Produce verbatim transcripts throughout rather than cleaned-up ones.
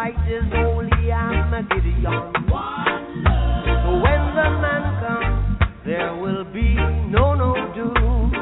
fight is holy Armageddon. So when the man comes, there will be no, no doom.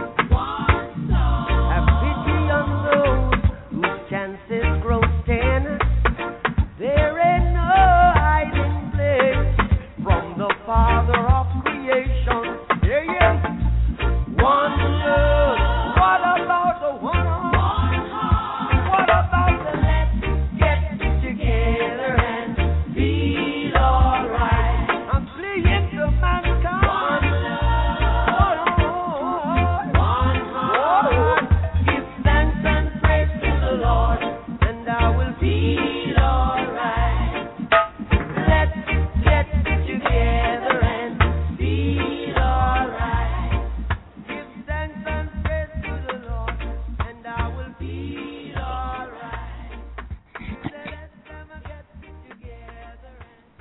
Have pity on those whose chances grow ten. There ain't no hiding place from the Father of creation. Yeah, yeah. One love. What about the one heart? What about the let's get together and feel alright? I'm pleading to mankind. One love. One heart. Give thanks and praise to the Lord, and I will feel alright. Let's get together and feel alright. Give thanks and praise to the Lord, and I will feel alright. Let's never get together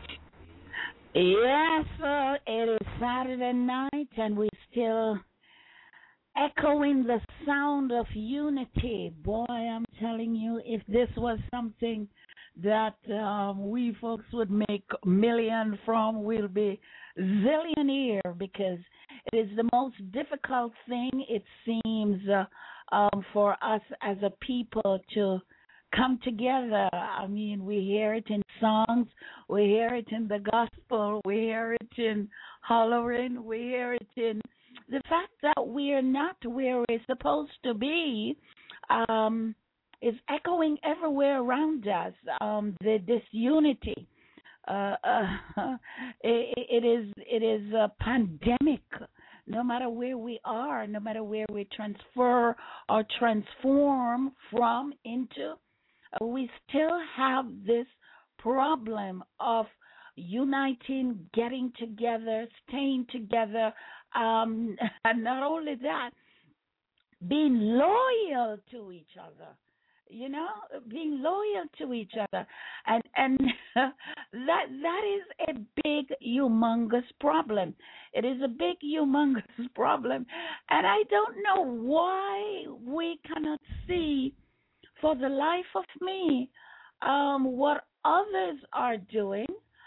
and Yes, sir. It is Saturday night, and we're still echoing the sound of unity. Boy, I'm telling you, if this was something that um, we folks would make a million from, we'll be zillionaire, because it is the most difficult thing, it seems, uh, um, for us as a people to come together. I mean, we hear it in songs, we hear it in the gospel, we hear it in hollering, we hear it in the fact that we're not where we're supposed to be. Um, is echoing everywhere around us. Um, the disunity. Uh, uh, it, it is it is a pandemic. No matter where we are, no matter where we transfer or transform from into, uh, we still have this problem of uniting, getting together, staying together, um, and not only that, being loyal to each other. You know, being loyal to each other, and and that that is a big, humongous problem. It is a big, humongous problem, and I don't know why we cannot see, for the life of me, um, what others are doing,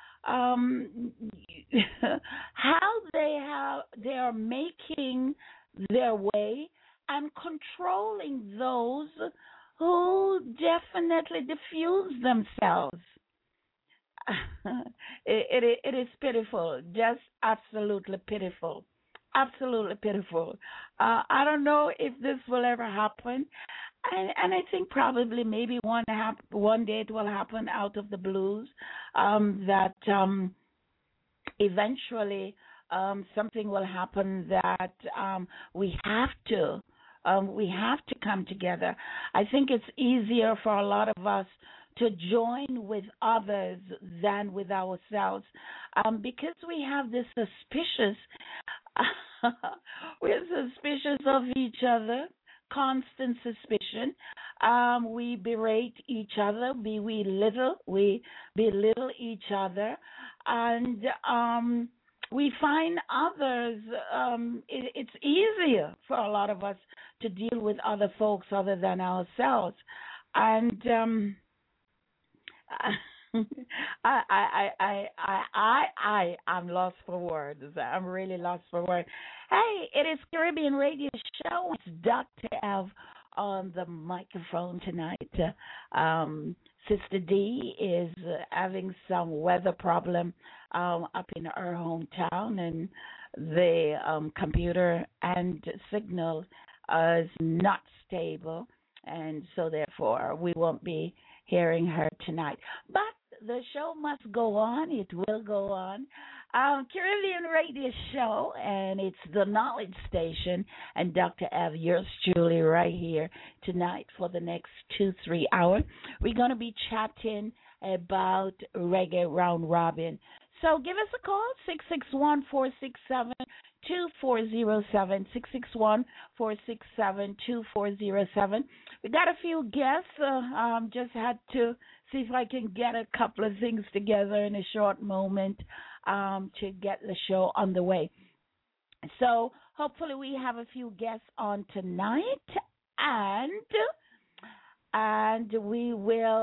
um, how they have they are making their way and controlling those who definitely diffuse themselves. it, it, it is pitiful, just absolutely pitiful, absolutely pitiful. Uh, I don't know if this will ever happen, and, and I think probably maybe one hap- one day it will happen out of the blues. Um, that um, eventually um, something will happen that um, we have to. Um, we have to come together. I think it's easier for a lot of us to join with others than with ourselves, um, because we have this suspicious, we're suspicious of each other, constant suspicion. Um, we berate each other, we, we little, we belittle each other, and um, we find others, um, it, it's easier for a lot of us to deal with other folks other than ourselves. And um, I, I, I, I, I, I, I, I'm lost for words. I'm really lost for words. Hey, it is Caribbean Radio Show. It's Doctor Ev on the microphone tonight. Uh, Um, Sister D is uh, having some weather problem um, up in her hometown, and the um, computer and signal uh, is not stable, and so therefore we won't be hearing her tonight. But the show must go on. It will go on. Um, Caribbean Radio Show, and it's the Knowledge Station, and Doctor Ev, yours truly, right here tonight for the next two, three hours. We're going to be chatting about Reggae Round Robin. So give us a call, six six one, four six seven, two four zero seven, six six one, four six seven, two four zero seven. We got a few guests. Uh, um, just had to see if I can get a couple of things together in a short moment um, to get the show on the way. So hopefully we have a few guests on tonight, and and we will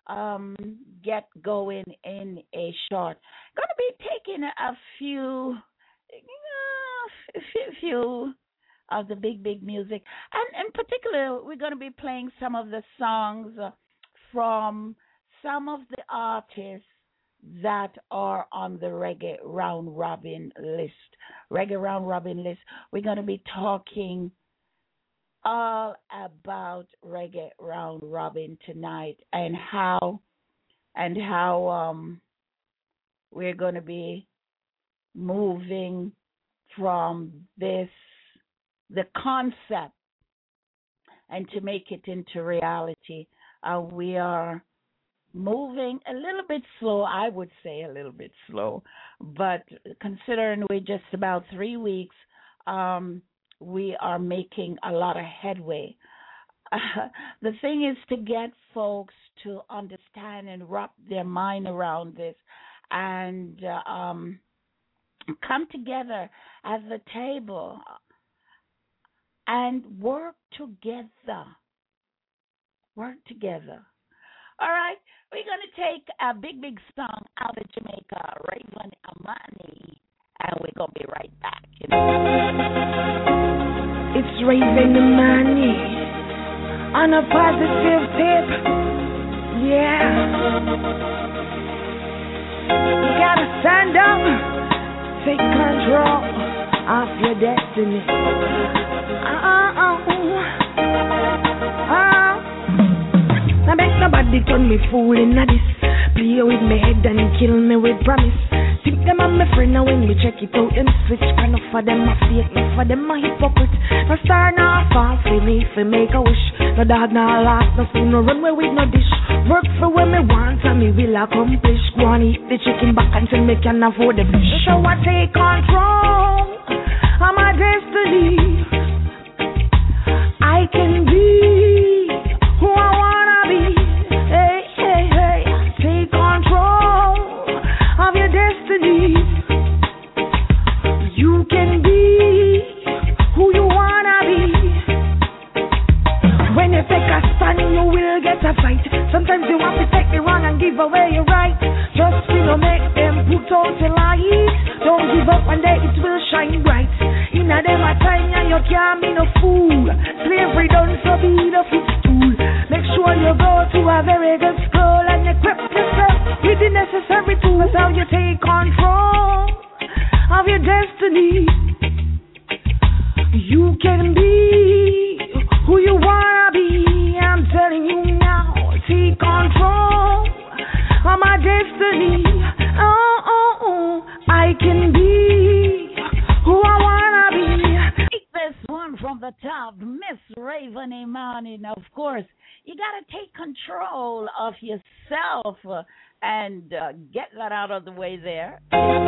um, get going in a short. Going to be taking a few, uh, a few of the big, big music. And in particular, we're going to be playing some of the songs uh, from some of the artists that are on the Reggae Round Robin list. Reggae Round Robin list. We're going to be talking all about Reggae Round Robin tonight and how and how um, we're going to be moving from this the concept and to make it into reality. Uh, we are moving a little bit slow, I would say a little bit slow, but considering we're just about three weeks, um, we are making a lot of headway. Uh, the thing is to get folks to understand and wrap their mind around this and uh, um, come together at the table and work together. Work together. All right, we're going to take a big, big song out of Jamaica, Raven Amani, and we're going to be right back. You know? It's Raven Amani on a positive tip. Yeah. You got to stand up, take control of your destiny. Uh-uh. I beg nobody turn me fool in this. Play with me head and kill me with promise. Think them I'm my friend now when we check it out. Them switch kind of for them a fake, no for them a hypocrite. No star no fall for me for make a wish. No dog no laugh, no fool no run away with no dish. Work for what me want and me will accomplish. Go and eat the chicken back until me can afford the fish. So I take control of my destiny. I can be who I wanna be. Hey, hey, hey. Take control of your destiny. You can be who you wanna be. When you take a stand, you will get a fight. Sometimes you want to take the wrong and give away your right. Just you know, make them put out your light. Don't give up one day, it will shine bright. In a them a time, and you can't be no fool. Slavery done, so be the footstool. Make sure you go to a very good school and equip yourself with the necessary tools. How you take control of your destiny. You can be who you wanna be. I'm telling you now, take control of my destiny. Oh, oh, oh, I can be who I wanna be. Take this one from the top, Miss Raven Imani. And of course, you gotta take control of yourself uh, and uh, get that out of the way there.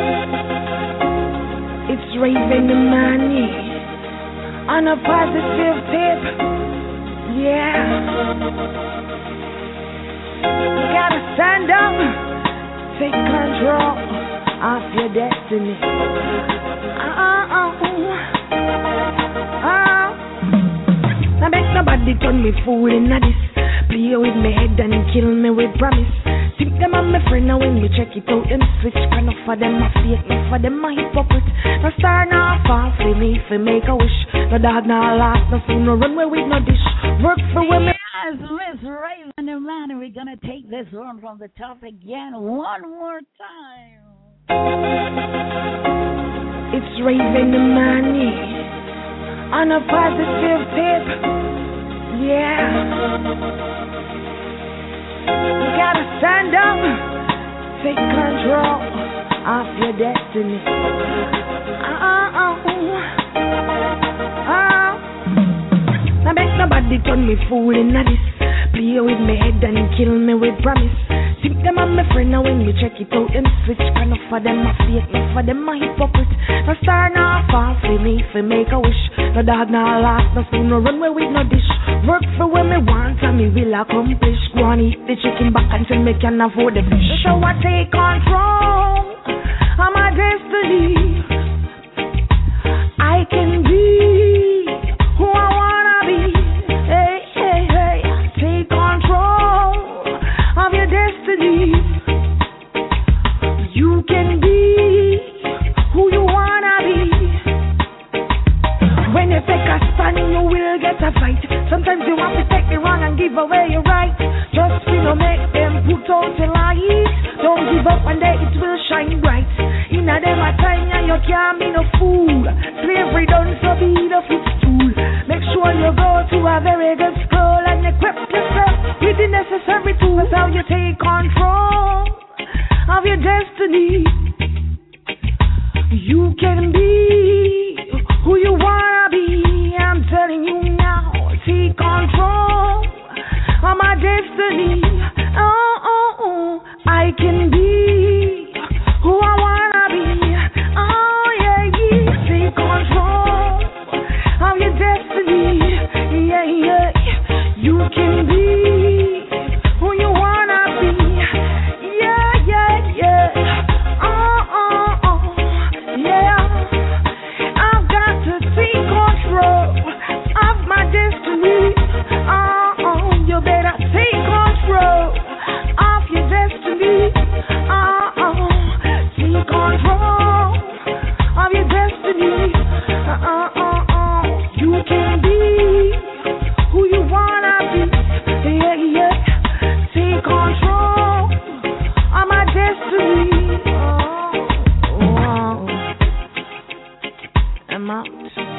It's Raven Imani on a positive tip. Yeah. You gotta stand up, take control of your destiny. Uh-uh. Uh-uh. I beg nobody turn me fool in this. Play with me head and kill me with promise. Think them I'm my friend now when we check it out. Them switch kind of for them a fake, no for them a hypocrite. No star no fall for me for make a wish. No dog no laugh, no fool no run away with no dish. Work for women. Yes, Miss Raven and man, we're gonna take this one from the top again one more time. It's Raven Imani on a positive tip. Yeah. You gotta stand up, take control of your destiny. Uh-uh. Uh-uh. I beg nobody turn me fool in this. Play with me head and kill me with promise. Think them I'm my friend now when we check it out. Them switch kind of for them a fake, no for them a hypocrite. No star no fall for me for make a wish. No dog no laugh, no fool no run away with no dish. Work for what me want and me will accomplish. Go and eat the chicken back until me can afford the fish. So I take control of my destiny. I can be who I wanna be. Hey, hey, hey. Take control of your destiny. but one day it will shine bright. In a them a time, yeah, you can't be no fool. Slavery done, so be the footstool. Make sure you go to a very good school and equip yourself with the necessary tools. How you take control of your destiny. You can be who you wanna be. I'm telling you now, take control of my destiny. Oh, oh, oh, I can be who I wanna be. Oh, yeah, yeah, take control of your destiny. Yeah, yeah, you can be who you wanna be. Yeah, yeah, yeah. Oh, oh, oh, yeah. I've got to take control of my destiny. Oh, oh, you better take control of your destiny. Oh, oh, take control of your destiny. Oh, oh, oh, you can be who you wanna be. Yeah, yeah. Take control of my destiny. Oh, oh. I'm out.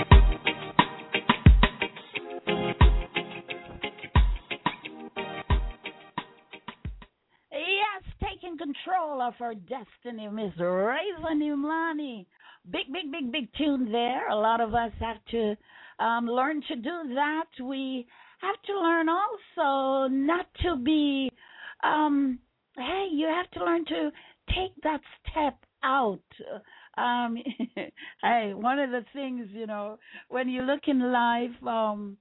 Yes, taking control of our destiny, Miss Raisin Imlani. Big, big, big, big tune there. A lot of us have to um, learn to do that. We have to learn also not to be, um, hey, you have to learn to take that step out. Um, hey, one of the things, you know, when you look in life, um,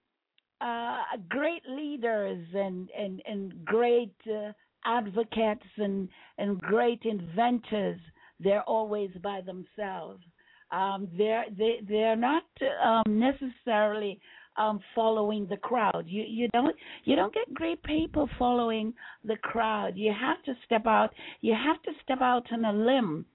uh, great leaders and and and great uh, advocates and and great inventors. They're always by themselves. Um, they're they they're not um, necessarily um, following the crowd. You you don't you don't get great people following the crowd. You have to step out. You have to step out on a limb,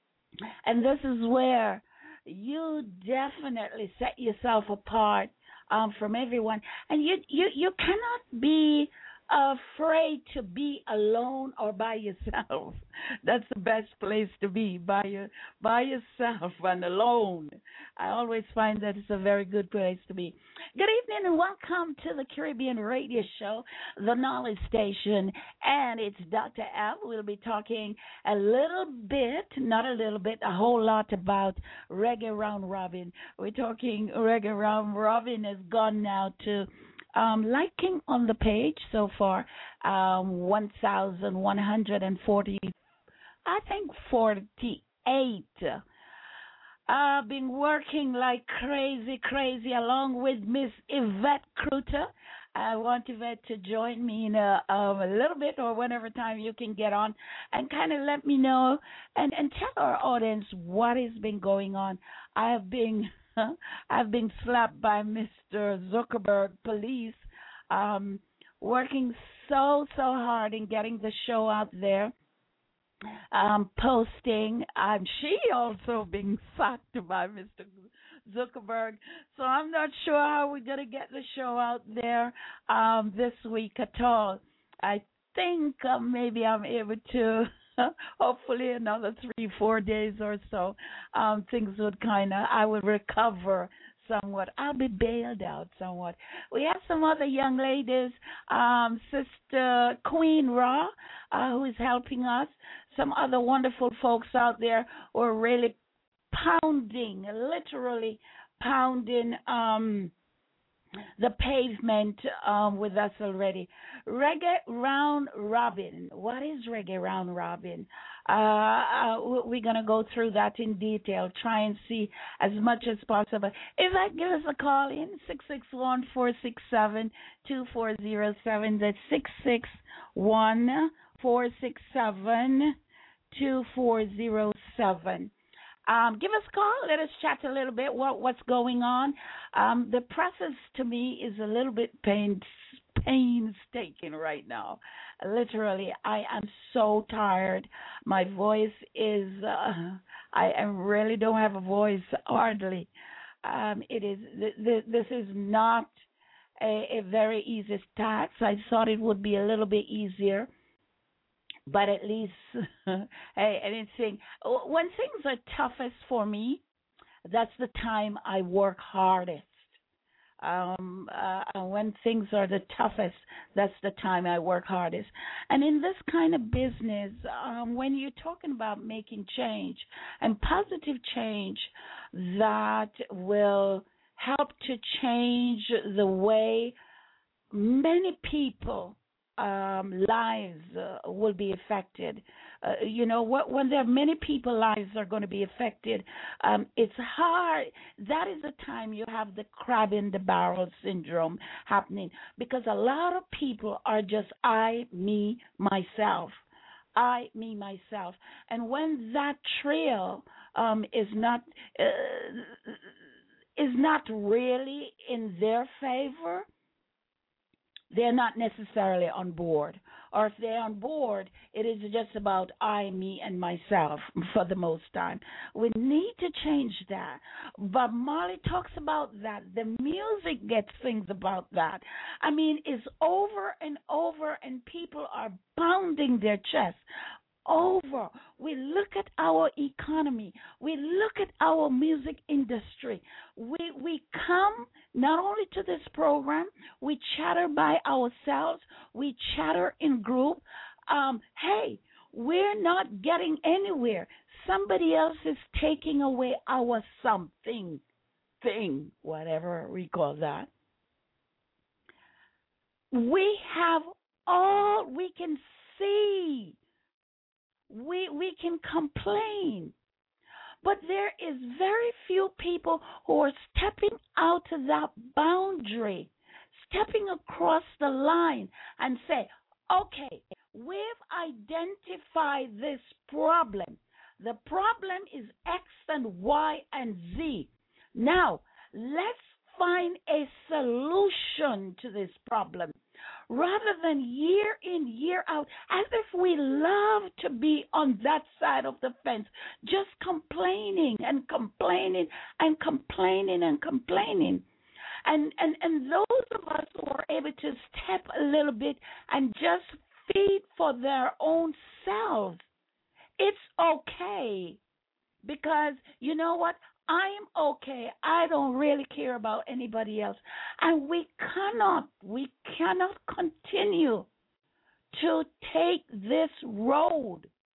and this is where you definitely set yourself apart um, from everyone. And you, you, you cannot be afraid to be alone or by yourself. That's the best place to be, by your, by yourself and alone. I always find that it's a very good place to be. Good evening and welcome to the Caribbean Radio Show, the Knowledge Station, and it's Doctor L. We'll be talking a little bit, not a little bit, a whole lot about Reggae Round Robin. We're talking Reggae Round Robin has gone now to Um, liking on the page so far, um, one thousand one hundred forty, I think forty-eight. I've been working like crazy, crazy along with Miss Yvette Kruter. I want Yvette to join me in a, um, a little bit or whenever time you can get on and kind of let me know and, and tell our audience what has been going on. I have been I've been slapped by Mister Zuckerberg police, um, working so, so hard in getting the show out there, um, posting. Um, she also being sacked by Mister Zuckerberg. So I'm not sure how we're going to get the show out there um, this week at all. I think uh, maybe I'm able to. Hopefully another three, four days or so, um, things would kind of, I would recover somewhat. I'll be bailed out somewhat. We have some other young ladies, um, Sister Queen Raw, uh, who is helping us. Some other wonderful folks out there who are really pounding, literally pounding, um, the pavement um, with us already. Reggae Round Robin. What is Reggae Round Robin? Uh, uh, we're going to go through that in detail, try and see as much as possible. If I give us a call in, six six one, four six seven, two four zero seven. That's six six one, four six seven, two four zero seven. Um, give us a call. Let us chat a little bit. What what's going on? Um, the process to me is a little bit pain, painstaking right now. Literally, I am so tired. My voice is. Uh, I am really don't have a voice hardly. Um, it is. Th- th- this is not a, a very easy task. I thought it would be a little bit easier. but at least, hey, anything, when things are toughest for me, that's the time I work hardest. Um, uh, when things are the toughest, that's the time I work hardest. And in this kind of business, um, when you're talking about making change and positive change that will help to change the way many people um, lives uh, will be affected. Uh, you know, what, when there are many people lives are going to be affected, um, it's hard. That is the time you have the crab in the barrel syndrome happening, because a lot of people are just I, me, myself. I, me, myself. And when that trail um, is not uh, is not really in their favor, they're not necessarily on board. Or if they're on board, it is just about I, me, and myself for the most time. We need to change that. But Marley talks about that. The music gets things about that. I mean, it's over and over, and people are pounding their chest over. We look at our economy. We look at our music industry. We we come not only to this program, we chatter by ourselves, we chatter in group. Um, hey, we're not getting anywhere. Somebody else is taking away our something, thing, whatever we call that. We have all we can see. We we can complain, but there is very few people who are stepping out of that boundary, stepping across the line and say, okay, we've identified this problem. The problem is X and Y and Z. Now, let's find a solution to this problem. Rather than year in, year out, as if we love to be on that side of the fence, just complaining and complaining and complaining and complaining. And, and, and those of us who are able to step a little bit and just feed for their own selves, it's okay. Because you know what? I'm okay. I don't really care about anybody else. And we cannot, we cannot continue to take this road.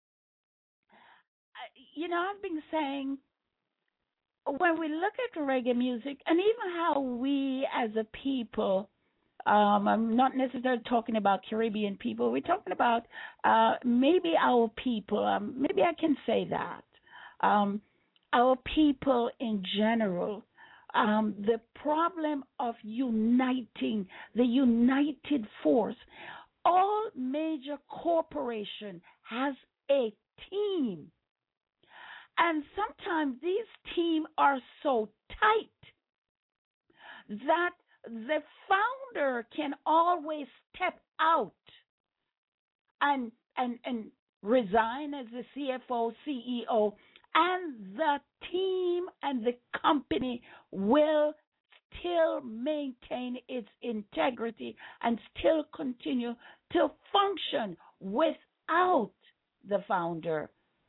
You know, I've been saying, when we look at reggae music, and even how we as a people, um, I'm not necessarily talking about Caribbean people, we're talking about uh, maybe our people, um, maybe I can say that. Um, Our people in general, um, the problem of uniting, the united force. All major corporation has a team. And sometimes these teams are so tight that the founder can always step out and, and, and resign as the C F O, C E O, and the team and the company will still maintain its integrity and still continue to function without the founder.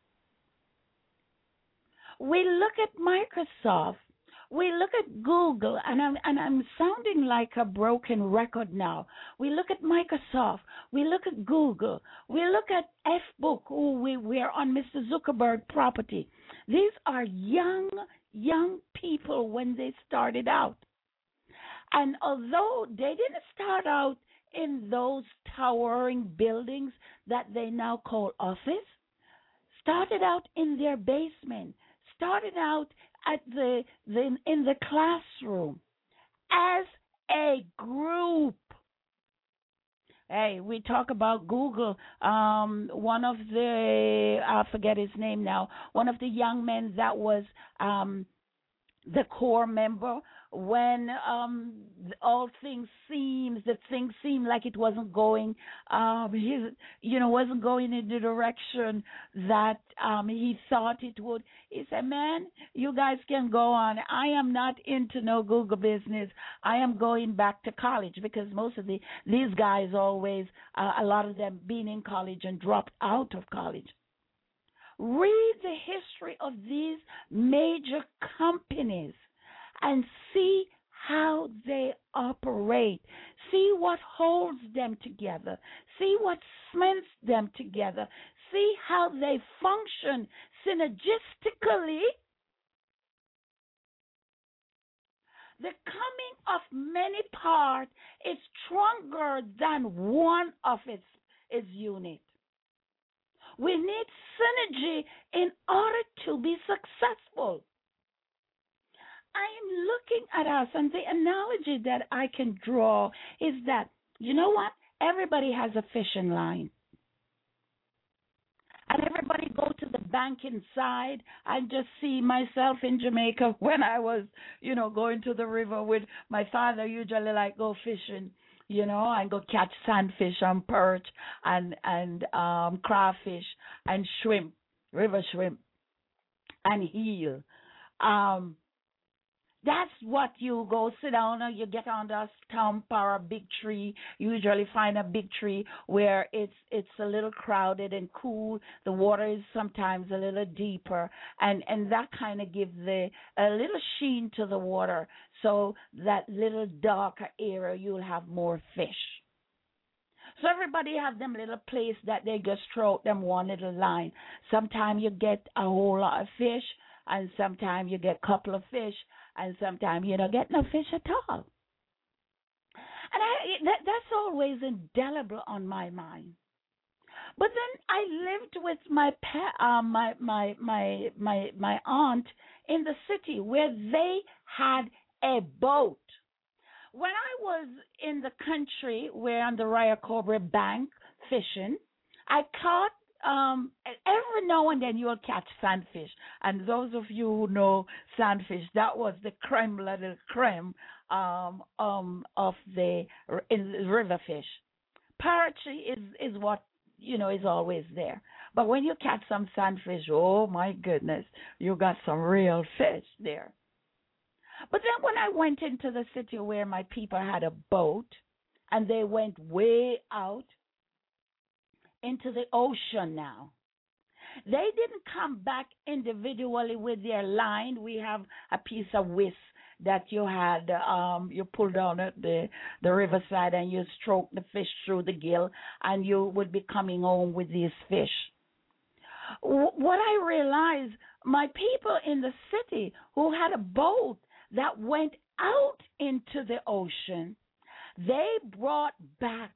We look at Microsoft. We look at Google, and I'm, and I'm sounding like a broken record now. We look at Microsoft. We look at Google. We look at Facebook, who we, we are on Mister Zuckerberg property. These are young, young people when they started out. And although they didn't start out in those towering buildings that they now call office, started out in their basement, started out at the, the in the classroom as a group. Hey, we talk about Google. Um, one of the, I forget his name now, one of the young men that was um, the core member when um all things seems the things seemed like it wasn't going um his you know wasn't going in the direction that um he thought it would. He said, man, you guys can go on. I am not into no Google business. I am going back to college, because most of the these guys always uh, a lot of them being in college and dropped out of college. Read the history of these major companies and see how they operate. See what holds them together. See what cements them together. See how they function synergistically. The coming of many parts is stronger than one of its, its unit. We need synergy in order to be successful. I am looking at us, and the analogy that I can draw is that, you know what? Everybody has a fishing line. And everybody go to the bank inside. I just see myself in Jamaica when I was, you know, going to the river with my father. Usually like go fishing, you know, and go catch sandfish and perch and, and um, crawfish and shrimp, river shrimp and eel. Um, That's what you go sit down and you get under a stump or a big tree. You usually find a big tree where it's it's a little crowded and cool. The water is sometimes a little deeper, and and that kind of gives the a little sheen to the water. So that little darker area, you'll have more fish. So everybody have them little place that they just throw out them one little line. Sometimes you get a whole lot of fish, and sometimes you get a couple of fish, and sometimes you don't get no fish at all. And I, that, that's always indelible on my mind. But then I lived with my pa- uh, my, my my my my aunt in the city where they had a boat. When I was in the country, where on the Ryacobre Bank fishing, I caught. Um, every now and then you'll catch sandfish, and those of you who know sandfish, that was the creme la de creme um, um, of the in the river fish. Parachute is is what you know is always there, but when you catch some sandfish, oh my goodness, you got some real fish there. But then when I went into the city where my people had a boat, and they went way out into the ocean now. They didn't come back individually with their line. We have a piece of whisk that you had, um, you pull down at the, the riverside and you stroke the fish through the gill, and you would be coming home with these fish. W- what I realized, my people in the city who had a boat that went out into the ocean, they brought back.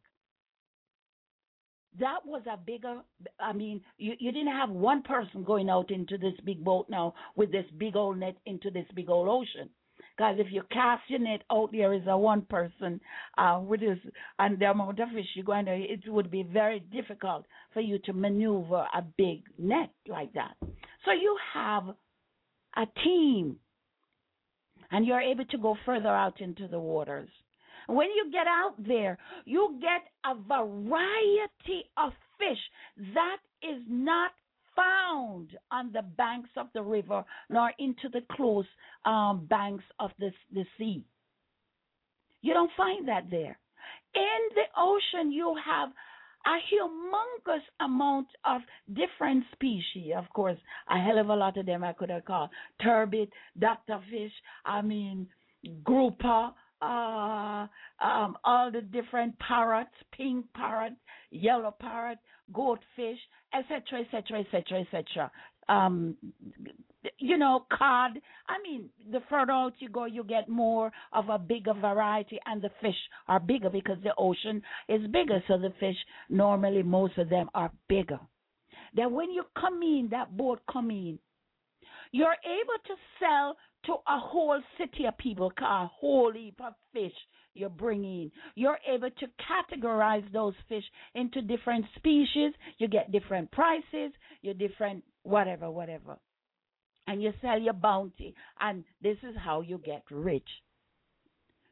That was a bigger, I mean, you, you didn't have one person going out into this big boat now with this big old net into this big old ocean. Because if you cast your net out there is a one person uh, with this, and the amount of fish you're going to, it would be very difficult for you to maneuver a big net like that. So you have a team, and you're able to go further out into the waters. When you get out there, you get a variety of fish that is not found on the banks of the river nor into the close um, banks of the, the sea. You don't find that there. In the ocean, you have a humongous amount of different species. Of course, a hell of a lot of them I could have called turbot, doctor fish, I mean, grouper, Uh, um, all the different parrots, pink parrot, yellow parrot, goldfish, et cetera, et cetera, et cetera, et cetera. Um, you know, cod. I mean, the further out you go, you get more of a bigger variety, and the fish are bigger because the ocean is bigger. So the fish, normally, most of them are bigger. Then when you come in, that boat come in, you're able to sell to a whole city of people, a whole heap of fish you're bringing. You're able to categorize those fish into different species. You get different prices, you different whatever, whatever. And you sell your bounty. And this is how you get rich.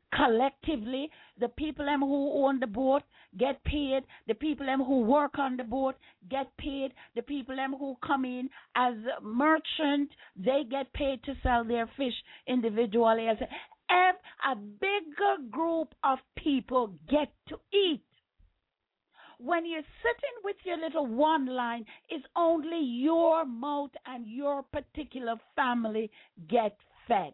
collectively. The people them who own the boat get paid. The people them who work on the boat get paid. The people them who come in as merchant, they get paid to sell their fish individually. As a bigger group of people get to eat. When you're sitting with your little one line, it's only your mouth and your particular family get fed.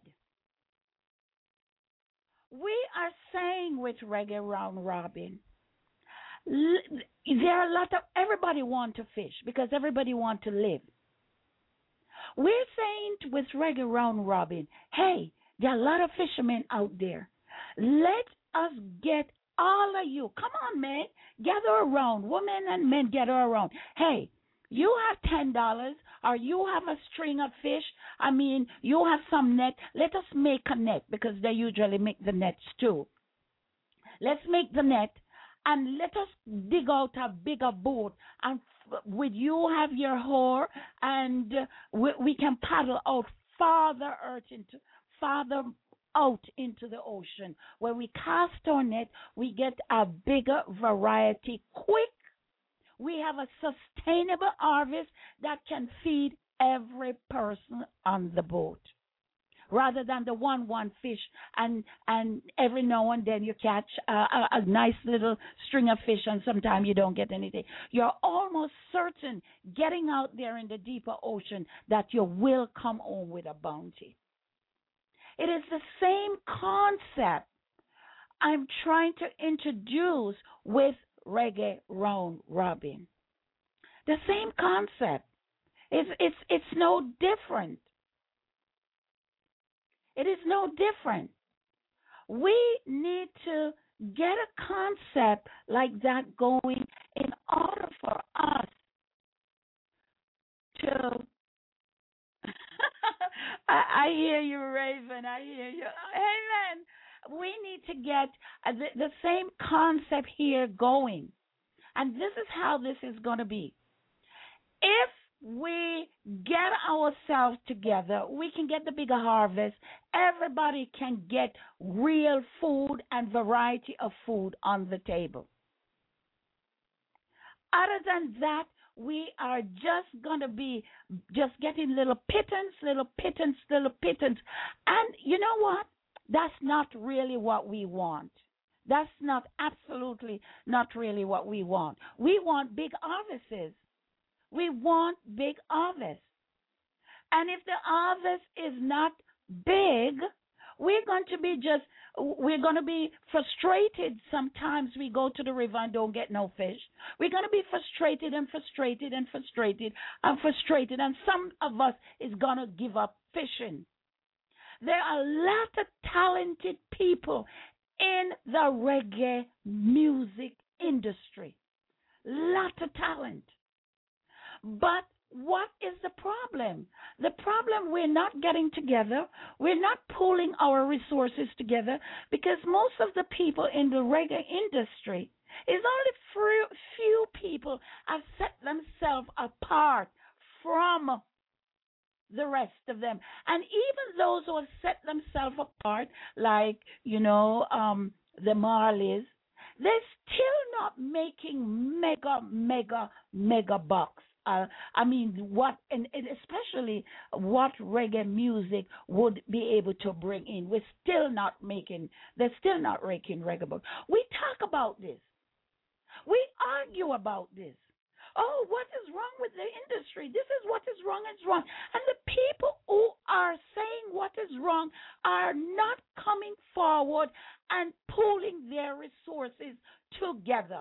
We are saying with Reggae Round Robin, there are a lot of, everybody want to fish because everybody want to live. We're saying with Reggae Round Robin, hey, there are a lot of fishermen out there. Let us get all of you. Come on, man. Gather around. Women and men gather around. Hey, you have ten dollars or you have a string of fish. I mean, you have some net. Let us make a net because they usually make the nets too. Let's make the net and let us dig out a bigger boat. And f- with you have your whore and uh, we, we can paddle out farther earth into farther out into the ocean. When we cast our net, we get a bigger variety quick. We have a sustainable harvest that can feed every person on the boat. Rather than the one one fish and and every now and then you catch a, a, a nice little string of fish and sometimes you don't get anything. You're almost certain getting out there in the deeper ocean that you will come home with a bounty. It is the same concept I'm trying to introduce with Reggae Round Robin. The same concept. It's, it's, it's no different. It is no different. We need to get a concept like that going in order for us to I, I hear you, Raven. I hear you. Amen. We need to get uh, the, the same concept here going. And this is how this is going to be. If we get ourselves together, we can get the bigger harvest. Everybody can get real food and variety of food on the table. Other than that, we are just going to be just getting little pittance, little pittance, little pittance. And you know what? That's not really what we want. That's not absolutely not really what we want. We want big harvests. We want big harvests. And if the harvest is not big, we're going to be just, we're going to be frustrated. Sometimes we go to the river and don't get no fish. We're going to be frustrated and frustrated and frustrated and frustrated. And some of us is going to give up fishing. There are a lot of talented people in the reggae music industry. Lot of talent. But what is the problem? The problem, we're not getting together. We're not pooling our resources together because most of the people in the reggae industry is only few, few people have set themselves apart from the rest of them. And even those who have set themselves apart, like, you know, um, the Marleys, they're still not making mega, mega, mega bucks. Uh, I mean, what, and, and especially what reggae music would be able to bring in. We're still not making, they're still not making reggae bucks. We talk about this. We argue about this. Oh, what is wrong with the industry? This is what is wrong, it's wrong. And the people who are saying what is wrong are not coming forward and pooling their resources together.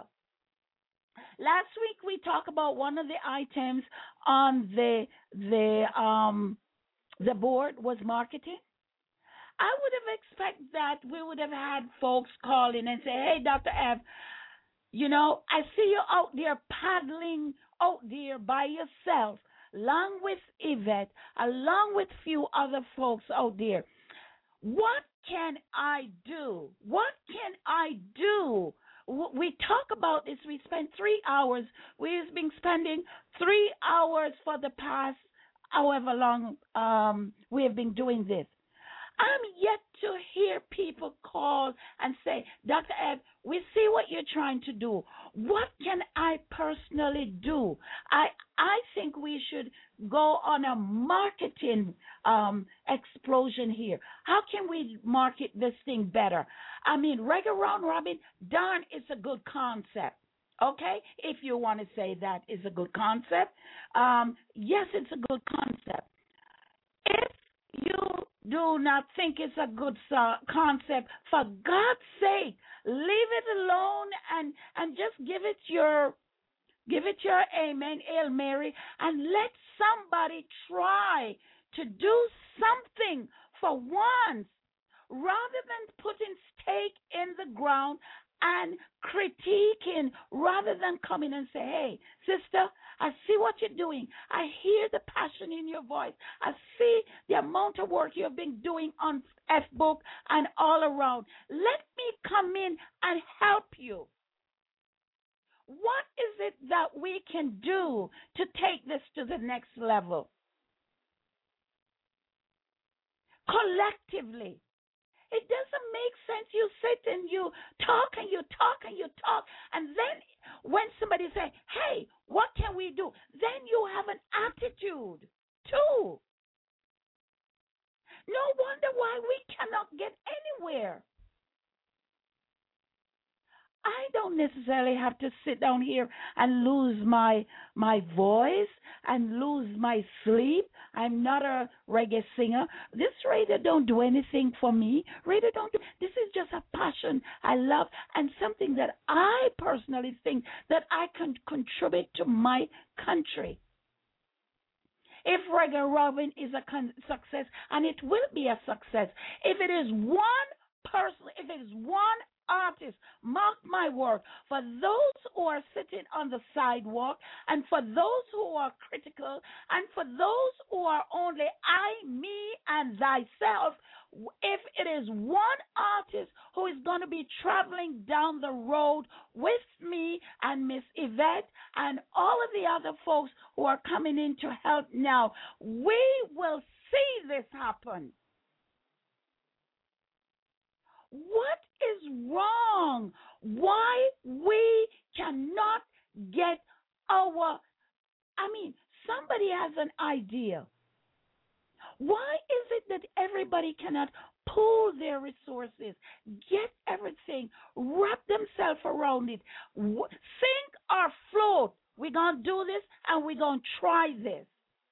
Last week we talked about one of the items on the the um the board was marketing. I would have expected that we would have had folks call in and say, "Hey, Doctor F, you know, I see you out there paddling out there by yourself, along with Yvette, along with few other folks out there. What can I do? What can I do?" We talk about this. We spend three hours. We've been spending three hours for the past however long um, we have been doing this. I'm yet to hear people call and say, Doctor Ed, we see what you're trying to do. What can I personally do? I I think we should go on a marketing um, explosion here. How can we market this thing better? I mean, Reggae Round Robin, darn, it's a good concept. Okay, if you want to say that is a good concept, um, yes, it's a good concept. If you do not think it's a good uh, concept, for God's sake, leave it alone and and just give it your give it your amen, Hail Mary, and let somebody try to do something for once, rather than putting stake in the ground and critiquing, rather than coming and say, hey, sister, I see what you're doing. I hear the passion in your voice. I see the amount of work you've been doing on Facebook and all around. Let me come in and help you. What is it that we can do to take this to the next level? Collectively. It doesn't make sense. You sit and you talk and you talk and you talk, and then when somebody says, hey, what can we do? Then you have an attitude too. No wonder why we cannot get anywhere. I don't necessarily have to sit down here and lose my my voice and lose my sleep. I'm not a reggae singer. This radio don't do anything for me. Radio don't do. This is just a passion I love and something that I personally think that I can contribute to my country. If Reggae Robin is a con- success, and it will be a success, if it is one person, if it is one artist, mark my word, for those who are sitting on the sidewalk, and for those who are critical, and for those who are only I, me, and thyself, if it is one artist who is going to be traveling down the road with me and Miss Yvette and all of the other folks who are coming in to help now, we will see this happen. What is wrong? Why we cannot get our, I mean, somebody has an idea. Why is it that everybody cannot pool their resources, get everything, wrap themselves around it, sink or float? We're going to do this and we're going to try this.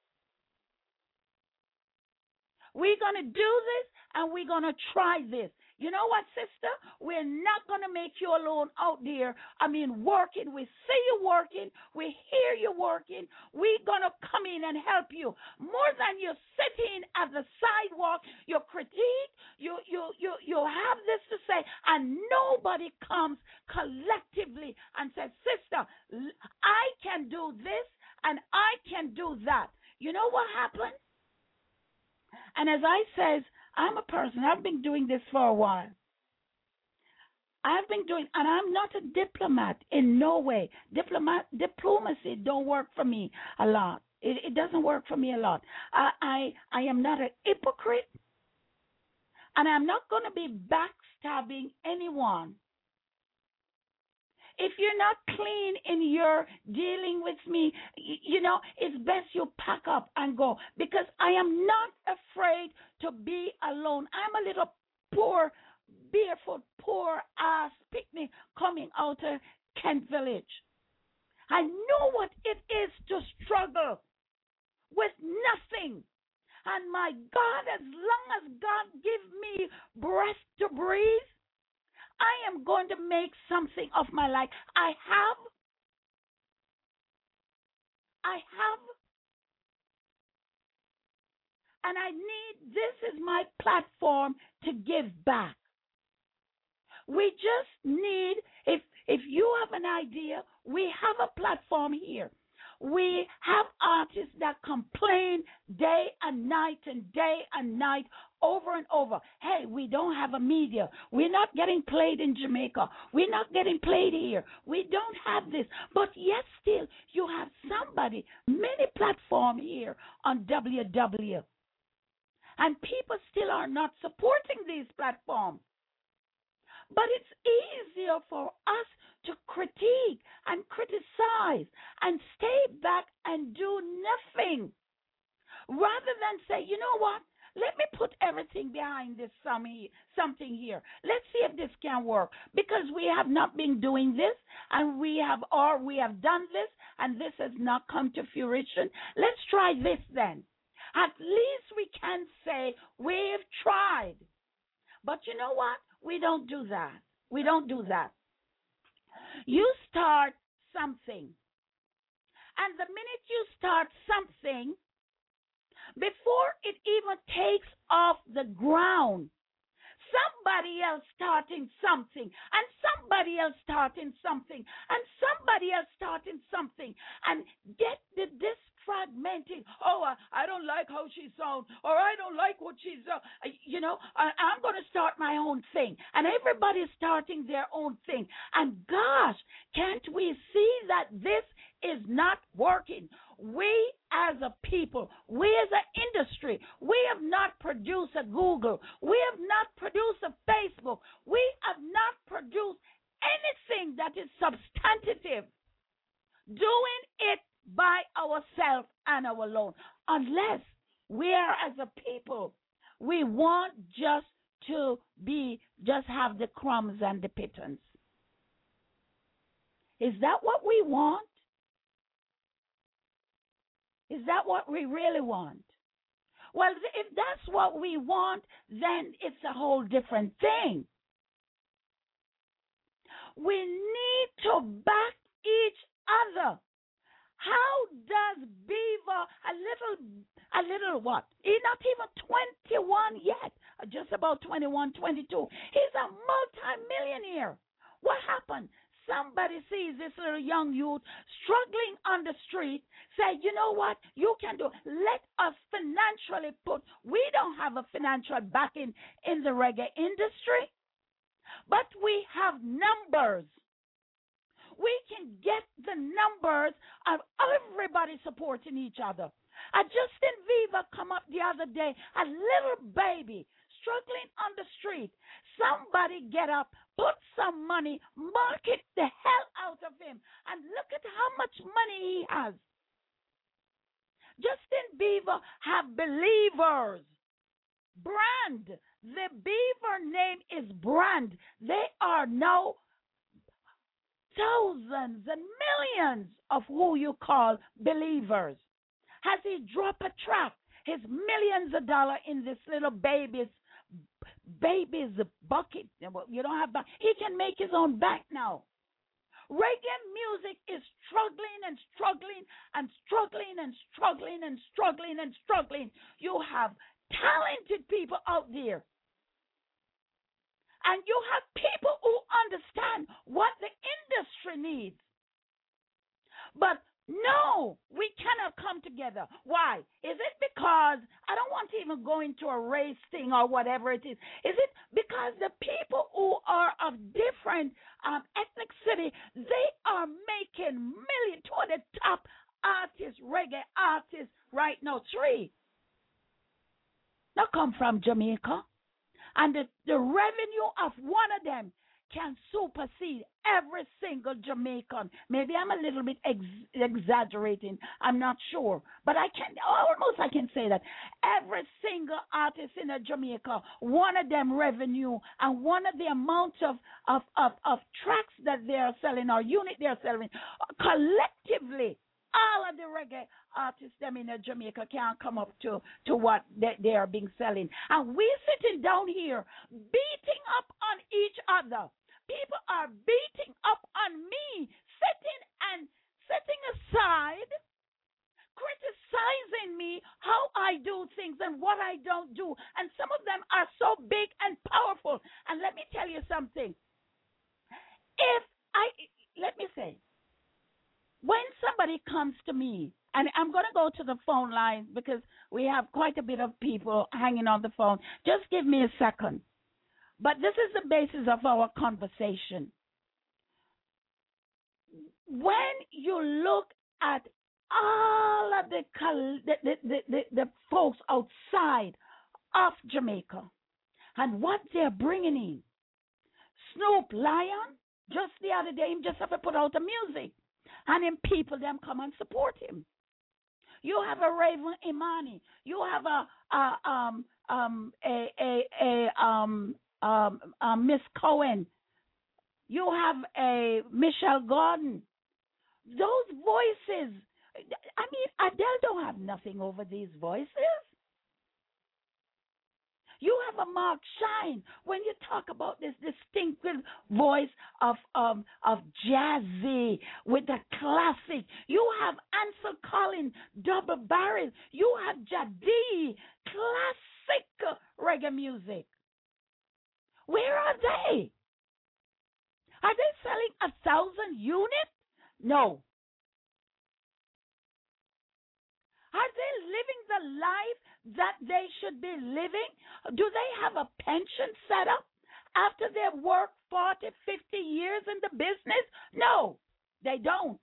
We're going to do this and we're going to try this. You know what, sister? We're not going to make you alone out there. I mean, working. We see you working. We hear you working. We're going to come in and help you. More than you sitting at the sidewalk, you critique, you, you, you, you have this to say, and nobody comes collectively and says, sister, I can do this and I can do that. You know what happened? And as I says, I'm a person, I've been doing this for a while. I've been doing, and I'm not a diplomat in no way. Diplomat, diplomacy don't work for me a lot. It, it doesn't work for me a lot. I, I, I am not an hypocrite, and I'm not going to be backstabbing anyone. If you're not clean in your dealing with me, you know, it's best you pack up and go, because I am not afraid to be alone. I'm a little poor, barefoot, poor ass picnic coming out of Kent Village. I know what it is to struggle with nothing. And my God, as long as God gives me breath to breathe, I am going to make something of my life. I have, I have, and I need, this is my platform to give back. We just need, if if you have an idea, we have a platform here. We have artists that complain day and night and day and night over and over. Hey, we don't have a media. We're not getting played in Jamaica. We're not getting played here. We don't have this. But yet still, you have somebody, many platform here on W W. And people still are not supporting these platforms. But it's easier for us to critique and criticize and stay back and do nothing rather than say, you know what? Let me put everything behind this something here. Let's see if this can work. Because we have not been doing this, and we have or we have done this, and this has not come to fruition. Let's try this then. At least we can say we've tried. But you know what? We don't do that. We don't do that. You start something. And the minute you start something, before it even takes off the ground, somebody else starting something, and somebody else starting something, and somebody else starting something, and get the, this fragmented. Oh, I, I don't like how she sounds, or I don't like what she's, uh, you know, I, I'm going to start my own thing. And everybody's starting their own thing. And gosh, can't we see that this is not working? We as a people, we as an industry, we have not produced a Google. We have not produced a Facebook. We have not produced anything that is substantive, doing it by ourselves and our alone, unless we are as a people, we want just to be, just have the crumbs and the pittance. Is that what we want? Is that what we really want? Well, if that's what we want, then it's a whole different thing. We need to back each other. How does Beaver, a little, a little what? He's not even twenty-one yet, just about twenty-one, twenty-two. He's a multi-millionaire. What happened? Somebody sees this little young youth struggling on the street, say, you know what, you can do. Let us financially put, we don't have a financial backing in the reggae industry, but we have numbers. We can get the numbers of everybody supporting each other. A Justin Bieber come up the other day, a little baby struggling on the street. Somebody get up, put some money, market the hell out of him, and look at how much money he has. Justin Bieber have believers. Brand. The Bieber name is brand. They are now thousands and millions of who you call believers. Has he dropped a track? His millions of dollars in this little baby's baby's bucket. You don't have, he can make his own bank now. Reggae music is struggling and struggling and struggling and struggling and struggling and struggling. You have talented people out there. And you have people who understand what the industry needs. But no, we cannot come together. Why? Is it because, I don't want to even go into a race thing or whatever it is. Is it because the people who are of different um, ethnic city, they are making millions, two of the top artists, reggae artists right now, three. Now come from Jamaica. And the, the revenue of one of them can supersede every single Jamaican. Maybe I'm a little bit ex- exaggerating. I'm not sure. But I can, almost I can say that. Every single artist in a Jamaica, one of them revenue and one of the amount of, of, of, of tracks that they are selling or unit they are selling, collectively, all of the reggae artists them in Jamaica can't come up to, to what they, they are being selling. And we sitting down here beating up on each other. People are beating up on me, sitting and sitting aside, criticizing me how I do things and what I don't do. And some of them are so big and powerful. And let me tell you something. If I, let me say, when somebody comes to me, and I'm going to go to the phone line because we have quite a bit of people hanging on the phone. Just give me a second. But this is the basis of our conversation. When you look at all of the, the, the, the, the folks outside of Jamaica. And what they're bringing in. Snoop Lion, just the other day, him just have to put out the music. And then people, them come and support him. You have a Raven Imani. You have a, a um um a a, a um um uh, Miss Cohen. You have a Michelle Gordon. Those voices. I mean, Adele don't have nothing over these voices. You have a Mark Shine. When you talk about this distinctive voice of um, of jazzy with the classic, you have Ansel Collins, double barrel. You have Jadi, classic reggae music. Where are they? Are they selling a thousand units? No. Are they living the life that they should be living? Do they have a pension set up after they've worked forty, fifty years in the business? No, they don't.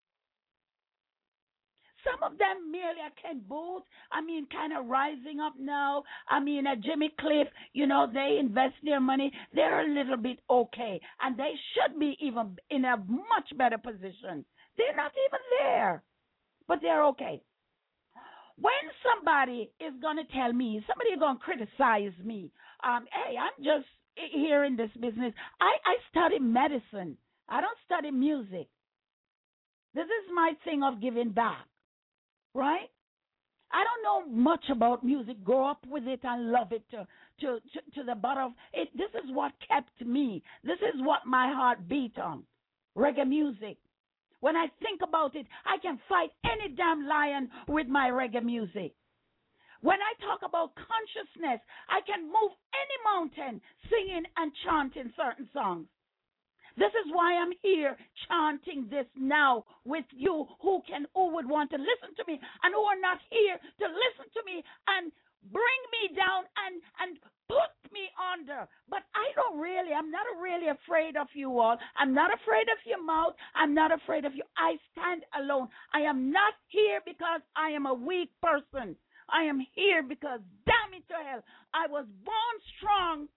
Some of them merely are Ken Booth, I mean, kind of rising up now. I mean, uh, Jimmy Cliff, you know, they invest their money. They're a little bit okay, and they should be even in a much better position. They're not even there, but they're okay. When somebody is going to tell me, somebody is going to criticize me, um, hey, I'm just here in this business. I, I study medicine. I don't study music. This is my thing of giving back, right? I don't know much about music. Grow up with it and love it to, to, to, to the bottom. It, this is what kept me. This is what my heart beat on, reggae music. When I think about it, I can fight any damn lion with my reggae music. When I talk about consciousness, I can move any mountain singing and chanting certain songs. This is why I'm here chanting this now with you who can, who would want to listen to me and who are not here to listen to me and bring me down and, and put me under. But I don't really, I'm not really afraid of you all. I'm not afraid of your mouth. I'm not afraid of you. I stand alone. I am not here because I am a weak person. I am here because, damn it to hell, I was born strong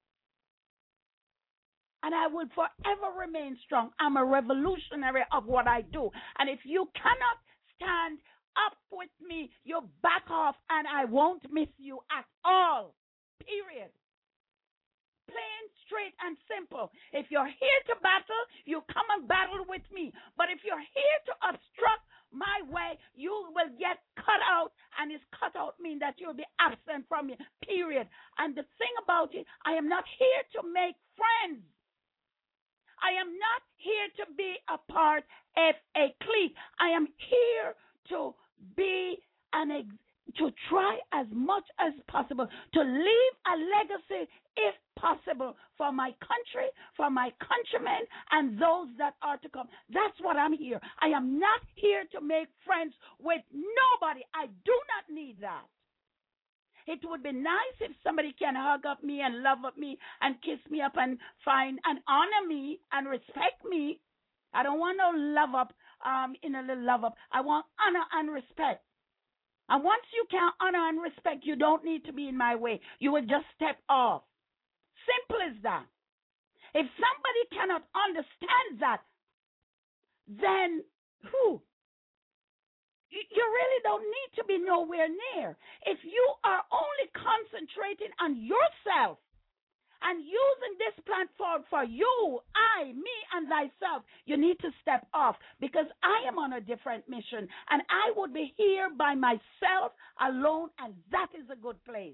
and I will forever remain strong. I'm a revolutionary of what I do. And if you cannot stand up with me, you back off and I won't miss you at all. Period. Plain, straight, and simple. If you're here to battle, you come and battle with me. But if you're here to obstruct my way, you will get cut out, and his cut out means that you'll be absent from me. Period. And the thing about it, I am not here to make friends. I am not here to be a part of a clique. I am here to be an ex- to try as much as possible to leave a legacy, if possible, for my country, for my countrymen, and those that are to come. That's what I'm here. I am not here to make friends with nobody. I do not need that. It would be nice if somebody can hug up me and love up me and kiss me up and find and honor me and respect me. I don't want no love up um, in a little love up. I want honor and respect. And once you can honor and respect, you don't need to be in my way. You will just step off. Simple as that. If somebody cannot understand that, then who? You really don't need to be nowhere near. If you are only concentrating on yourself and using this platform for you, I, me, and thyself, you need to step off because I am on a different mission and I would be here by myself alone, and that is a good place.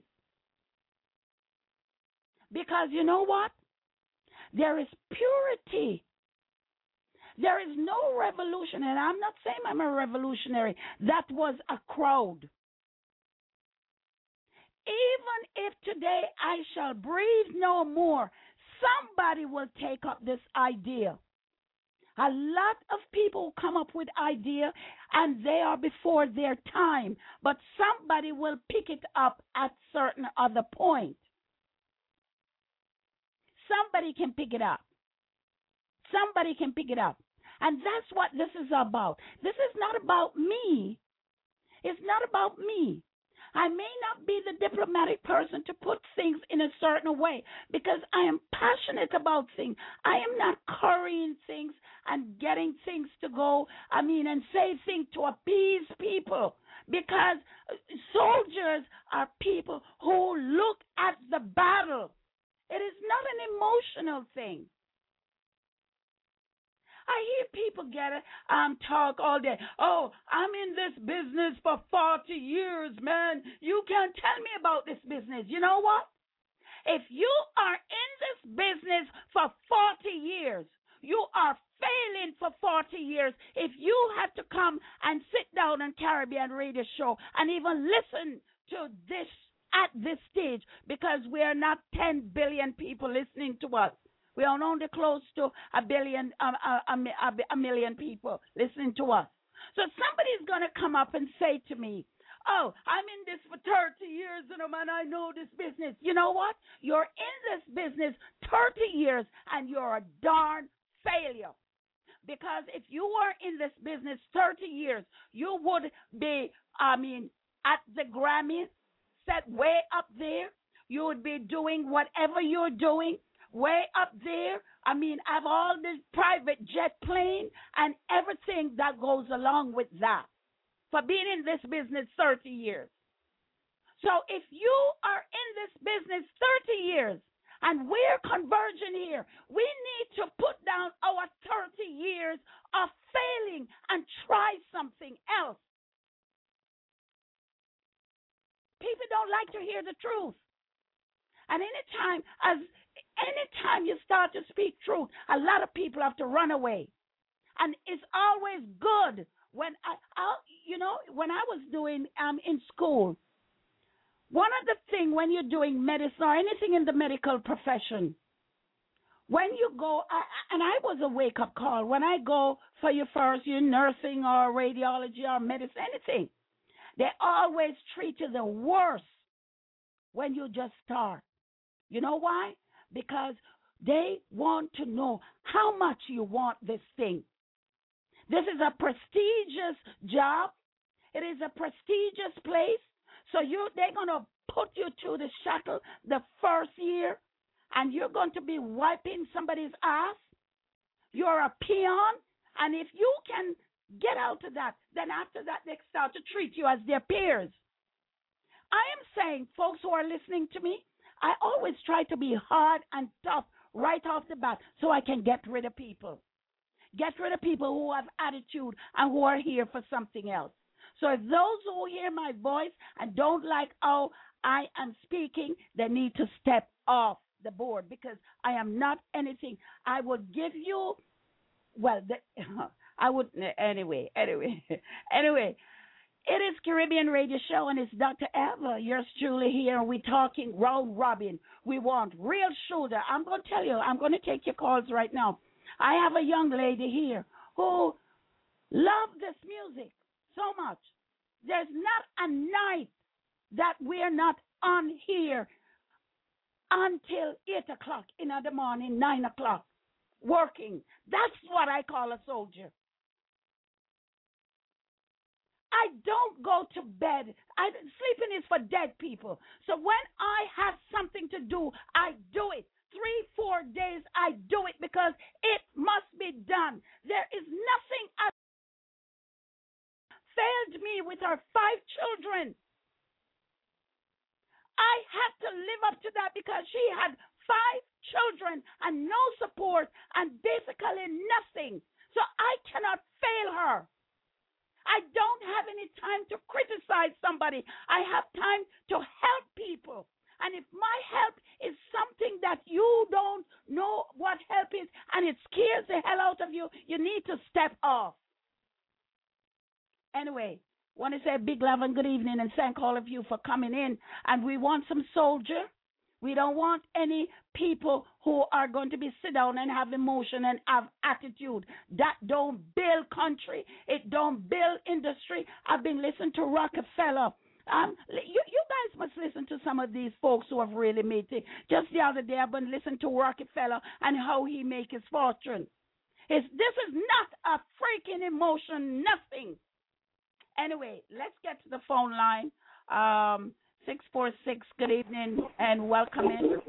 Because you know what? There is purity. There is no revolution, and I'm not saying I'm a revolutionary. That was a crowd. Even if today I shall breathe no more, somebody will take up this idea. A lot of people come up with idea, and they are before their time, but somebody will pick it up at certain other point. Somebody can pick it up. Somebody can pick it up. And that's what this is about. This is not about me. It's not about me. I may not be the diplomatic person to put things in a certain way because I am passionate about things. I am not currying things and getting things to go, I mean, and say things to appease people, because soldiers are people who look at the battle. It is not an emotional thing. I hear people get it, um, talk all day. Oh, I'm in this business for forty years, man. You can't tell me about this business. You know what? If you are in this business for forty years, you are failing for forty years if you have to come and sit down on Caribbean Radio Show and even listen to this at this stage, because we are not ten billion people listening to us. We are only close to a billion, um, a, a, a million people listening to us. So somebody's going to come up and say to me, oh, I'm in this for thirty years, and man, I know this business. You know what? You're in this business thirty years, and you're a darn failure. Because if you were in this business thirty years, you would be, I mean, at the Grammys, set way up there. You would be doing whatever you're doing way up there. I mean, have all this private jet plane and everything that goes along with that for being in this business thirty years. So if you are in this business thirty years and we're converging here, we need to put down our thirty years of failing and try something else. People don't like to hear the truth. And anytime, as anytime you start to speak truth, a lot of people have to run away. And it's always good when I, I you know, when I was doing um in school, one of the things when you're doing medicine or anything in the medical profession, when you go, I, and I was a wake-up call, when I go for your first year nursing or radiology or medicine, anything, they always treat you the worst when you just start. You know why? Because they want to know how much you want this thing. This is a prestigious job. It is a prestigious place. So you, they're going to put you to the shuttle the first year, and you're going to be wiping somebody's ass. You're a peon. And if you can get out of that, then after that, they start to treat you as their peers. I am saying, folks who are listening to me, I always try to be hard and tough right off the bat so I can get rid of people. Get rid of people who have attitude and who are here for something else. So if those who hear my voice and don't like how I am speaking, they need to step off the board, because I am not anything. I would give you, well, the, I would, anyway, anyway, anyway. It is Caribbean Radio Show, and it's Doctor Eva, yours truly here, and we're talking round robin. We want real shooter. I'm going to tell you, I'm going to take your calls right now. I have a young lady here who loves this music so much. There's not a night that we're not on here until eight o'clock in the morning, nine o'clock, working. That's what I call a soldier. I don't go to bed. I, sleeping is for dead people. So when I have something to do, I do it. Three, four days, I do it because it must be done. There is nothing that failed me with our five children. I had to live up to that because she had five children and no support and basically nothing. So I cannot fail her. I don't have any time to criticize somebody. I have time to help people. And if my help is something that you don't know what help is and it scares the hell out of you, you need to step off. Anyway, I want to say a big love and good evening and thank all of you for coming in. And we want some soldier. We don't want any people who are going to be sit down and have emotion and have attitude. That don't build country. It don't build industry. I've been listening to Rockefeller. Um, you, you guys must listen to some of these folks who have really made it. Just the other day, I've been listening to Rockefeller and how he make his fortune. It's, this is not a freaking emotion, nothing. Anyway, let's get to the phone line. Um, six four six, good evening and welcome in.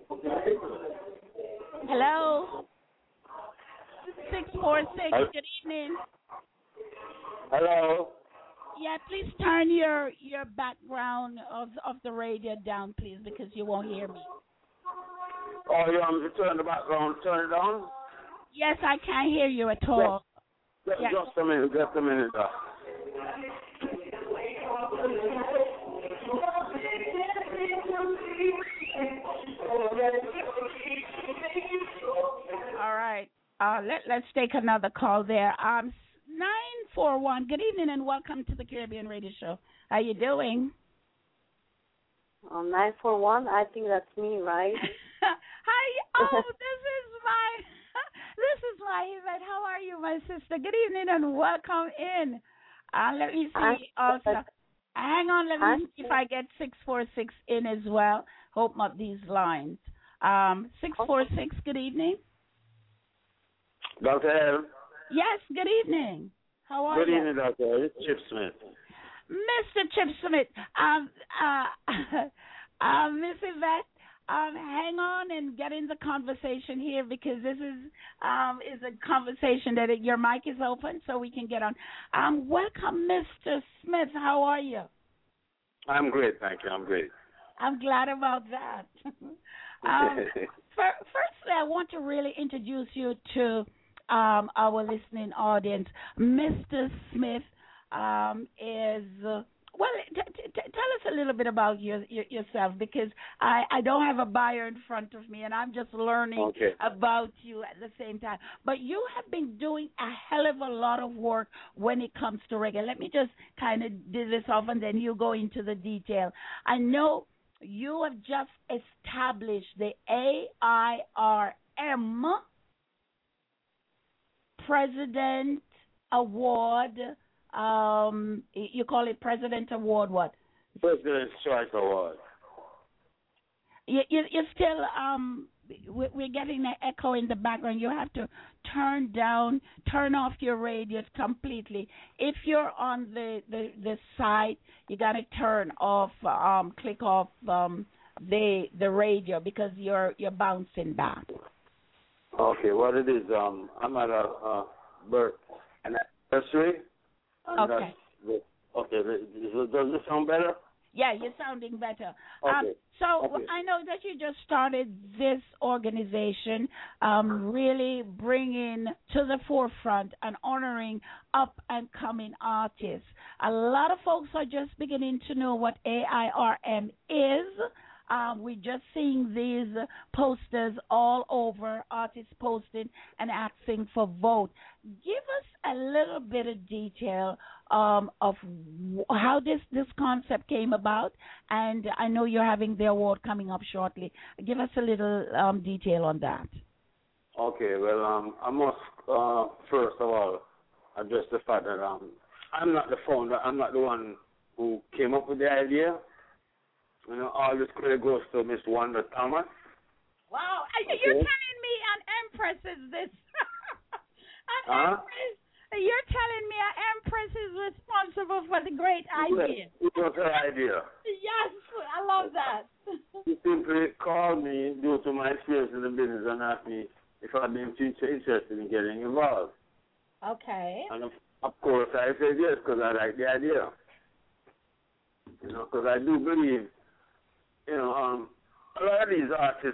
Hello? six four six, good evening. Hello? Yeah, please turn your your background of of the radio down, please, because you won't hear me. Oh, you want me to turn the background, turn it down? Yes, I can't hear you at all. Just, yeah. just a minute, just a minute. Uh. All right. Uh, let, let's take another call there. Um, nine four one. Good evening and welcome to the Caribbean Radio Show. How you doing? Um, nine four one. I think that's me, right? Hi. Oh, this is my this is my Yvette. How are you, my sister? Good evening and welcome in. Uh, let me see. Also, hang on. Let me see if I get six four six in as well. Open up these lines. Um, six four six. Good evening. Doctor L. Yes, good evening. How are good you? Good evening, Doctor L. It's Chip Smith. Mister Chip Smith, um, uh, uh, Miss Yvette, um, hang on and get in the conversation here because this is um, is a conversation that it, your mic is open so we can get on. Um, welcome, Mister Smith. How are you? I'm great, thank you. I'm great. I'm glad about that. um, for, firstly, I want to really introduce you to Um, our listening audience. Mister Smith um, is, uh, well, t- t- t- tell us a little bit about your, your, yourself because I, I don't have a bio in front of me and I'm just learning okay. about you at the same time. But you have been doing a hell of a lot of work when it comes to reggae. Let me just kind of do this off and then you go into the detail. I know you have just established the A I R M President Award, um, you call it President Award what? President's Choice Award. You, you, you're still, um, we're getting an echo in the background. You have to turn down, turn off your radio completely. If you're on the, the, the site, you got to turn off, um, click off um, the the radio because you're you're bouncing back. Okay, what it is, um, I'm at a uh, birth anniversary. Okay. Okay, does this sound better? Yeah, you're sounding better. Okay. Um, so okay. I know that you just started this organization, um, really bringing to the forefront and honoring up and coming artists. A lot of folks are just beginning to know what A I R M is. Um, we're just seeing these posters all over, artists posting and asking for vote. Give us a little bit of detail um, of how this, this concept came about, and I know you're having the award coming up shortly. Give us a little um, detail on that. Okay, well, um, I must uh, first of all address the fact that um, I'm not the founder. I'm not the one who came up with the idea. You know, all this credit goes to Miss Wanda Thomas. Wow, okay. You're telling me an empress is this? an huh? empress? You're telling me an empress is responsible for the great idea? It was her idea. Yes, I love that. She simply called me due to my experience in the business and asked me if I'd be in future interested in getting involved. Okay. And of, of course I said yes because I like the idea. You know, because I do believe, you know, um, a lot of these artists,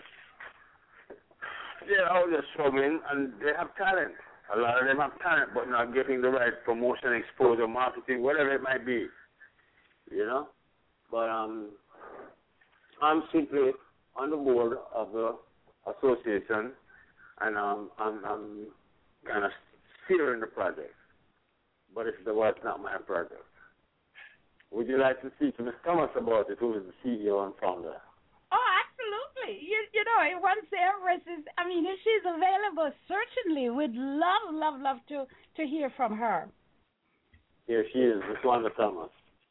they're out there struggling and they have talent. A lot of them have talent but not getting the right promotion, exposure, marketing, whatever it might be. You know? But um, I'm simply on the board of the association and um, I'm, I'm kind of steering the project. But it's the work, not my project. Would you like to speak to Miz Thomas about it, who is the C E O and founder? Oh, absolutely. You, you know, once the Empress is, I mean, if she's available, certainly we'd love, love, love to, to hear from her. Here she is, Miz Wanda Thomas.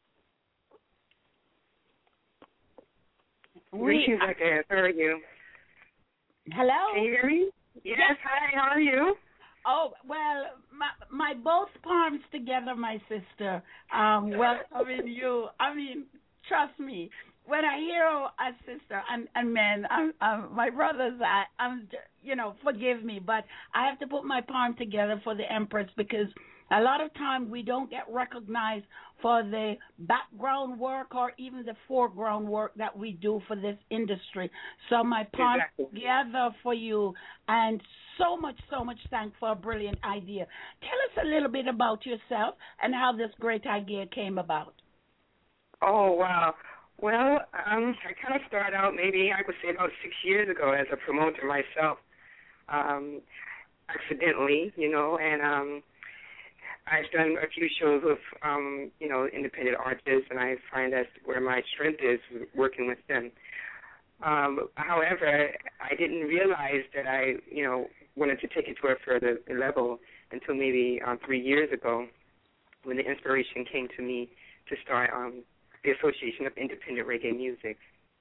Greetings, Doctor How are you? Hello? Can you hear me? Yes, yes. Hi, how are you? Oh, well, my, my both palms together, my sister, um, welcoming you. I mean, trust me, when I hear a sister and, and men, I'm, I'm, my brothers, I, I'm, you know, forgive me, but I have to put my palm together for the Empress because a lot of times we don't get recognized for the background work or even the foreground work that we do for this industry. So my palm Exactly. together for you, and so much, so much thanks for a brilliant idea. Tell us a little bit about yourself and how this great idea came about. Oh, wow. Well, um, I kind of started out maybe, I would say, about six years ago as a promoter myself, um, accidentally, you know, and um, I've done a few shows with, um, you know, independent artists, and I find that's where my strength is, working with them. Um, however, I didn't realize that I, you know, wanted to take it to a further level until maybe um, three years ago when the inspiration came to me to start um, the Association of Independent Reggae Music.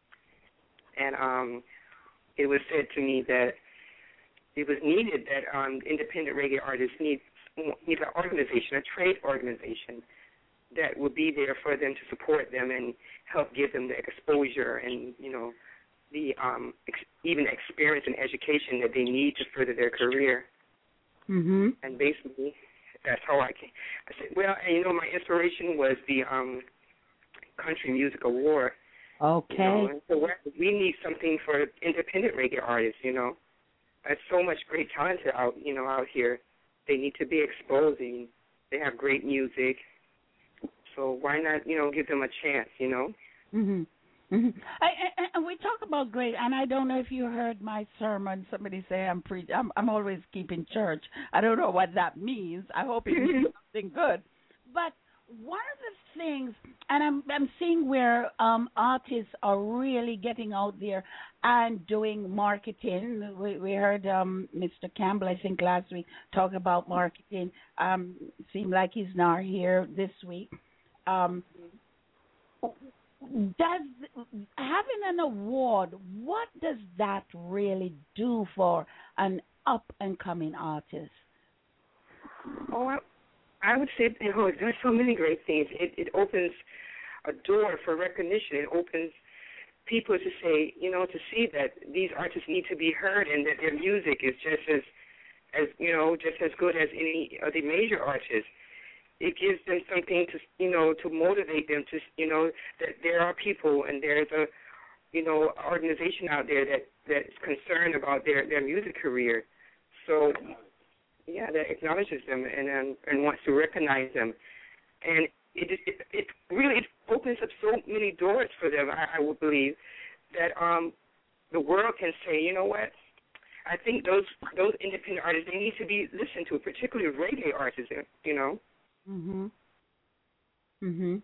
And um, it was said to me that it was needed that um, independent reggae artists need, need an organization, a trade organization, that would be there for them to support them and help give them the exposure and, you know, the um, ex- even experience and education that they need to further their career. Mm-hmm. And basically, that's how I came. I said, well, and, you know, my inspiration was the um, Country Music Award. Okay. You know, and so we need something for independent reggae artists, you know. There's so much great talent out, you know, out here. They need to be exposing. They have great music. So why not, you know, give them a chance, you know? Mm-hmm. Mm-hmm. I, I, and we talk about great, and I don't know if you heard my sermon. Somebody say I'm pre- I'm, I'm always keeping church. I don't know what that means. I hope it means something good. But one of the things, and I'm I'm seeing where um, artists are really getting out there and doing marketing. We, we heard um, Mister Campbell, I think last week, talk about marketing. Um, seemed like he's not here this week. Um, does having an award, what does that really do for an up and coming artist? Oh, I, I would say, you know, there's so many great things. It, it opens a door for recognition. It opens people to say, you know, to see that these artists need to be heard and that their music is just as, as you know, just as good as any of the major artists. It gives them something to, you know, to motivate them to, you know, that there are people and there's a, you know, organization out there that, that's concerned about their, their music career. So, yeah, that acknowledges them and and, and wants to recognize them. And it, it it really it opens up so many doors for them, I, I would believe, that um the world can say, you know what, I think those those independent artists, they need to be listened to, particularly reggae artists, you know. Mhm. Mhm.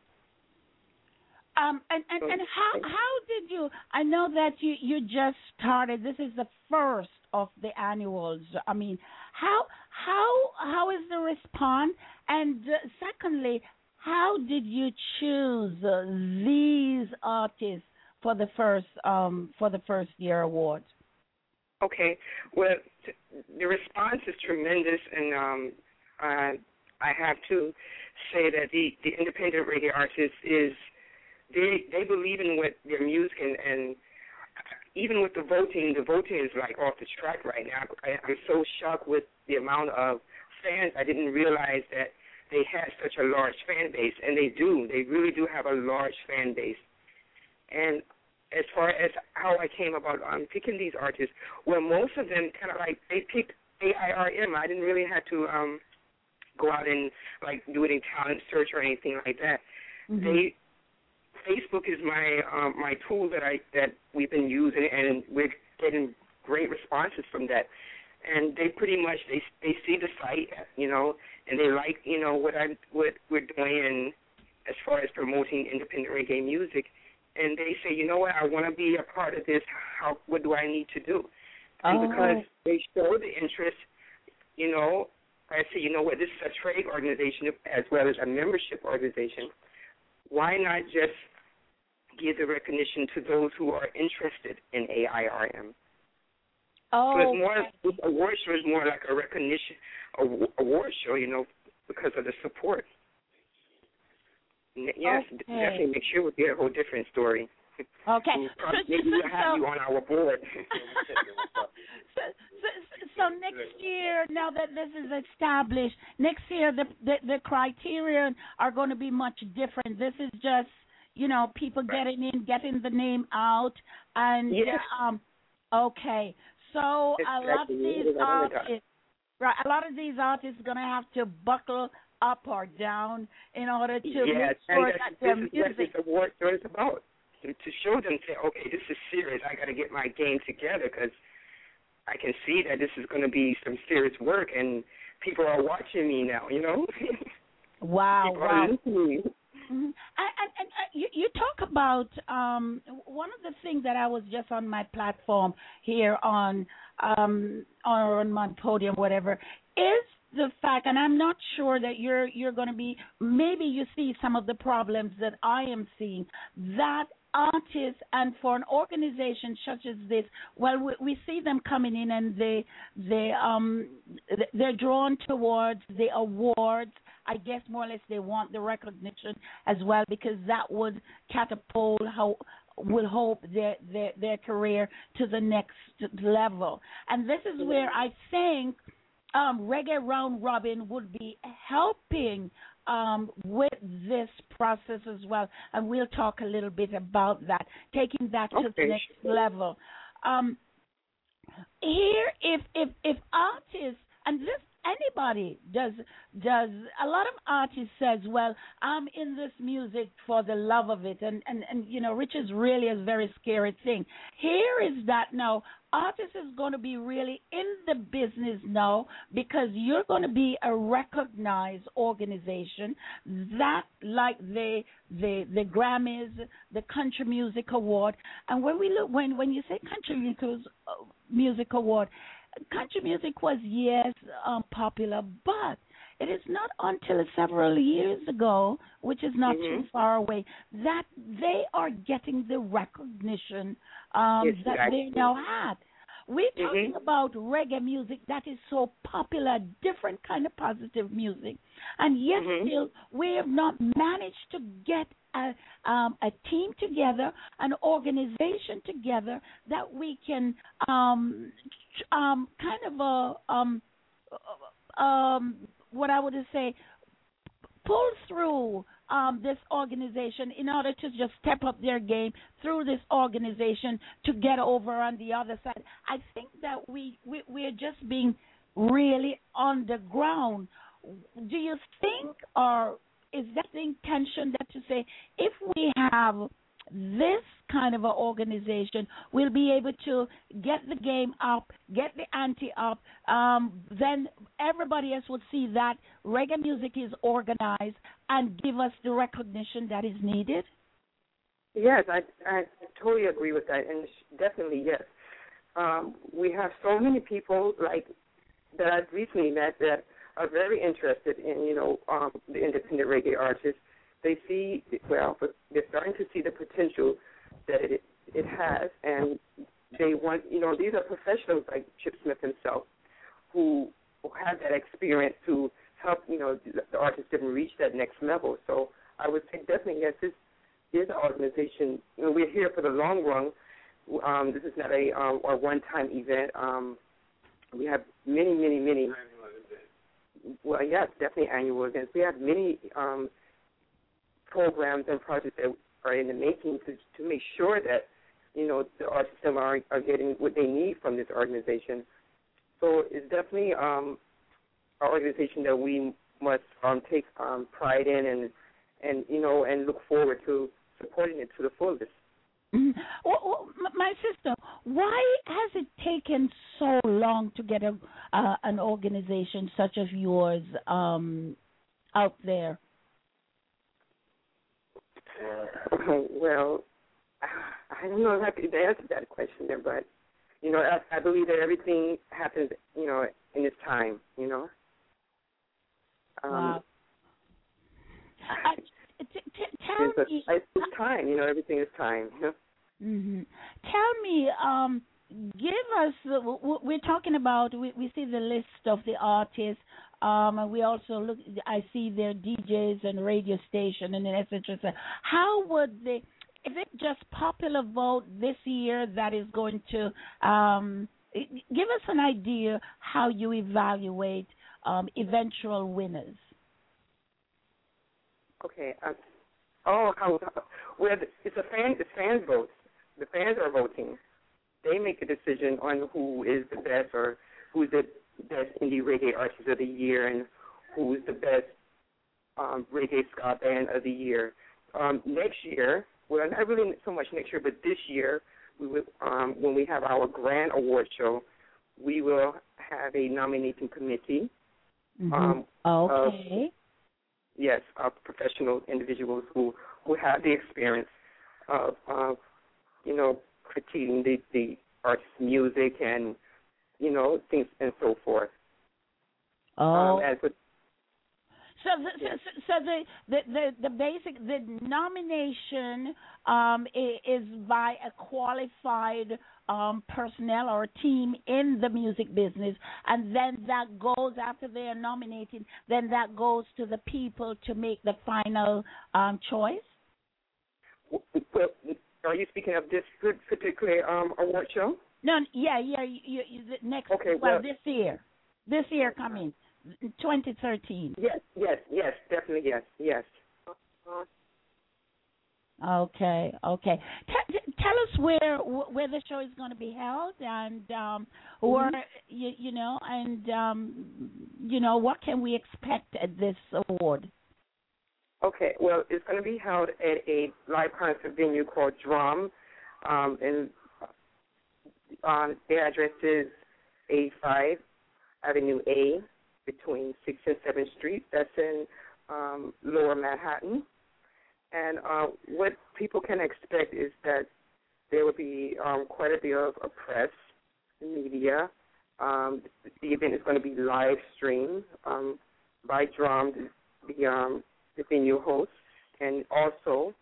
Um, and, and, and how how did you? I know that you, you just started. This is the first of the annuals. I mean, how how how is the response? And uh, secondly, how did you choose uh, these artists for the first um for the first year award? Okay, well, t- the response is tremendous, and um, uh, I have to say that the, the independent reggae artist is, they they believe in what their music, and, and even with the voting, the voting is like off the track right now. I, I'm so shocked with the amount of fans. I didn't realize that they had such a large fan base, and they do. They really do have a large fan base. And as far as how I came about um, picking these artists, well, most of them kind of like, they picked A I R M. I didn't really have to um, go out and like do any talent search or anything like that. Mm-hmm. They Facebook is my um, my tool that I that we've been using, and we're getting great responses from that. And they pretty much they they see the site, you know, and they like, you know, what I what we're doing and as far as promoting independent reggae music. And they say, you know what, I want to be a part of this. How what do I need to do? And oh. because they show the interest, you know, I say, you know what, this is a trade organization as well as a membership organization. Why not just give the recognition to those who are interested in A I R M? Oh, so it's more, this award show is more like a recognition award show, you know, because of the support. Yes, Okay. definitely. Make sure we get a whole different story. Okay. We'll probably, So, maybe so, we'll have so, you on our board. so, so, so next year, now that this is established, next year the the, the criteria are going to be much different. This is just, you know, people Right. getting in, getting the name out, and Yes. um, okay. So a lot of Exactly. these It is another guy. artists, right? A lot of these artists are going to have to buckle up or down in order to Yes, make and sure that's, that their this is what music. this award show is about. To, to show them, say, okay, this is serious. I got to get my game together because I can see that this is going to be some serious work, and people are watching me now. You know. Wow! people Wow! are listening. Mm-hmm. And, and, and uh, you, you talk about um, one of the things that I was just on my platform here on um, or on my podium, whatever, is the fact, and I'm not sure that you're you're going to be. Maybe you see some of the problems that I am seeing. That artists and for an organization such as this, well, we, we see them coming in and they they um they're drawn towards the awards. I guess more or less they want the recognition as well because that would catapult how will hope their, their their career to the next level. And this is where I think um, Reggae Round Robin would be helping um, with this process as well. And we'll talk a little bit about that, taking that to Okay. the next level. Um, here, if if if artists and this anybody does does a lot of artists says, well, I'm in this music for the love of it, and and and you know, Rich is really a very scary thing. Here is that now artists is going to be really in the business now because you're going to be a recognized organization that like the the the Grammys, the Country Music Award, and when we look when when you say Country Music Music Award. Country music was, yes, um, popular, but it is not until several years ago, which is not Mm-hmm. too far away, that they are getting the recognition um, Yes, that exactly. they now have. We're talking Mhm. about reggae music that is so popular, different kind of positive music, and yet Mhm. still we have not managed to get a, um, a team together, an organization together that we can um, um, kind of a um, um, what I would say pull through um, this organization in order to just step up their game through this organization to get over on the other side. I think that we, we, we're just being really on the ground. Do you think, or is that the intention that to say if we have this kind of an organization, we'll be able to get the game up, get the ante up, um, then everybody else would see that reggae music is organized and give us the recognition that is needed? Yes, I I totally agree with that, and sh- definitely yes. Um, we have so many people like that I've recently met that are very interested in you know um, the independent reggae artists. They see well, but they're starting to see the potential that it it has, and they want you know these are professionals like Chip Smith himself who have that experience to help you know the, the artists to reach that next level. So I would say definitely yes, this is an organization. You know, we're here for the long run. Um, this is not a um, a one-time event. Um, we have many, many, many. Well, yes, definitely annual events. We have many um, programs and projects that are in the making to to make sure that you know the artists are are getting what they need from this organization. So it's definitely um, an organization that we must um, take um, pride in and and you know and look forward to supporting it to the fullest. Mm-hmm. Well, well, my sister, why has it taken so long to get a uh, an organization such as yours um, out there? Uh, well, I don't know if I could answer that question there, but you know, I, I believe that everything happens, you know, in its time. You know. Um, Wow. Uh, t- t- tell it's, a, me, it's it's time. You know, everything is time. You know? mm-hmm. Tell me, um, give us. Uh, we're talking about. We, we see the list of the artists Um, and we also look. I see their D Js and radio station, and et cetera. How would they? Is it just popular vote this year that is going to um, give us an idea how you evaluate um, eventual winners? Okay. Um, oh, how? Well, it's a fan. It's fans votes. The fans are voting. They make a decision on who is the best or who's the best indie reggae artist of the year and who's the best um, reggae ska band of the year. Um, next year, well, not really so much next year, but this year, we will, um, when we have our grand award show, we will have a nominating committee. Mm-hmm. Um, okay. Of, yes, of professional individuals who, who have the experience of, of you know, critiquing the, the artist's music and, you know, things and so forth. Oh. Um, as with, so, the, yes. so, so the, the, the, the basic, the nomination um, is by a qualified um, personnel or team in the music business, and then that goes, after they are nominated, then that goes to the people to make the final um, choice? Well, are you speaking of this particular um, award show? No, yeah, yeah. You, you, you, next, okay, well, well, this year, this year coming, twenty thirteen. Yes, yes, yes, definitely, yes, yes. Okay, okay. T- t- tell us where where the show is going to be held, and um, where mm-hmm. you, you know, and um, you know, what can we expect at this award? Okay, well, it's going to be held at a live concert venue called Drum, um, and uh, their address is eighty-five Avenue A between sixth and seventh Street. That's in um, Lower Manhattan. And uh, what people can expect is that there will be um, quite a bit of a press, media. Um, the event is going to be live streamed um, by Drum, the, the um, the venue host, and also,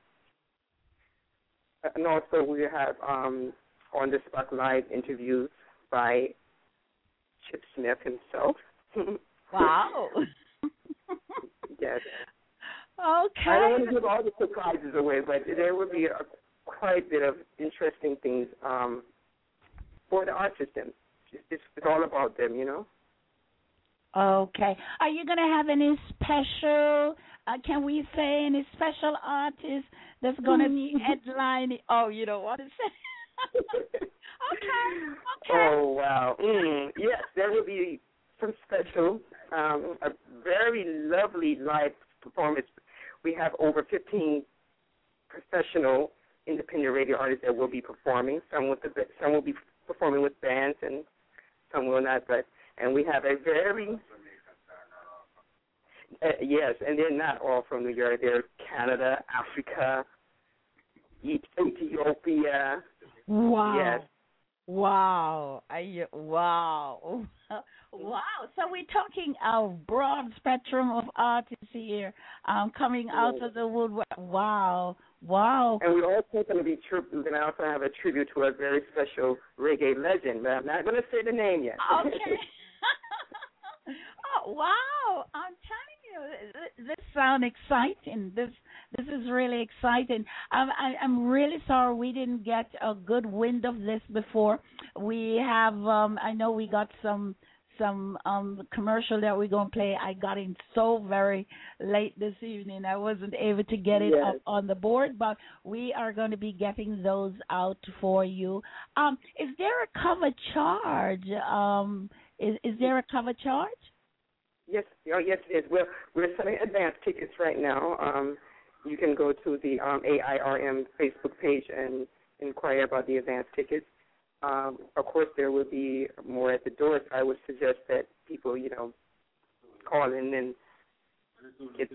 and also we have um, on the spot live interviews by Chip Smith himself. Wow. Yes. Okay. I don't want to give all the surprises away, but there will be a, quite a bit of interesting things um, for the art system. It's, it's, it's all about them, you know. Okay. Are you going to have any special, uh, can we say any special artist that's going to be headlining? Oh, you don't want to say? okay. Okay. Oh, wow. Mm, yes, there will be some special, um, a very lovely live performance. We have over fifteen professional independent radio artists that will be performing. Some with the, some will be performing with bands, and some will not. But and we have a very uh, yes, and they're not all from New York. They're Canada, Africa, Ethiopia. Wow. Yes. Wow. I, wow. Wow. So we're talking a broad spectrum of artists here um, coming out of the woodwork. Wow. Wow. And we're also going to be tri- we're going to also have a tribute to a very special reggae legend, but I'm not going to say the name yet. Okay. Oh, wow. I'm telling you, this sounds exciting. This this is really exciting. I'm, I, I'm really sorry we didn't get a good wind of this before. We have, um, I know we got some some um, commercial that we're going to play. I got in so very late this evening. I wasn't able to get it yes. up on the board, but we are going to be getting those out for you. Um, is there a cover charge? Um, is, is there a cover charge? Yes, oh, yes, it is. We're, we're selling advance tickets right now. Um, you can go to the um, A I R M Facebook page and inquire about the advance tickets. Um, of course, there will be more at the doors. I would suggest that people, you know, call in and get.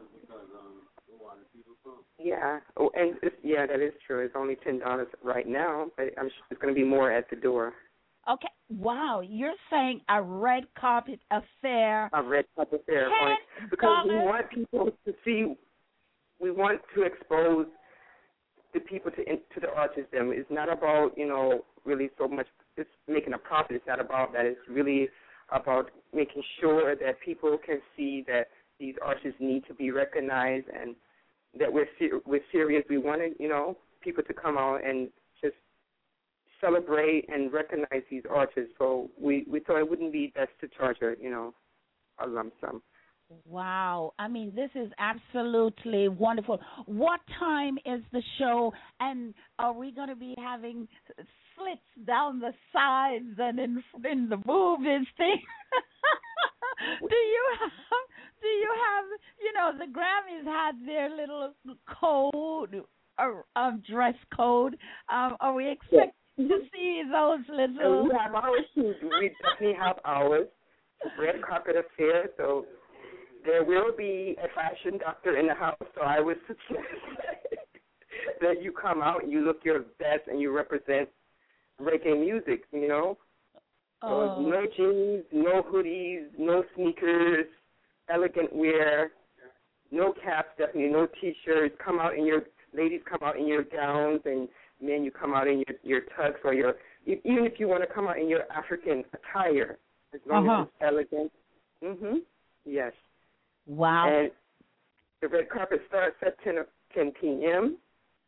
Yeah, oh, and it's, yeah, that is true. It's only ten dollars right now, but I'm sure it's going to be more at the door. Okay. Wow, you're saying a red carpet affair. A red carpet affair, because we want people to see. We want to expose the people to to the autism. It's not about, you know, really so much. It's making a profit. It's not about that. It's really about making sure that people can see that these artists need to be recognized and that we're ser- we're serious. We wanted, you know, people to come out and just celebrate and recognize these artists. So we, we thought it wouldn't be best to charge her, you know, a lump sum. Wow. I mean, this is absolutely wonderful. What time is the show, and are we going to be having slits down the sides and in, in the boobies thing? do you have, do you have, you know, the Grammys had their little code, or um, dress code. Um, are we expecting yes. to see those little? We have ours too. We definitely have ours. Red carpet affair, so there will be a fashion doctor in the house, so I would suggest that you come out and you look your best and you represent reggae music, you know. Oh. So no jeans, no hoodies, no sneakers, elegant wear, no caps, definitely no T-shirts. Come out in your, ladies come out in your gowns, and men, you come out in your, your tux or your, even if you want to come out in your African attire, as long uh-huh. as it's elegant. Mm-hmm. Yes. Wow. And the red carpet starts at ten p.m.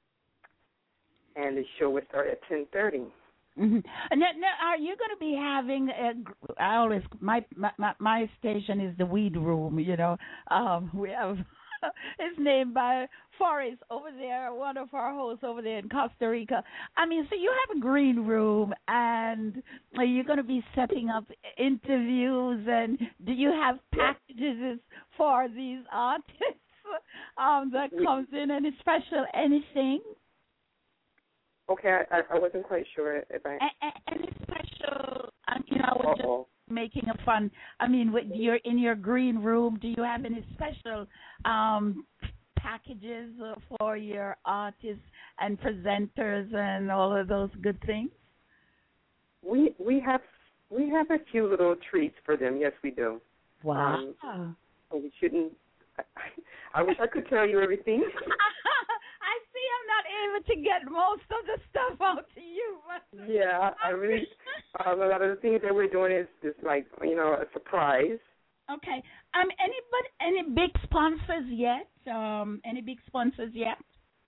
and the show will start at ten thirty. Mm-hmm. Now, now, are you going to be having? A, I always my, my my station is the Weed Room. You know, um, we have it's named by Forrest over there, one of our hosts over there in Costa Rica. I mean, so you have a green room, and are you going to be setting up interviews? And do you have packages for these artists um, that comes in? Any special anything? Okay, I, I wasn't quite sure if I. A- any special? Um, you know, I was Uh-oh. just making a fun. I mean, with your in your green room, do you have any special um, packages for your artists and presenters and all of those good things? We we have we have a few little treats for them. Yes, we do. Wow. Um, so we shouldn't. I, I wish I could tell you everything. I see I'm not able to get most of the stuff out to you. But yeah, I really. Um, a lot of the things that we're doing is just like, you know, a surprise. Okay. Um. Anybody? Any big sponsors yet? Um. Any big sponsors yet?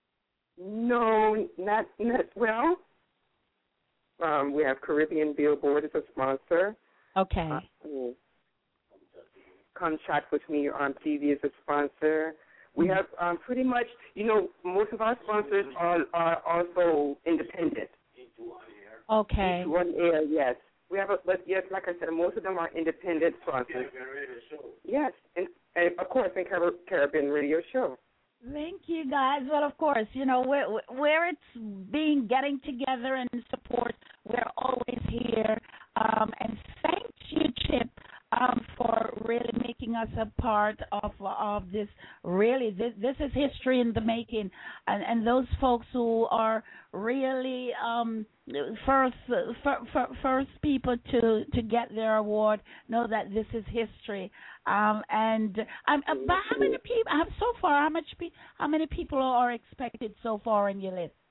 No, not not well. Um. We have Caribbean Billboard as a sponsor. Okay. Uh, Contract with Me on T V as a sponsor. We have um, pretty much, you know, most of our sponsors are, are also independent. Okay. One air, yes. We have, a, but yes, like I said, most of them are independent sponsors. Yes, and, and of course, in Car- Caribbean Radio Show. Thank you, guys. Well, of course, you know, where, where it's being getting together and support, we're always here. Um, and thank you, Chip, um, for really making us a part of of this. Really, this, this is history in the making. And, and those folks who are really um, first for, first people to, to get their award know that this is history. Um, and um, about how many people have so far? How much? Pe- how many people are expected so far in your list?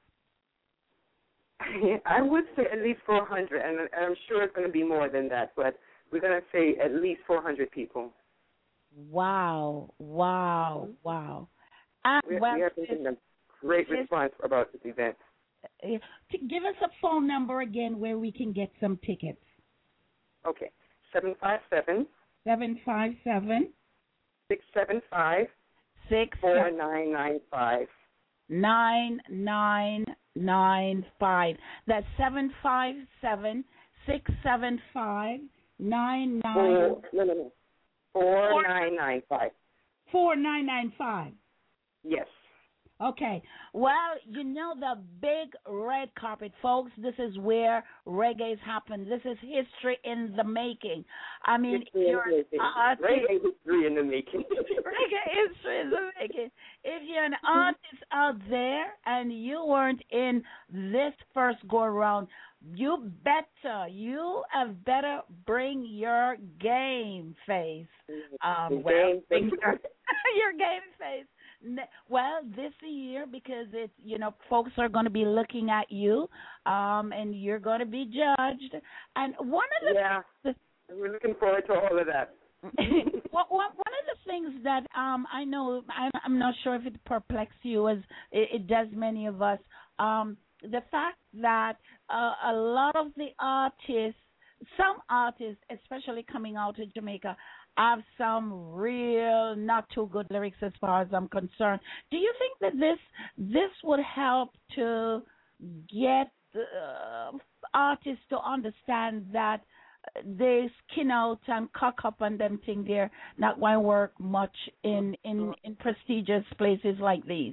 I would say at least four hundred, and I'm sure it's going to be more than that. But we're going to say at least four hundred people. Wow! Wow! Wow! Uh, we, well, we have been a great response about this event. Uh, to give us a phone number again where we can get some tickets. Okay, seven five seven. Seven five seven six seven five six four nine nine five nine nine nine five. That's seven five seven six seven five nine nine. No, no, no. Four nine nine five. Four nine nine five. Yes. Okay. Well, you know the big red carpet, folks. This is where reggae's happen. This is history in the making. I mean, history if you're an artist, reggae history in the making. reggae history in the making. If you're an artist out there and you weren't in this first go around, you better, you have better bring your game face. Um, well, game your, your game face. Well, this year, because it's, you know, folks are going to be looking at you, um, and you're going to be judged. And one of the yeah. things, We're looking forward to all of that. Well, one of the things that um, I know, I'm, I'm not sure if it perplexes you as it, it does many of us, um, the fact that uh, a lot of the artists, some artists, especially coming out of Jamaica, have some real not too good lyrics as far as I'm concerned. Do you think that this this would help to get uh, artists to understand that they skin out and cock up and them thing they're not going to work much in, in, in prestigious places like these?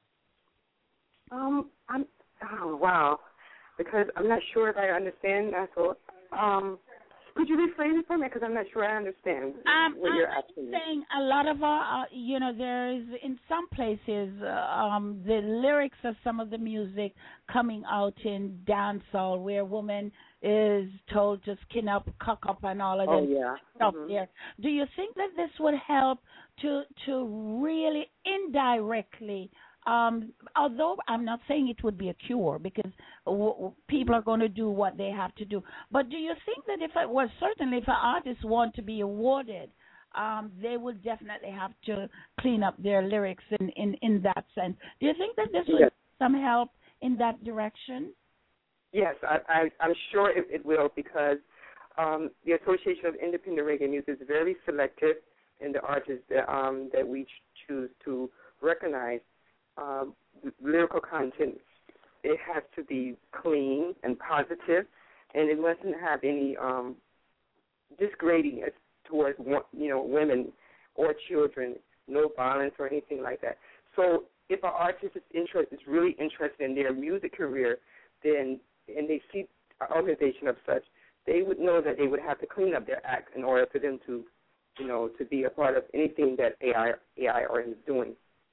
Um, I'm, oh, wow, because I'm not sure if I understand that. So, um, could you rephrase it for me? Because I'm not sure I understand um, what you're I'm asking. saying a lot of our, uh, you know, there's in some places uh, um, the lyrics of some of the music coming out in dancehall where woman is told to skin up, cock up, and all of Oh, that yeah. stuff Mm-hmm. there. Do you think that this would help to to really indirectly? Um, although I'm not saying it would be a cure because w- w- people are going to do what they have to do. But do you think that if it was certainly if an artist want to be awarded, um, they would definitely have to clean up their lyrics in, in, in that sense? Do you think that this would Yes. some help in that direction? Yes, I, I, I'm sure it, it will because um, the Association of Independent Reggae Music is very selective in the artists that, um, that we ch- choose to recognize. Um, lyrical content, it has to be clean and positive, and it mustn't have any um, disgrading as towards you know women or children, no violence or anything like that. So if an artist is interest is really interested in their music career, then and they see an organization of such, they would know that they would have to clean up their act in order for them to, you know, to be a part of anything that A I A I R is doing.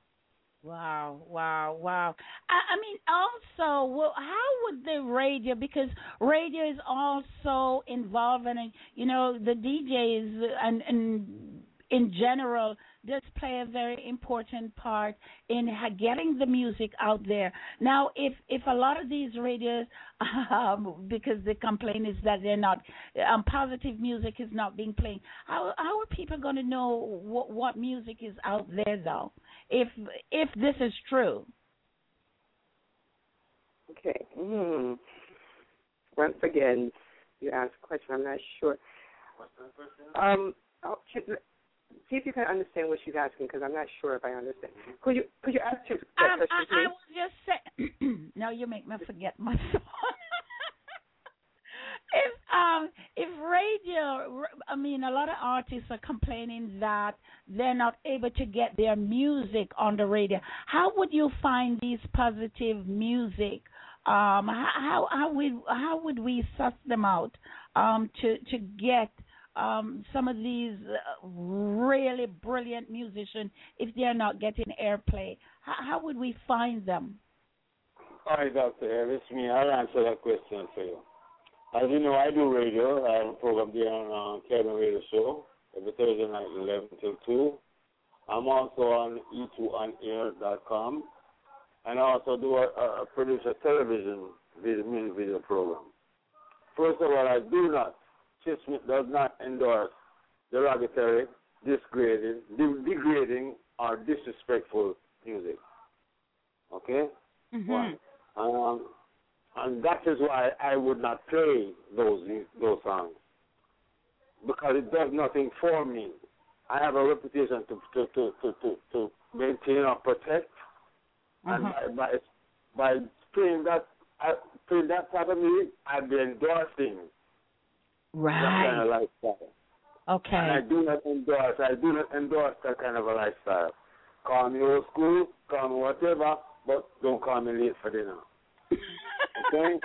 Wow, wow, wow. I, I mean, also, well, how would the radio, because radio is also involved in, you know, the D Js and, and in general does play a very important part in ha- getting the music out there. Now, if, if a lot of these radios, um, because the complaint is that they're not, um, positive music is not being played, how, how are people going to know what, what music is out there, though? If if this is true. Okay. Mm. Once again, you asked a question. I'm not sure. What's that question? Um, I'll check, see if you can understand what she's asking, because I'm not sure if I understand. Could you could you ask her that Um, question, I, I please? was just saying. Now you make me forget my thought. If um if radio, I mean, a lot of artists are complaining that they're not able to get their music on the radio. How would you find these positive music? Um, how how would how would we suss them out? Um, to to get um some of these really brilliant musicians if they're not getting airplay. How, how would we find them? All right, Doctor, it's me. I'll answer that question for you. As you know, I do radio. I have a program there on uh, Caribbean Radio Show every Thursday night, eleven till two. I'm also on e two on air dot com, and I also do a, a produce a television video, music video program. First of all, I do not, Chief Smith does not endorse derogatory, disgrading, de- degrading, or disrespectful music. Okay? Mm-hmm. One. Um, And that is why I would not play those those songs, because it does nothing for me. I have a reputation to to to to, to, to maintain or protect, and Mm-hmm. by, by by playing that uh, playing that type of music, I've been endorsing Right. that kind of lifestyle. Okay. And I do not endorse. I do not endorse that kind of a lifestyle. Call me old school, call me whatever, but don't call me late for dinner. Okay?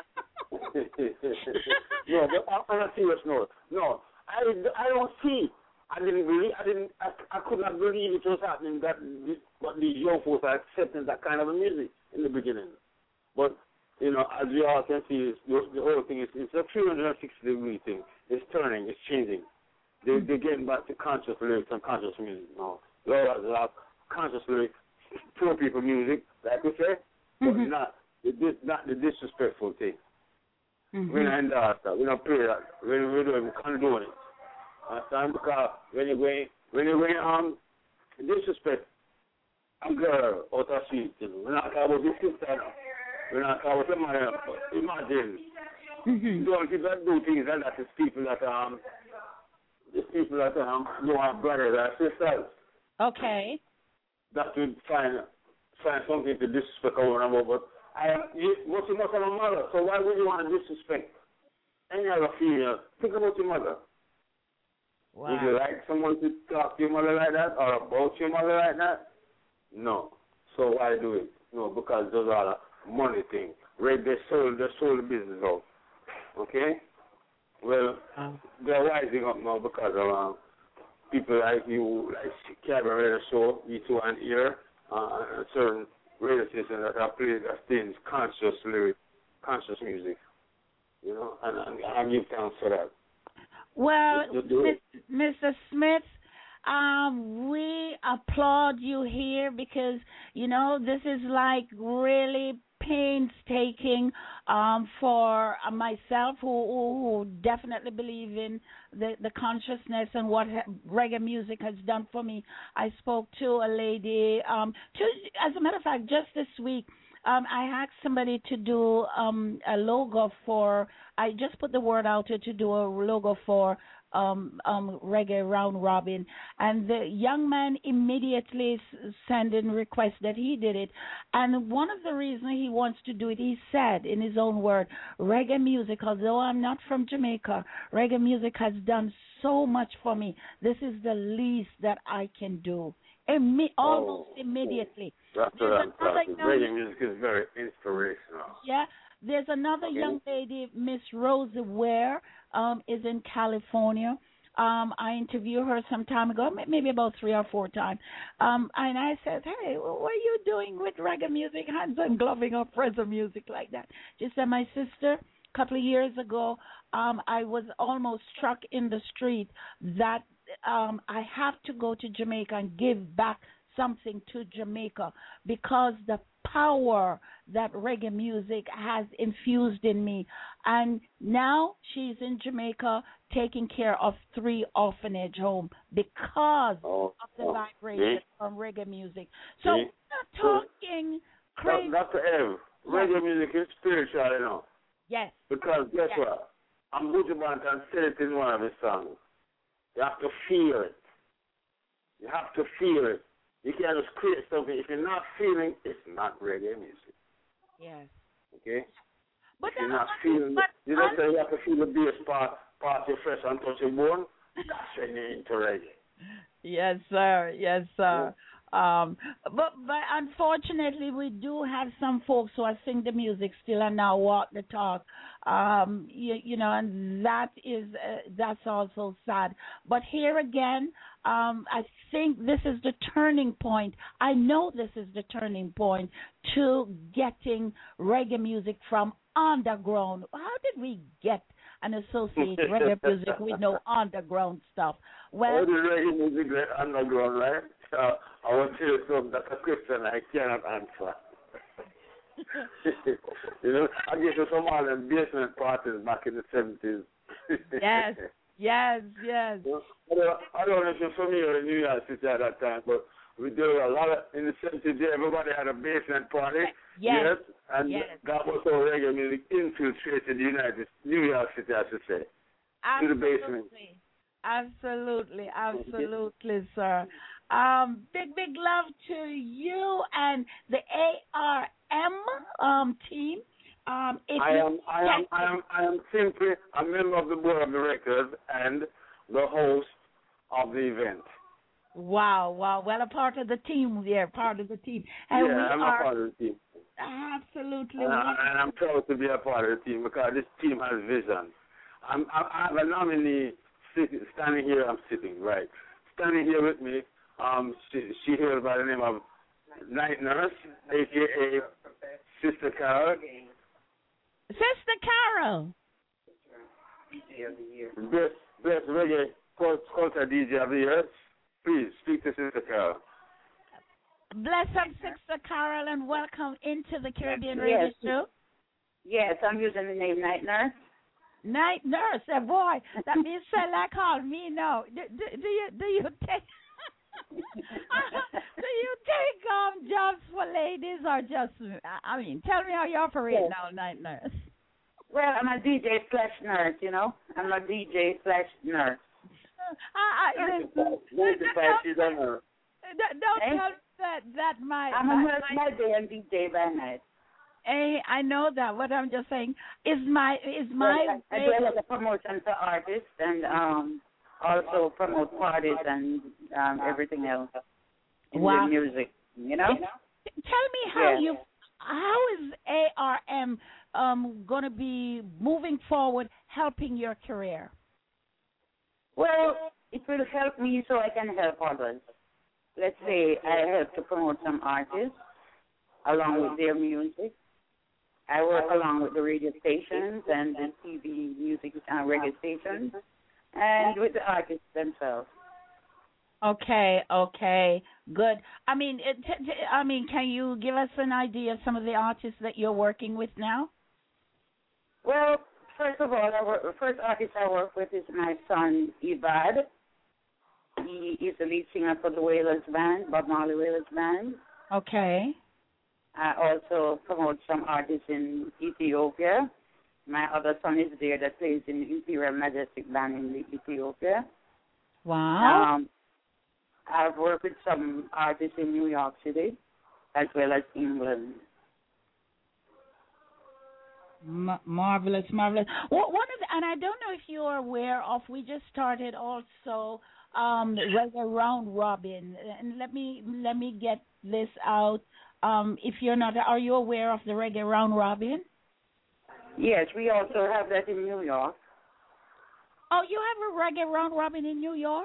No, but on a serious note, no, I, I don't see. I didn't believe. I didn't. I, I could not believe it was happening. That this, but these young folks are accepting that kind of a music in the beginning. But you know, as we all can see, it's, the, the whole thing is it's a three hundred sixty degree thing. It's turning. It's changing. They they're getting back to conscious lyrics and conscious music now. There are conscious lyrics, poor people music, like we say, but Mm-hmm. not. It is not the disrespectful thing. Mm-hmm. We're not endorse that. We don't pray that. We we don't even condone it. Understand? Because when you're going, when you're going, um, disrespect a girl out of street, you know, we're not talking about your sister now. We're not talking about your mother. Imagine. Mm-hmm. Don't people that do things like that is people that, um, the people that, um, don't have brothers or sisters. Okay. That would find, find something to disrespect one another. But I, you, what you must have a mother, so why would you want to disrespect any other female? Think about your mother. Wow. Would you like someone to talk to your mother like that or about your mother like that? No. So why do it? No, because those are a money thing. Right? They sold, they sold the business out. Okay? Well, um. they're rising up now because of um, people like you, like Cabin Radio Show, E two and Ear, uh, and certain radio stations that are playing that things, conscious lyric, conscious music. You know, and, and I give thanks for that. Well, You Mister Smith, um, we applaud you here because, you know, this is like really painstaking um, for uh, myself who, who, who definitely believe in the, the consciousness and what ha- reggae music has done for me. I spoke to a lady, um, to, as a matter of fact, just this week, Um, I asked somebody to do um, a logo for, I just put the word out there to do a logo for um, um, Reggae Round Robin. And the young man immediately s- sent in request that he did it. And one of the reasons he wants to do it, he said in his own word, reggae music, although I'm not from Jamaica, reggae music has done so much for me. This is the least that I can do. Imme- almost oh, immediately. That's what There's I'm another talking. young- Reggae music is very inspirational. Yeah, there's another Okay. young lady, Miss Rosa Ware, um, is in California. Um, I interviewed her some time ago, may- maybe about three or four times. Um, and I said, hey, what are you doing with reggae music, hands and gloving up reggae music like that? She said, my sister, a couple of years ago, um, I was almost struck in the street that um, I have to go to Jamaica and give back something to Jamaica because the power that reggae music has infused in me. And now she's in Jamaica taking care of three orphanage homes because Oh, of the oh, vibration see? from reggae music. So See? we're not talking crazy. Doctor Ev, reggae music is spiritual, you know. Yes. Because guess Yes. what? I'm Buju Banton said it in one of his songs. You have to feel it. You have to feel it. You can't just create something. If you're not feeling, it's not reggae music. Yes. Okay? But If you're then, not feeling, but you don't say you have to feel the bass part, part your flesh and touch your bone. That's when you're into reggae. Yes, sir. Yes, sir. Um, but but unfortunately, we do have some folks who are sing the music still and now walk the talk. Um, you, you know, and that is uh, that's also sad. But here again, um, I think this is the turning point. I know this is the turning point to getting reggae music from underground. How did we get and associate reggae music with no underground stuff? Well, All the reggae music like underground, right? Uh, I want to tell you something. That's a question I cannot answer. You know, I guess to some of them basement parties back in the seventies. yes, yes, yes. I don't, I don't know if you're familiar with New York City at that time, but we did a lot of, in the seventies, everybody had a basement party. Yes. And yes. that was how reggae music infiltrated the United New York City, I should say. Absolutely. To the basement. Absolutely, absolutely, sir. Um, big, big love to you and the A R M um, team. Um, if I you am, I am, I am, I am simply a member of the board of directors and the host of the event. Wow, wow. Well, a part of the team there, part of the team. And yeah, we I'm are a part of the team. Absolutely. And, I, and I'm proud to be a part of the team because this team has vision. I'm, I, I have a nominee sitting, standing here, I'm sitting, right. Standing here with me, um, she, she here by the name of Night Nurse, a k a. Sister Carol. Sister Carol. D J of the year. Best, best reggae culture D J of the year. Please, speak to Sister Carol. Bless up, Sister Carol, and welcome into the Caribbean yes. Radio Show. Yes, I'm using the name Night Nurse. Night nurse, eh, boy. That means say like call me now. Do, do, do you do you take do you take um jobs for ladies or just? I mean, tell me how you operate Yes. now, night nurse. Well, I'm a D J slash nurse, you know. I'm a D J slash nurse. I, I, listen, Most don't, of the time she's on her. don't don't Eh? tell me that that my, I'm a my, nurse my by day and D J by night. Hey, I know that. What I'm just saying is my is my Well, I, I do a lot of promotion for artists and um also promote parties and um everything else in Wow. the music, you know? Tell me how Yeah. you how is A R M um going to be moving forward, helping your career? Well, it will help me so I can help others. Let's say I help to promote some artists along with their music. I work along with the radio stations and the T V music uh, radio stations and with the artists themselves. Okay, okay, good. I mean, it, t- t- I mean, can you give us an idea of some of the artists that you're working with now? Well, first of all, I work, the first artist I work with is my son, Ibad. He is the lead singer for the Wailers Band, Bob Marley Wailers Band. Okay. I also promote some artists in Ethiopia. My other son is there that plays in the Imperial Majestic Band in the Ethiopia. Wow. Um, I've worked with some artists in New York City as well as England. M- marvelous, marvelous. Well, one of the, and I don't know if you're aware of, we just started also um Reggae Round Robin. And let me let me get this out. Um, if you're not, are you aware of the Reggae Round Robin? Yes, we also have that in New York. Oh, you have a Reggae Round Robin in New York?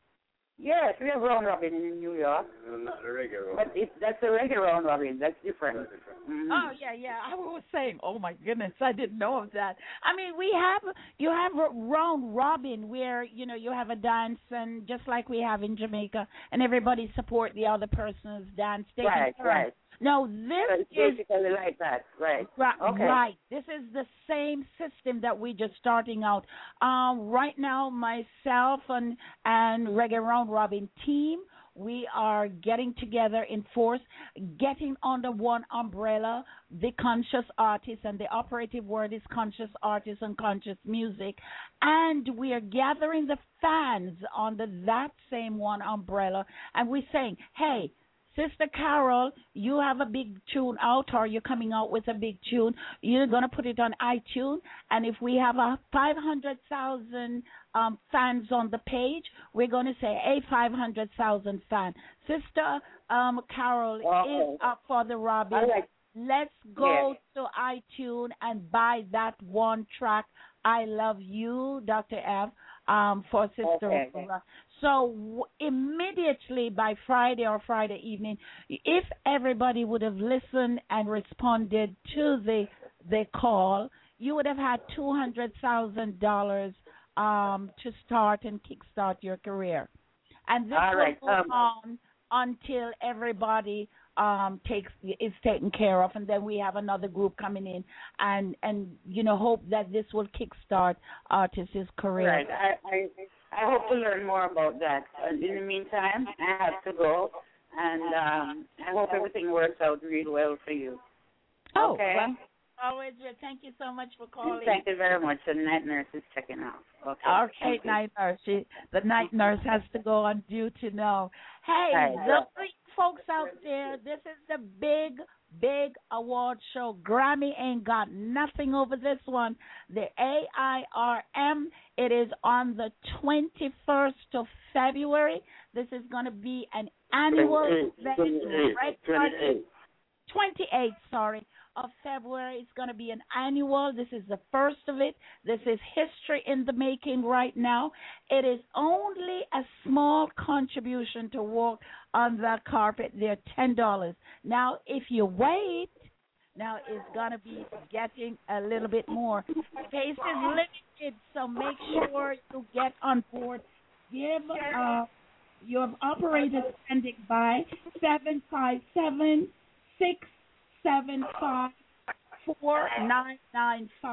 Yes, we have round robin in New York, No, not the regular. but it, that's a regular round robin. That's different. That's different. Mhm. Oh yeah, yeah. I was saying, oh my goodness, I didn't know of that. I mean, we have you have a round robin where you know you have a dance, and just like we have in Jamaica, and everybody support the other person's dance. taking Right, turns. right. No, So this it's is basically like that, right? right. Okay. Right. This is the same system that we just starting out. Um, right now, myself and and Reggae Round Robin team. We are getting together in force, getting under one umbrella, the conscious artists, and the operative word is conscious artists and conscious music. And we are gathering the fans under that same one umbrella, and we're saying, hey, Sister Carol, you have a big tune out, or you're coming out with a big tune. You're going to put it on iTunes, and if we have a five hundred thousand um, fans on the page, we're going to say, hey, five hundred thousand fans. Sister um, Carol Okay. is up for the Robin. I like. Let's go to iTunes and buy that one track, I Love You, Doctor F, um, for Sister Okay. Aurora. So w- immediately by Friday or Friday evening, if everybody would have listened and responded to the the call, you would have had two hundred thousand dollars um, to start and kickstart your career. And this All will right, go um, on until everybody um, takes is taken care of, and then we have another group coming in, and and you know hope that this will kickstart artists' career. Right. I, I I hope to learn more about that. Uh, in the meantime, I have to go, and um, I hope everything works out really well for you. Oh, Okay. well, always. Thank you so much for calling. Thank you very much. The night nurse is checking out. Okay. Okay, Thank you. night nurse. She, the night nurse has to go on duty now. Hey, Right. the three folks out there, this is the big, big award show. Grammy ain't got nothing over this one. The A I R M, it is on the twenty-first of February. This is going to be an annual event. twenty-eight, right? twenty-eight. twenty-eighth, sorry, of February. It's going to be an annual. This is the first of it. This is history in the making right now. It is only a small contribution to walk on the carpet. They're ten dollars. Now, if you wait, now it's going to be getting a little bit more. Space is limited, so make sure you get on board. Give uh, your operator standing by seven five seven, six seven five, four nine nine five.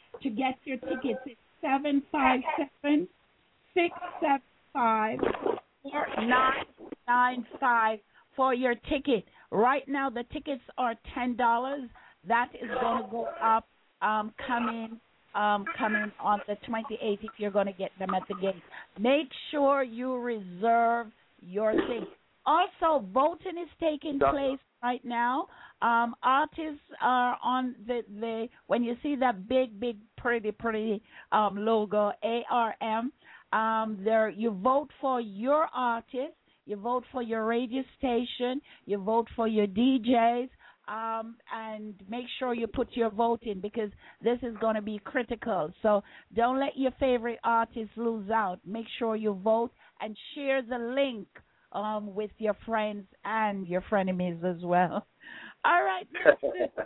to get your tickets. It's seven five seven, six seven five, four nine nine five for your ticket. Right now, the tickets are ten dollars. That is going to go up um, coming um, coming on the twenty-eighth if you're going to get them at the gate. Make sure you reserve your ticket. Also, voting is taking place right now. Um, artists are on the, the, when you see that big, big, pretty, pretty um, logo, A R M, um, there you vote for your artist, you vote for your radio station, you vote for your D Js, um, and make sure you put your vote in because this is going to be critical. So don't let your favorite artist lose out. Make sure you vote and share the link um, with your friends and your frenemies as well. All right, Mister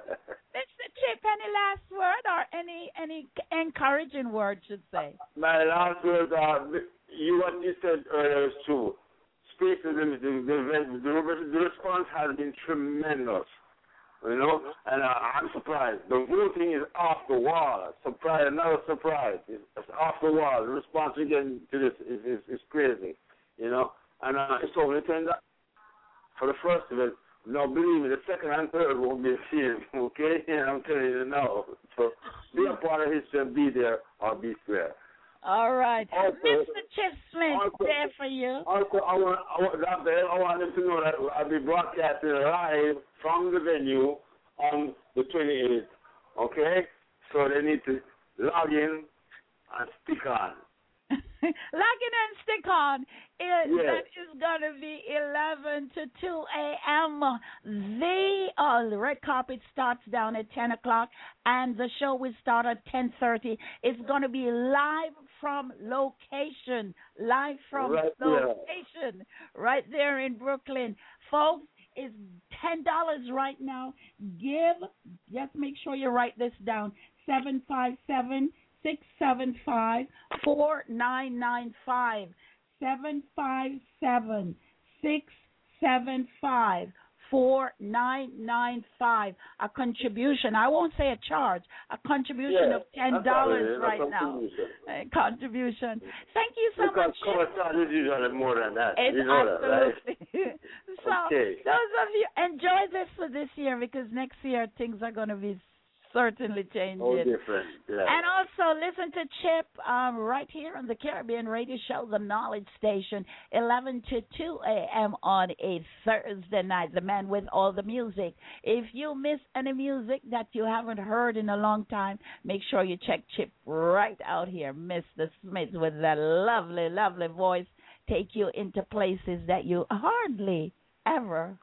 Mister Chip, any last word or any any encouraging word, should say? My last word, uh, you what you said earlier is true. Space, the, the, the, the, the response has been tremendous, you know, and uh, I'm surprised. The voting is off the wall. Surprise, another surprise. It's, it's off the wall. The response we get to this is, is, is crazy, you know, and uh, it's only ten dollars for the first of it. No, believe me, the second and third won't be the same, okay? And I'm telling you now. So be a part of history and be there or be square. All right. Also, Mister Chip Smith, also, there for you. Also, I want, I want, I want them to know that I'll be broadcasting live from the venue on the twenty-eighth, okay? So they need to log in and stick on. Log in and stick on. It, yes. That is going to be eleven to two a.m. The, uh, the red carpet starts down at ten o'clock, and the show will start at ten thirty. It's going to be live from location, live from right location, there. right there in Brooklyn. Folks, it's ten dollars right now. Give, just make sure you write this down, seven five seven, six seven five, four nine nine five. seven five seven, six seven five, four nine nine five. A contribution. I won't say a charge. A contribution yeah, of ten dollars right now. A contribution. Thank you so because much. Because cover charge is usually more than that. It's you know absolutely. That, right? So okay. those of you, enjoy this for this year because next year things are going to be certainly changing. Oh, different. Yeah. And also listen to Chip um, right here on the Caribbean Radio Show, the Knowledge Station, eleven to two a.m. on a Thursday night, the man with all the music. If you miss any music that you haven't heard in a long time, make sure you check Chip right out here, Mister Smith, with that lovely, lovely voice, take you into places that you hardly ever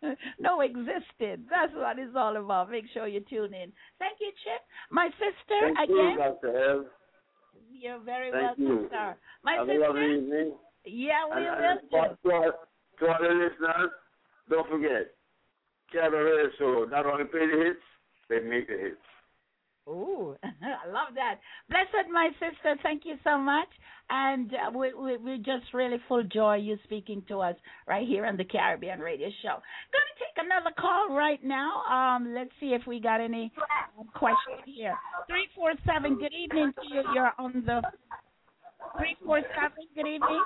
no existed. That's what it's all about. Make sure you tune in. Thank you, Chip. My sister, Thank again. You, Doctor Ev. You're very Thank welcome, you. sir. My Have sister. a lovely evening. Yeah, we and, will and do. To our, to our listeners, don't forget, Caribbean Radio Show not only play the hits, they make the hits. Ooh, I love that. Blessed, my sister, thank you so much. And uh, we, we, we just really full joy you speaking to us right here on the Caribbean Radio Show. Going to take another call right now. Um, let's see if we got any questions here. three four seven, good evening to you. You're on the three four seven, good evening.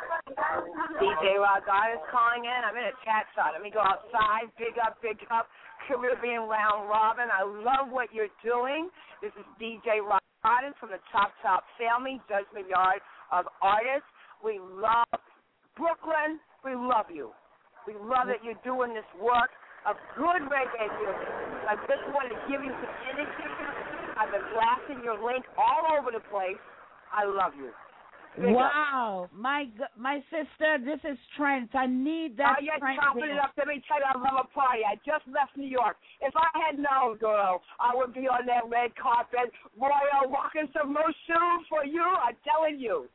D J Rod God is calling in. I'm in a chat shot. Let me go outside. Big up, big up. Caribbean Round Robin. I love what you're doing. This is D J Rod from the Chop Chop family, Judgment Yard of Artists. We love Brooklyn. We love you. We love that you're doing this work of good reggae music. I just wanted to give you some energy. I've been blasting your link all over the place. I love you. Big wow, up. my my sister, this is strength. I need that oh, you're strength. chopping it up. Let me tell you, I love a party. I just left New York. If I had known, girl, I would be on that red carpet, royal, rocking some moose shoes for you. I'm telling you.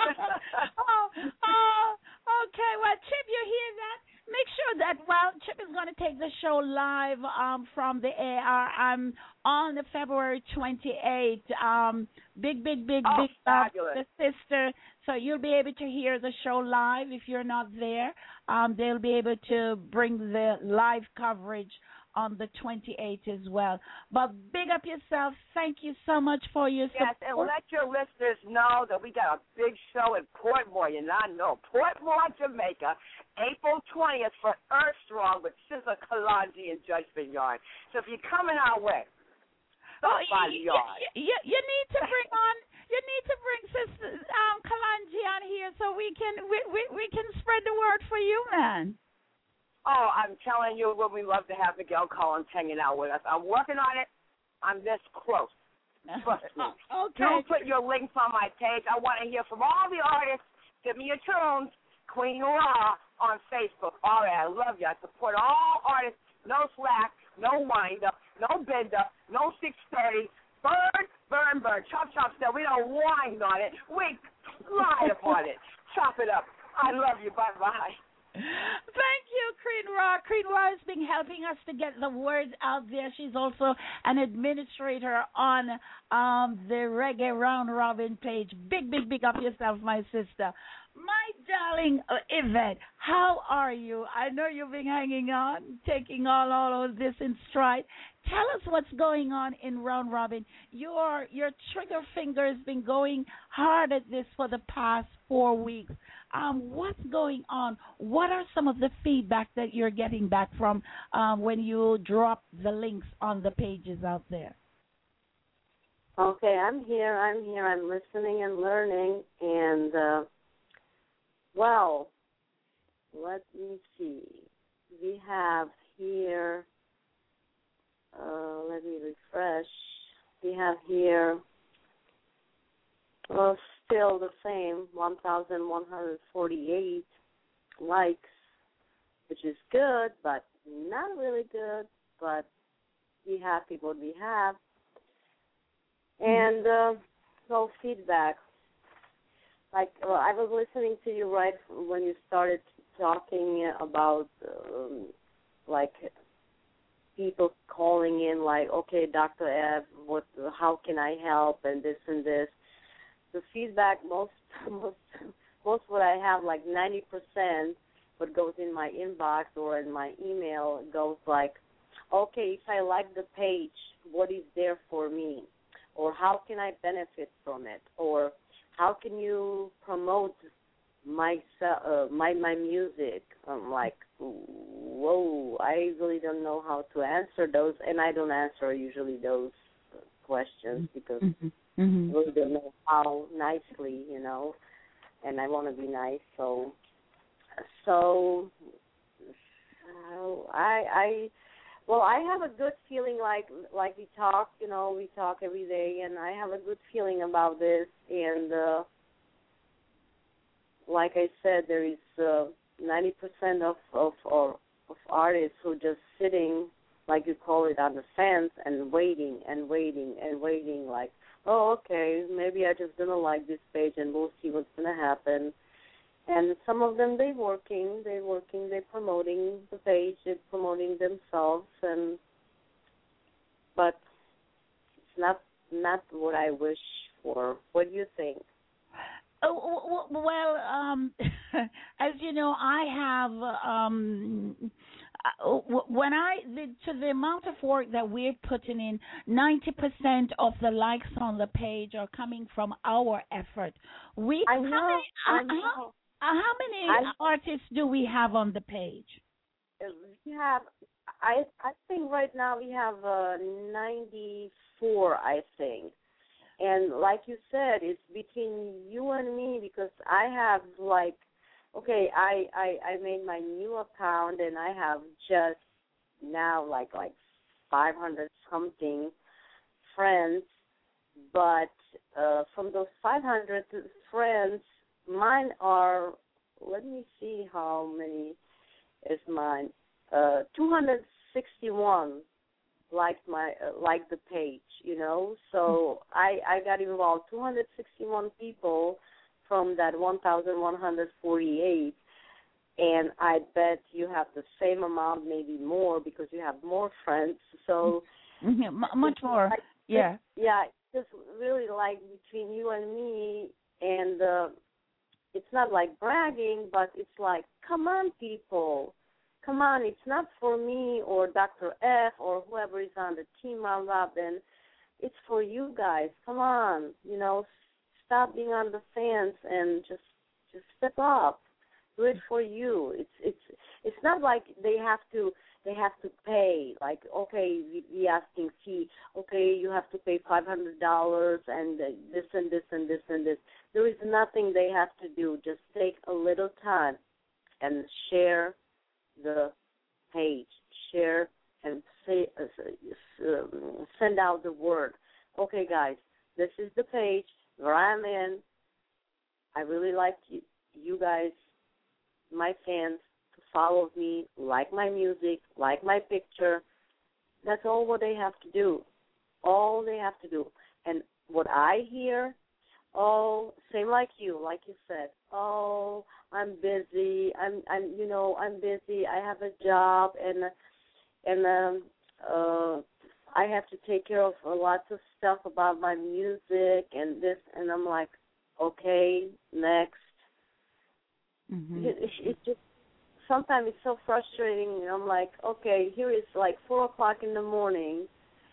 oh, oh, okay. Well, Chip, you hear that? Make sure that, well, Chip is going to take the show live um, from the A R um, on the February twenty-eighth. Um, big, big, big, oh, big love the sister. So you'll be able to hear the show live if you're not there. Um, they'll be able to bring the live coverage on the twenty-eighth as well. But big up yourself. Thank you so much for your Yes, support. and let your listeners know that we got a big show in Portmore. You not know Portmore, Jamaica, April twentieth for Earth Strong with Sizzla Kalonji and Judge Yard. So if you're coming our way, stop oh, by you, the yard. You, you, you need to bring on. You need to bring Sister um, Kalonji on here so we can we, we we can spread the word for you, man. Oh, I'm telling you, would we love to have Miguel Collins hanging out with us. I'm working on it. I'm this close. Trust me. Okay. Don't put your links on my page. I want to hear from all the artists. Give me your tunes. Queen Raw on Facebook. All right, I love you. I support all artists. No slack, no wind up, no bend up, no six thirty. Burn, burn, burn. Chop, chop, stuff. We don't wind on it. We slide upon it. Chop it up. I love you. Bye-bye. Thank you, Queen Raw. Queen Raw has been helping us to get the word out there. She's also an administrator on um, the Reggae Round Robin page. Big, big, big up yourself, my sister. My darling uh, Yvette, how are you? I know you've been hanging on, taking all, all of this in stride. Tell us what's going on in Round Robin. Your your trigger finger has been going hard at this for the past four weeks. Um, what's going on? What are some of the feedback that you're getting back from um, when you drop the links on the pages out there? Okay, I'm here. I'm here. I'm listening and learning. And, uh, well, let me see. We have here, uh, let me refresh. We have here, well, still the same, one thousand one hundred forty-eight likes, which is good, but not really good, but we have people we have. And uh, so feedback. Like, well, I was listening to you right when you started talking about, um, like, people calling in, like, okay, Doctor Ev, what, how can I help, and this and this. The feedback, most, most, most what I have, like ninety percent, what goes in my inbox or in my email goes like, okay, if I like the page, what is there for me? Or how can I benefit from it? Or how can you promote my uh, my my music? I'm like, whoa, I really don't know how to answer those, and I don't answer usually those questions because mm-hmm. Mm-hmm. I really don't know how nicely, you know, and I want to be nice. So, so, so I I. Well, I have a good feeling like like we talk, you know, we talk every day, and I have a good feeling about this. And uh, like I said, there is uh, ninety percent of, of, of, of artists who just sitting, like you call it, on the fence and waiting and waiting and waiting like, oh, okay, maybe I just don't like this page and we'll see what's going to happen. And some of them, they're working, they're working, they're promoting the page, they're promoting themselves, and but it's not not what I wish for. What do you think? Oh, well, um, as you know, I have um, when I the, to the amount of work that we're putting in, ninety percent of the likes on the page are coming from our effort. We I know. How I many, know. how, how many I, artists do we have on the page? We have, I I think right now we have uh, ninety-four, I think. And like you said, it's between you and me because I have like, okay, I, I, I made my new account and I have just now like like five hundred something friends, but uh, from those five hundred friends, mine are, let me see how many is mine, uh, two hundred sixty-one. Liked my uh, liked the page, you know. So I I got involved. two hundred sixty-one people from that one thousand one hundred forty-eight, and I bet you have the same amount, maybe more, because you have more friends. So mm-hmm. much more, like, yeah, yeah. It's just really like between you and me, and uh, it's not like bragging, but it's like, come on, people. Come on, it's not for me or Doctor F or whoever is on the team, Round Robin. It's for you guys. Come on, you know, stop being on the fence and just just step up. Do it for you. It's it's it's not like they have to they have to pay. Like, okay, we, we asking fee. Okay, you have to pay five hundred dollars and uh, this and this and this and this. There is nothing they have to do. Just take a little time and share the page, share and say, uh, um, send out the word. Okay, guys, this is the page where I'm in. I really like you, you guys, my fans, to follow me, like my music, like my picture. That's all what they have to do. All they have to do. And what I hear, oh, same like you, like you said. Oh, I'm busy. I'm, I'm, you know, I'm busy. I have a job, and and um, uh, I have to take care of uh, lots of stuff about my music and this. And I'm like, okay, next. Mm-hmm. It, it, it's just sometimes it's so frustrating. I'm like, okay, here is like four o'clock in the morning.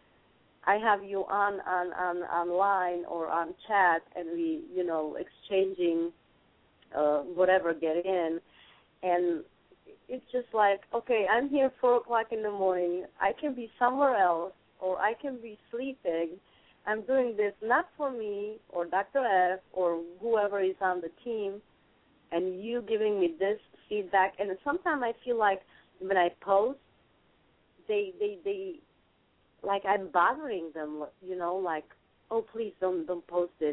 I have you on, on, on online or on chat, and we, you know, exchanging uh, whatever, get in, and it's just like, okay, I'm here four o'clock in the morning. I can be somewhere else, or I can be sleeping. I'm doing this not for me or Doctor F or whoever is on the team, and you giving me this feedback. And sometimes I feel like when I post, they, they, they, like I'm bothering them, you know, like, oh, please don't don't post this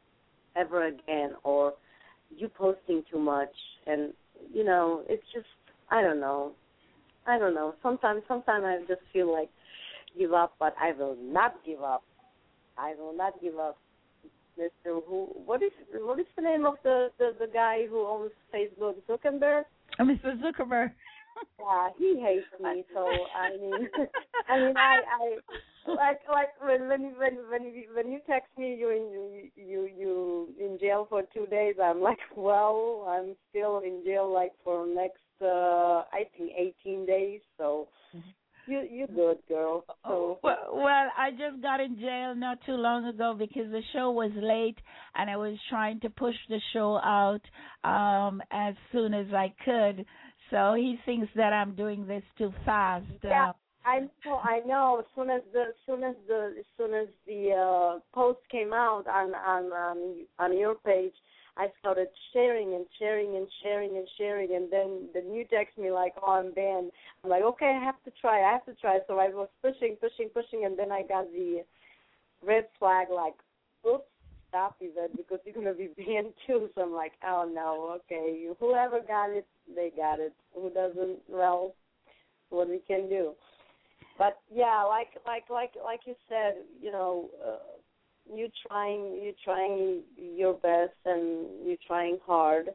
ever again, or you posting too much, and, you know, it's just, I don't know. I don't know. Sometimes, sometimes I just feel like give up, but I will not give up. I will not give up. Mister Who? What is what is the name of the, the, the guy who owns Facebook? Zuckerberg. Oh, Mister Zuckerberg. Yeah, he hates me. So I mean, I mean, I, I like like when when when when you, when you text me you in you you in jail for two days. I'm like, well, I'm still in jail like for next uh, I think eighteen days. So. You you good, girl. So. Well, well, I just got in jail not too long ago because the show was late, and I was trying to push the show out um, as soon as I could. So he thinks that I'm doing this too fast. Yeah, Uh, I know. I know. As soon as the as soon as the as soon as the uh, post came out on on on on your page, I started sharing and sharing and sharing and sharing, and then then you text me like, oh, I'm banned. I'm like, okay, I have to try. I have to try. So I was pushing, pushing, pushing, and then I got the red flag like, oops, stop Yvette, because you're gonna be banned too. So I'm like, oh no, okay, whoever got it, they got it. Who doesn't, well, what we can do. But yeah, like like like like you said, you know. Uh, You trying, you trying your best, and you're trying hard.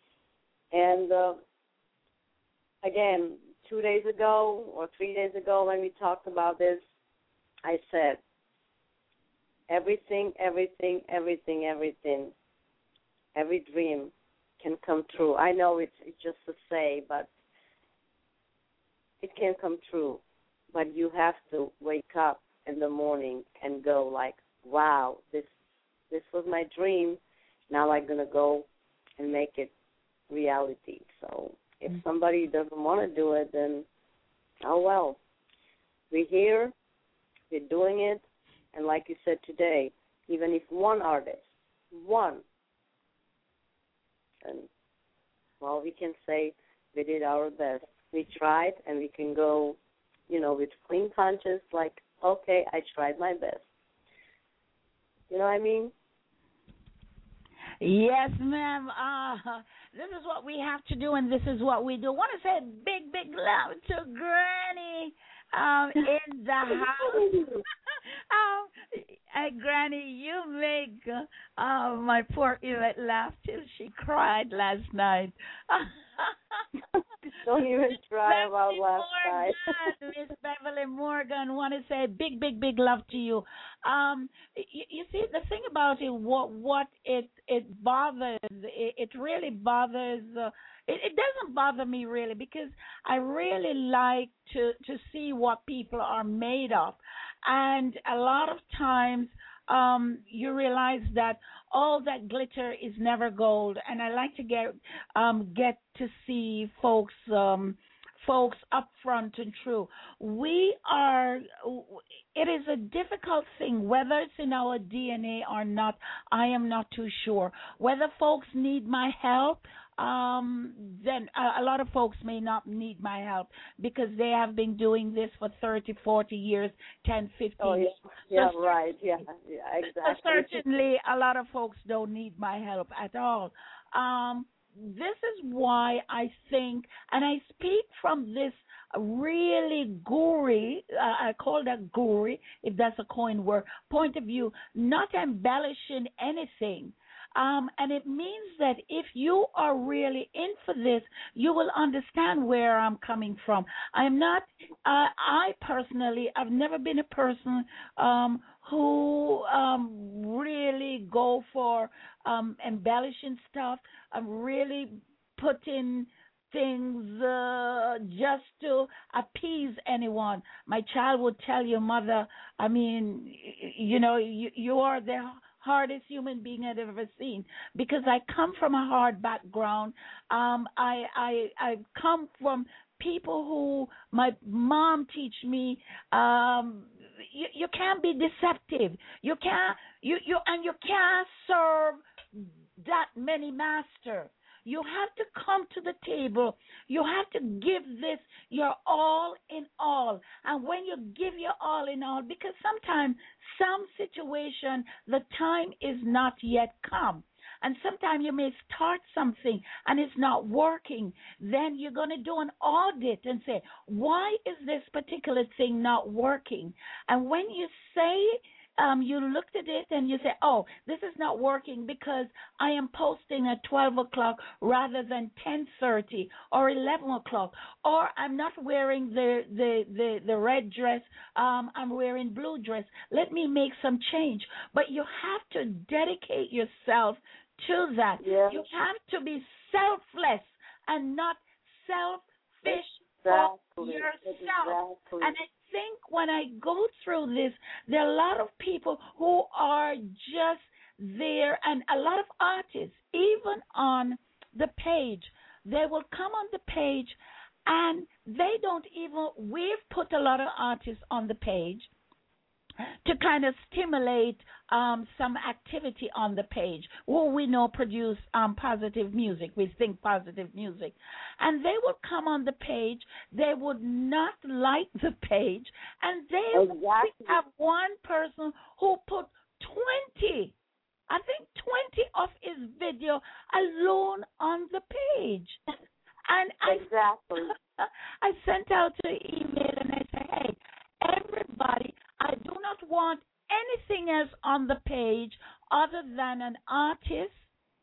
And uh, again, two days ago or three days ago, when we talked about this, I said, everything, everything, everything, everything, every dream can come true. I know it's, it's just to say, but it can come true. But you have to wake up in the morning and go like, wow, this this was my dream. Now I'm going to go and make it reality. So if somebody doesn't want to do it, then, oh, well. We're here. We're doing it. And like you said today, even if one artist, one, and, well, we can say we did our best. We tried, and we can go, you know, with clean conscience, like, okay, I tried my best. You know what I mean? Yes, ma'am. Uh, this is what we have to do, and this is what we do. I want to say big, big love to Granny um, in the house. um, uh, Granny, you make uh, uh, my poor Yvette laugh till she cried last night. Don't even try about Beverly last night. Morgan, Miss Beverly Morgan, want to say big, big, big love to you. Um, you, you see, the thing about it, what what it it bothers, it, it really bothers. Uh, it, it doesn't bother me really because I really like to to see what people are made of, and a lot of times um, you realize that all that glitter is never gold, and I like to get um, get to see folks um, folks up front and true. We are. It is a difficult thing, whether it's in our D N A or not. I am not too sure. Whether folks need my help, um, then a, a lot of folks may not need my help because they have been doing this for thirty, forty years, ten, fifteen Oh, yeah, years. yeah, So right, yeah, yeah, so exactly. certainly, a lot of folks don't need my help at all. Um, this is why I think, and I speak from this really gory, uh, I call that gory, if that's a coin word, point of view, not embellishing anything. Um, and it means that if you are really in for this, you will understand where I'm coming from. I'm not, uh, I personally, I've never been a person um, who um, really go for um, embellishing stuff. I'm really putting things uh, just to appease anyone. My child would tell you, mother, I mean, you know, you, you are the hardest human being I've ever seen because I come from a hard background. Um, I, I, I've come from people who my mom teach me um, you, you can't be deceptive. You can't, you, you, and you can't serve that many masters. You have to come to the table. You have to give this your all in all. And when you give your all in all, because sometimes some situation, the time is not yet come. And sometimes you may start something and it's not working. Then you're going to do an audit and say, why is this particular thing not working? And when you say Um, you looked at it and you say, oh, this is not working because I am posting at twelve o'clock rather than ten thirty or eleven o'clock, or I'm not wearing the, the, the, the red dress, um, I'm wearing blue dress. Let me make some change. But you have to dedicate yourself to that. Yeah. You have to be selfless and not selfish Exactly. for yourself. Exactly. And I think when I go through this, there are a lot of people who are just there, and a lot of artists, even on the page, they will come on the page and they don't even, we've put a lot of artists on the page to kind of stimulate um, some activity on the page, who we know produce um, positive music. We think positive music. And they would come on the page. They would not like the page. And they exactly. would have one person who put twenty, I think twenty of his video alone on the page. And exactly. I, I sent out an email and I said, hey, everybody, I do not want anything else on the page other than an artist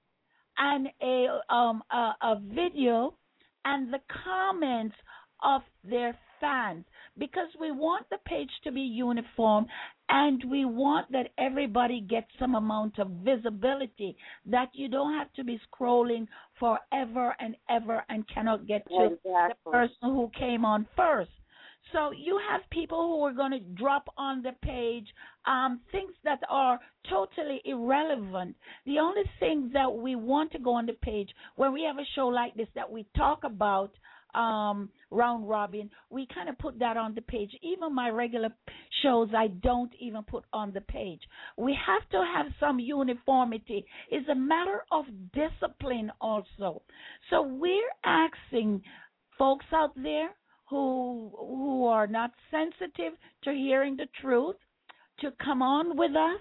and a um a, a video and the comments of their fans, because we want the page to be uniform and we want that everybody gets some amount of visibility, that you don't have to be scrolling forever and ever and cannot get to exactly. the person who came on first. So you have people who are going to drop on the page um, things that are totally irrelevant. The only thing that we want to go on the page when we have a show like this that we talk about um, round robin, we kind of put that on the page. Even my regular shows, I don't even put on the page. We have to have some uniformity. It's a matter of discipline also. So we're asking folks out there who who are not sensitive to hearing the truth to come on with us.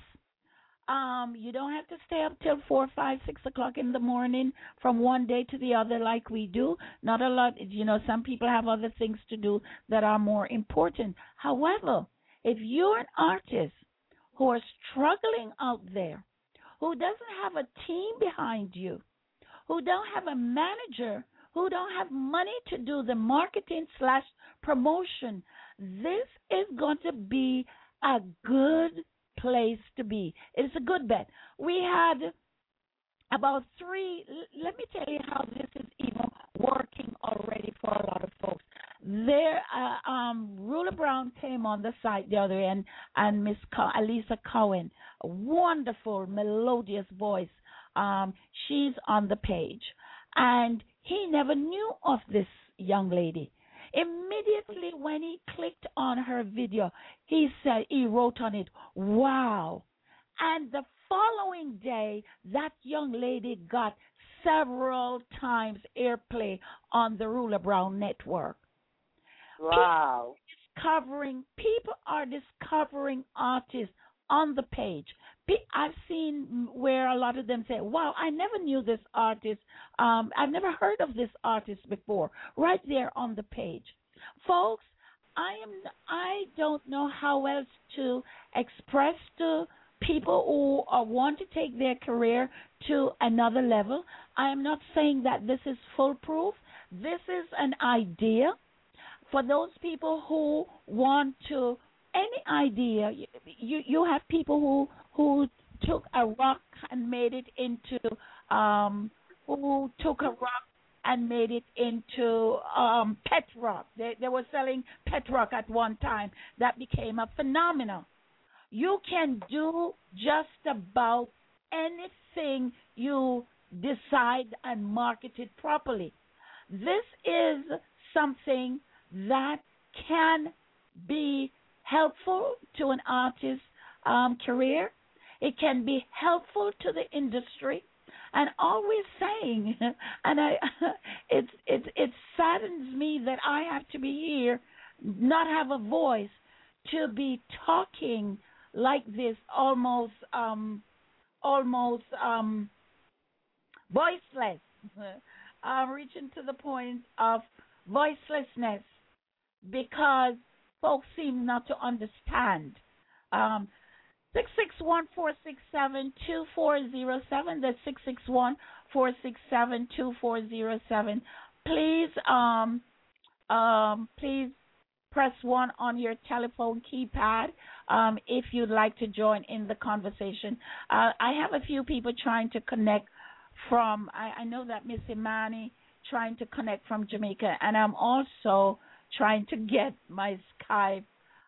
Um, you don't have to stay up till four, five, six o'clock in the morning from one day to the other like we do. Not a lot, you know, some people have other things to do that are more important. However, if you're an artist who are struggling out there, who doesn't have a team behind you, who don't have a manager who don't have money to do the marketing slash promotion, this is going to be a good place to be. It's a good bet. We had about three, let me tell you how this is even working already for a lot of folks. There, uh, um, Ruler Brown came on the site the other end, and Miss Co- Alisa Cohen, a wonderful, melodious voice. Um, she's on the page, and he never knew of this young lady. Immediately when he clicked on her video, he said, he wrote on it, "Wow." And the following day, that young lady got several times airplay on the Ruler Brown network. Wow. People discovering, people are discovering artists on the page. I've seen where a lot of them say, "Wow, I never knew this artist. Um, I've never heard of this artist before." Right there on the page, folks. I am. I don't know how else to express to people who uh, want to take their career to another level. I am not saying that this is foolproof. This is an idea for those people who want to. Any idea, you you have people who who took a rock and made it into um who took a rock and made it into um pet rock. They they were selling pet rock at one time. That became a phenomenon. You can do just about anything you decide and market it properly. This is something that can be helpful to an artist's um, career. It can be helpful to the industry. And always saying, and I, it it it saddens me that I have to be here, not have a voice, to be talking like this, almost um, almost um, voiceless. I'm reaching to the point of voicelessness because folks seem not to understand. Um, six six one, four six seven, two four zero seven. That's six six one, four six seven, two four zero seven. Please, um, um, please press one on your telephone keypad um, if you'd like to join in the conversation. Uh, I have a few people trying to connect from, I, I know that Miss Imani trying to connect from Jamaica, and I'm also trying to get my Skype,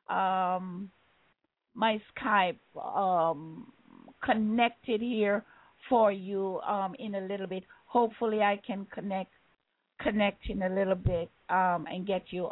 um, my Skype um, connected here for you um, in a little bit. Hopefully, I can connect, connect in a little bit um, and get you.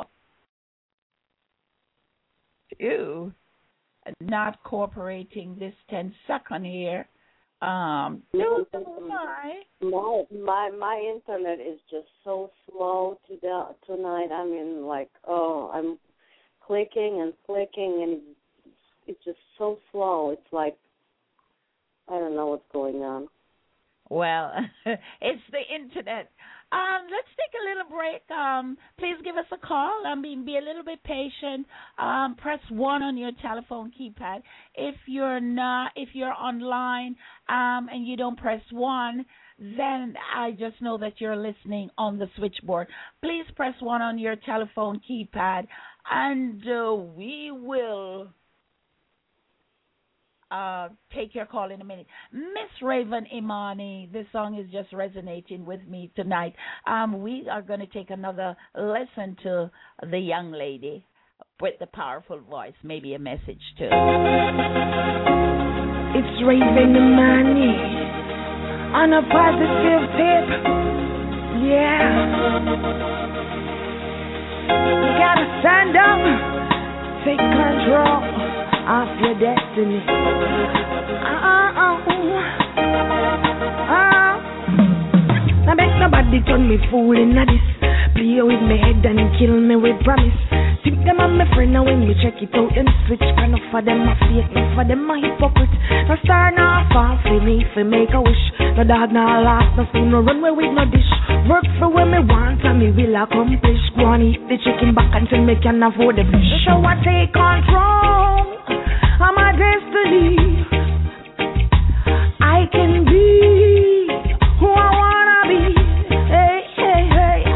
Ew, not cooperating this ten second here. Um, no, why? My my my internet is just so slow today, tonight. I mean, like, oh, I'm clicking and clicking, and it's, it's just so slow. It's like I don't know what's going on. Well, it's the internet. Um, let's take a little break. Um, please give us a call. I mean, be a little bit patient. Um, press one on your telephone keypad. If you're not, if you're online um, and you don't press one, then I just know that you're listening on the switchboard. Please press one on your telephone keypad, and uh, we will Uh, take your call in a minute. Miss Raven Imani, this song is just resonating with me tonight. Um, we are going to take another listen to the young lady with the powerful voice, maybe a message too. It's Raven Imani on a positive tip. Yeah. You gotta stand up, take control of your destiny. Uh-uh. Uh. Now make nobody turn me fool in this. Play with me head and kill me with promise. Think them on my friend now when you check it out. Them switch kind of for them a fake, enough for them a hypocrite. No star no fall for me if make a wish. No dog no laugh, no spoon no run away with no dish. Work for what me want and me will accomplish. Go and eat the chicken back until me can afford the fish. So I take control of my destiny. I can be who I wanna be. Hey, hey, hey.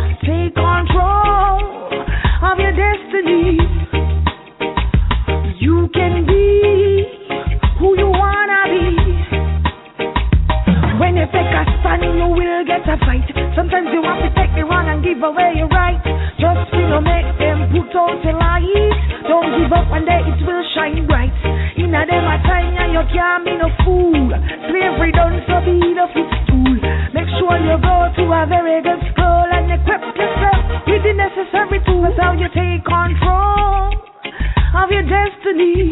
In a them a time and you can't be no fool. Slavery done so be the footstool. Make sure you go to a very good school and equip yourself with the necessary tools. How you take control of your destiny.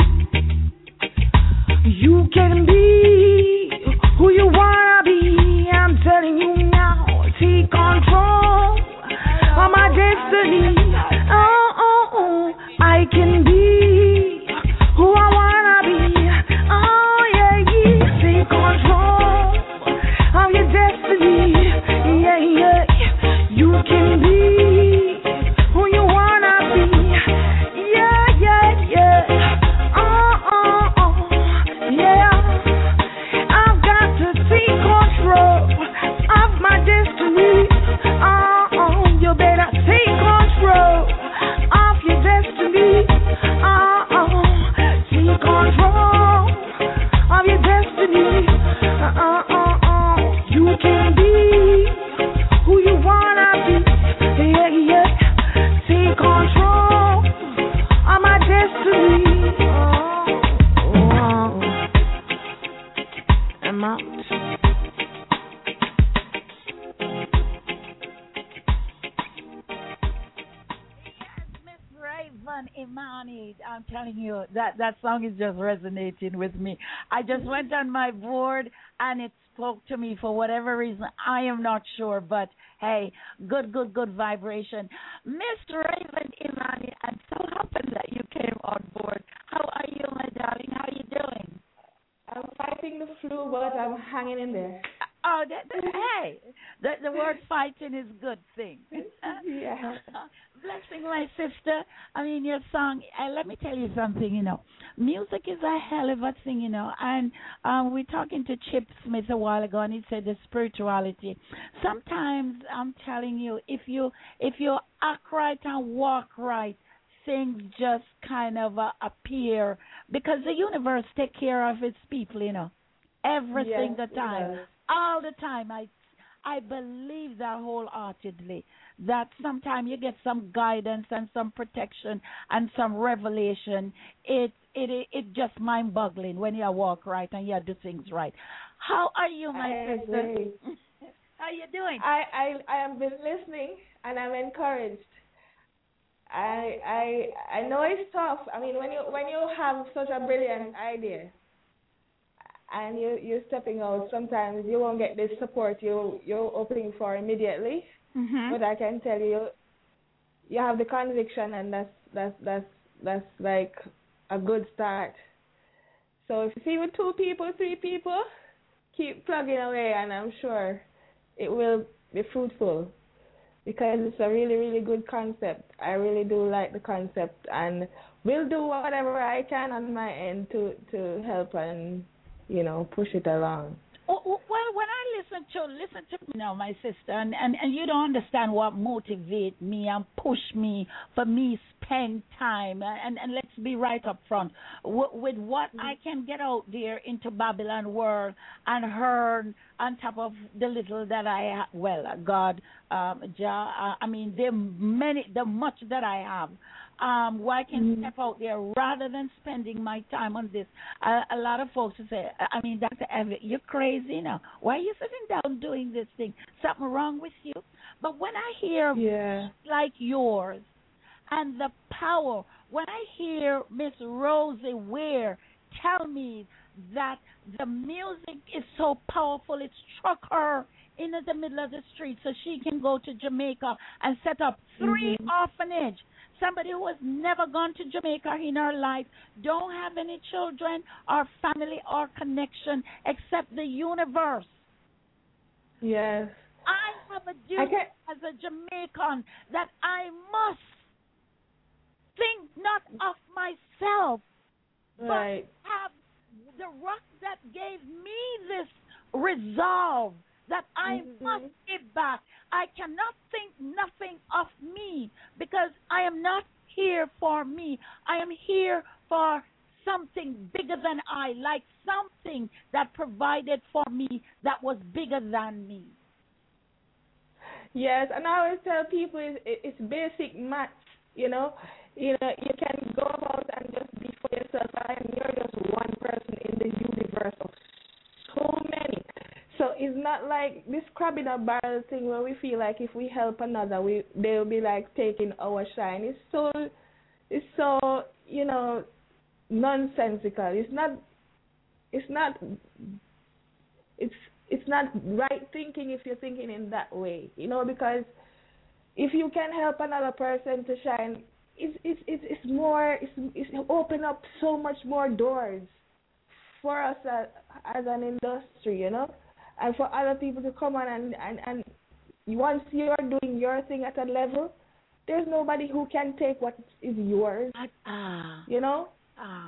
You can be who you wanna be. I'm telling you now, take control of my destiny. Oh, oh, oh, I can be who I wanna be. Oh, yeah, yeah, take control of your destiny. Yeah, yeah, you can be who you wanna be. Yeah, yeah, yeah. Oh, oh, oh, yeah. I've got to take control of my destiny. Oh, oh, you better take control of your destiny. Oh, oh, take control of your destiny. Uh, uh, uh, uh. You can be who you wanna be. Yeah, yeah. Take control of my destiny. Oh, oh. I'm out. Miss Raven Imani, I'm telling you that that song is just resonating with me. I just went on my board and it spoke to me for whatever reason. I am not sure, but hey, good, good, good vibration. Miss Raven Imani, I'm so happy that you came on board. How are you, my darling? How are you doing? I'm fighting the flu, but I'm hanging in there. Oh, that, that, hey, the, the word fighting is a good thing. Yeah. Blessing, my sister. I mean, your song, uh, let me tell you something, you know. Music is a hell of a thing, you know. And um, we're talking to Chip Smith a while ago, and he said the spirituality. Sometimes, I'm telling you, if you if you act right and walk right, things just kind of uh, appear because the universe take care of its people, you know, every Yes, single it time, does. all the time. I I believe that wholeheartedly, that sometimes you get some guidance and some protection and some revelation. It it it, it just mind boggling when you walk right and you do things right. How are you, my I sister? agree. How you doing? I, I I have been listening and I'm encouraged. I I I know it's tough. I mean, when you when you have such a brilliant idea and you you're stepping out, sometimes you won't get the support you you're hoping for immediately. Mm-hmm. But I can tell you, you have the conviction, and that's that's that's that's like a good start. So if you see with two people, three people, keep plugging away, and I'm sure it will be fruitful. Because it's a really, really good concept. I really do like the concept, and will do whatever I can on my end to, to help and, you know, push it along. Well, when I listen to listen to me now, my sister, and, and, and you don't understand what motivate me and push me for me spend time, and, and let's be right up front with, with what mm-hmm. I can get out there into Babylon world and earn on top of the little that I have. Well, God, um, Jah, I mean, there many, the much that I have. Um, where I can mm-hmm. step out there rather than spending my time on this. Uh, a lot of folks will say, I mean, Doctor Everett, you're crazy now. Why are you sitting down doing this thing? Something wrong with you? But when I hear yeah. like yours and the power, when I hear Miss Rosie Ware tell me that the music is so powerful, it struck her in the middle of the street so she can go to Jamaica and set up three mm-hmm. orphanages. Somebody who has never gone to Jamaica in her life, don't have any children or family or connection except the universe. Yes. I have a duty as a Jamaican that I must think not of myself, right. but have the rock that gave me this resolve that I mm-hmm. must give back. I cannot think nothing of me because I am not here for me. I am here for something bigger than I, like something that provided for me that was bigger than me. Yes, and I always tell people it's, it's basic maths, you know. You know, you can go about and just be for yourself, and you're just one person in the universe of so many. So it's not like this crab in a barrel thing where we feel like if we help another, we they'll be like taking our shine. It's so, it's so, you know, nonsensical. It's not, it's not, it's it's not right thinking if you're thinking in that way, you know, because if you can help another person to shine, it's it's it's, it's more, it's it's open up so much more doors for us as, as an industry, you know, and for other people to come on and, and, and once you're doing your thing at a level, there's nobody who can take what is yours, ah, you know. Ah.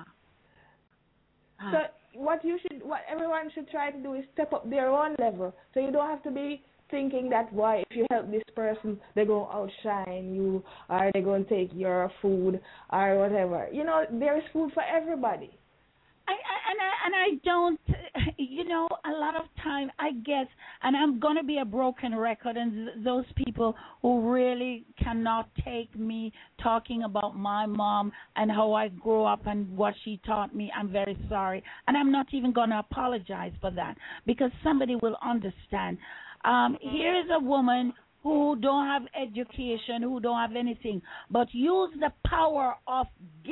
ah. So what you should, what everyone should try to do is step up their own level. So you don't have to be thinking that, why, if you help this person, they're going to outshine you, or they're going to take your food, or whatever. You know, there's food for everybody. I, I and I and I don't, you know, a lot of time I guess, and I'm gonna be a broken record, and th- those people who really cannot take me talking about my mom and how I grew up and what she taught me, I'm very sorry, and I'm not even gonna apologize for that because somebody will understand. Um, here is a woman who don't have education, who don't have anything, but use the power of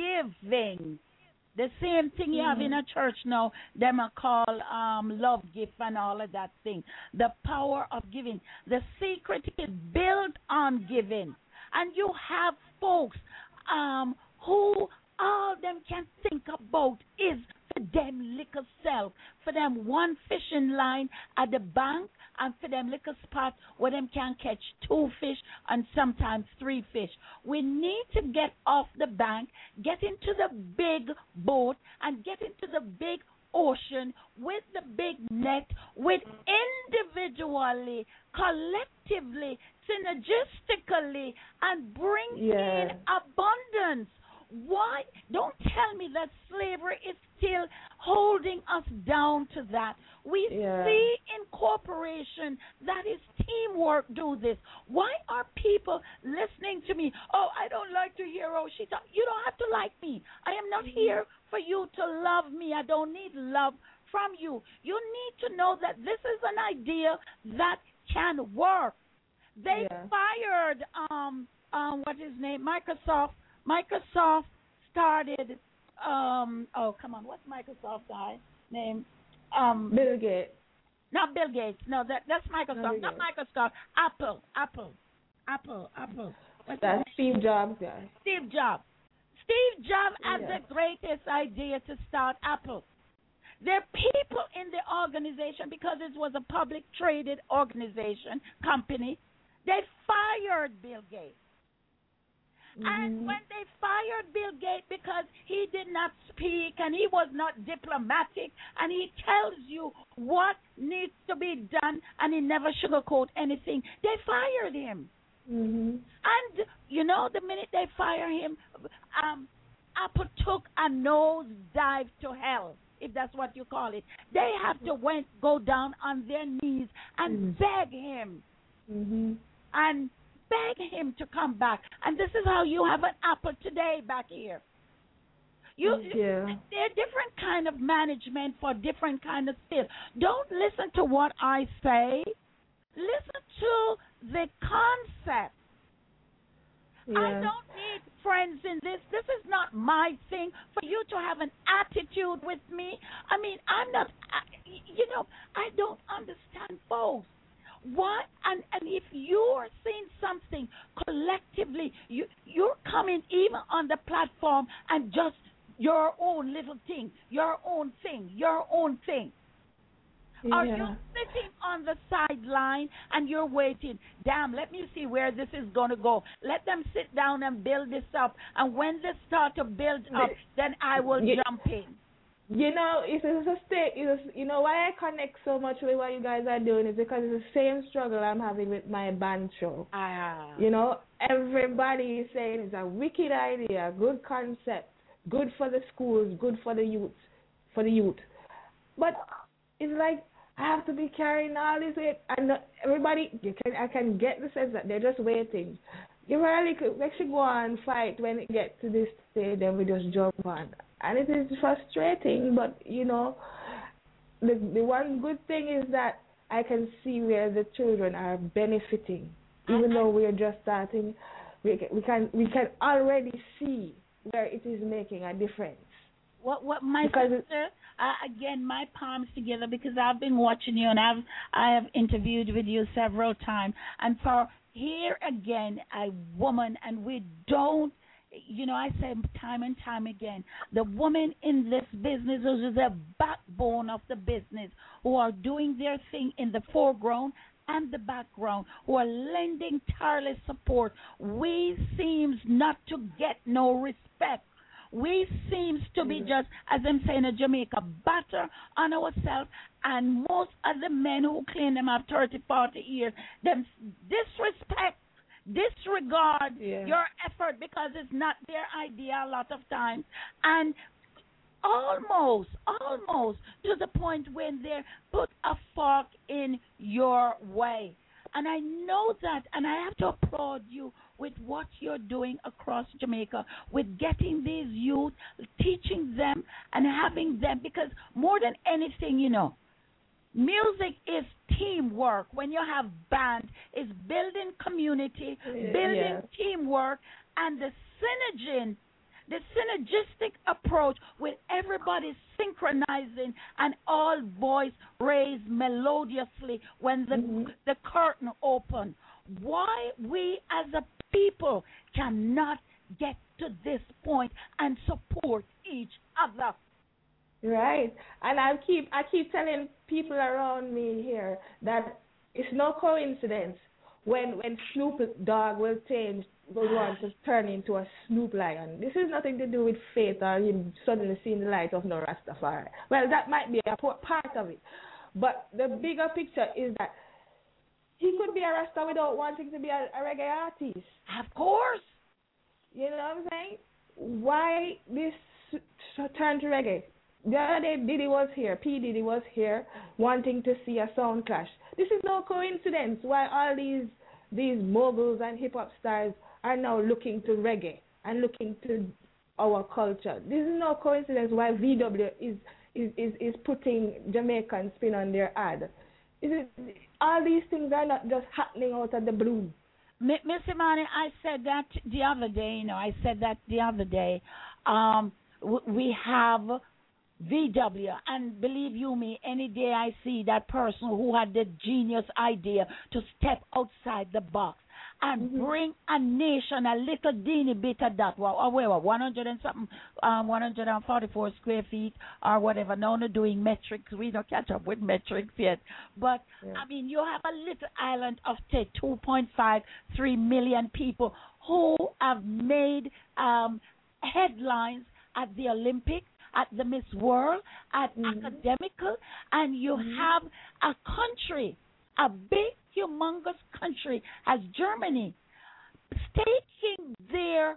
giving. The same thing you have in a church now, them are called um, love gift and all of that thing. The power of giving. The secret is built on giving. And you have folks um, who all them can think about is for them liquor self, for them one fishing line at the bank, and for them liquor spot where them can catch two fish and sometimes three fish. We need to get off the bank, get into the big boat, and get into the big ocean with the big net, with individually, collectively, synergistically, and bring yeah. in abundance. Why? Don't tell me that slavery is still holding us down to that. We yeah. see in corporation that is teamwork do this. Why are people listening to me? Oh, I don't like to hear, oh, she talk. You don't have to like me. I am not here for you to love me. I don't need love from you. You need to know that this is an idea that can work. They yeah. fired, um, um, what is his name, Microsoft. Microsoft started, um, oh, come on, what's Microsoft guy name? Um, Bill Gates. Not Bill Gates. No, that that's Microsoft. Not Not Microsoft. Apple. Apple. Apple. Apple. What's That's Steve Jobs guy. Steve Jobs. Steve Jobs had yeah. the greatest idea to start Apple. There are people in the organization, because it was a public traded organization, company, they fired Bill Gates. Mm-hmm. And when they fired Bill Gates because he did not speak and he was not diplomatic and he tells you what needs to be done and he never sugarcoat anything, they fired him. Mm-hmm. And, you know, the minute they fire him, um, Apple took a nose dive to hell, if that's what you call it. They have to went, go down on their knees and mm-hmm. beg him. Mm-hmm. And beg him to come back. And this is how you have an Apple today back here. You, yeah. There are different kind of management for different kind of skills. Don't listen to what I say. Listen to the concept. Yeah. I don't need friends in this. This is not my thing for you to have an attitude with me. I mean, I'm not, you know, I don't understand folks. What and and if you're saying something collectively, you you're coming even on the platform and just your own little thing, your own thing, your own thing. Yeah. Are you sitting on the sideline and you're waiting? Damn, let me see where this is going to go. Let them sit down and build this up, and when they start to build up, then I will yeah. jump in. You know, it's, it's a state. It's, you know why I connect so much with what you guys are doing is because it's the same struggle I'm having with my band show. Ah. You know, everybody is saying it's a wicked idea, good concept, good for the schools, good for the youth, for the youth. But it's like I have to be carrying all this weight, and everybody, you can I can get the sense that they're just waiting. You really could actually go on and fight when it gets to this stage, then we just jump on. and it is frustrating. But you know, the the one good thing is that I can see where the children are benefiting, even though we are just starting. We can, we can we can already see where it is making a difference. What what my because sister uh, again, my palms together, because I've been watching you and I've I have interviewed with you several times, and for here again a woman, and we don't, you know, I say time and time again, the woman in this business is the backbone of the business, who are doing their thing in the foreground and the background, who are lending tireless support. We seems not to get no respect. We seems to be just, as I'm saying in Jamaica, batter on ourselves, and most of the men who claim them have thirty, forty years, them disrespect, disregard yeah. your effort because it's not their idea a lot of times, and almost, almost to the point when they put a fork in your way. And I know that, and I have to applaud you with what you're doing across Jamaica, with getting these youth, teaching them and having them, because more than anything, you know, music is teamwork. When you have band, it's building community, building yeah. teamwork, and the synergy, the synergistic approach with everybody synchronizing and all voice raised melodiously when the mm-hmm. the curtain open. Why we as a people cannot get to this point and support each other. Right. And I keep I keep telling people around me here that it's no coincidence when when Snoop Dogg will change will want to turn into a Snoop Lion. This is nothing to do with faith or him suddenly seeing the light of no Rastafari. Well, that might be a part of it. But the bigger picture is that he could be a Rasta without wanting to be a, a reggae artist. Of course. You know what I'm saying? Why this turn to reggae? The other day, Diddy was here, P. Diddy was here, wanting to see a sound clash. This is no coincidence why all these these moguls and hip-hop stars are now looking to reggae and looking to our culture. This is no coincidence why V W is is, is, is putting Jamaican spin on their ad. Is it, all these things are not just happening out of the blue. Miss Imani, I said that the other day, you know, I said that the other day. Um, w- we have V W, and believe you me, any day I see that person who had the genius idea to step outside the box and mm-hmm. bring a nation a little teeny bit of that, well, or whatever, one hundred and something, um, one hundred forty-four square feet or whatever. Now we're doing metrics. We don't catch up with metrics yet. But, yeah. I mean, you have a little island of say, two point five, three million people who have made um, headlines at the Olympics, at the Miss World, at mm-hmm. academical, and you mm-hmm. have a country, a big, humongous country as Germany, staking their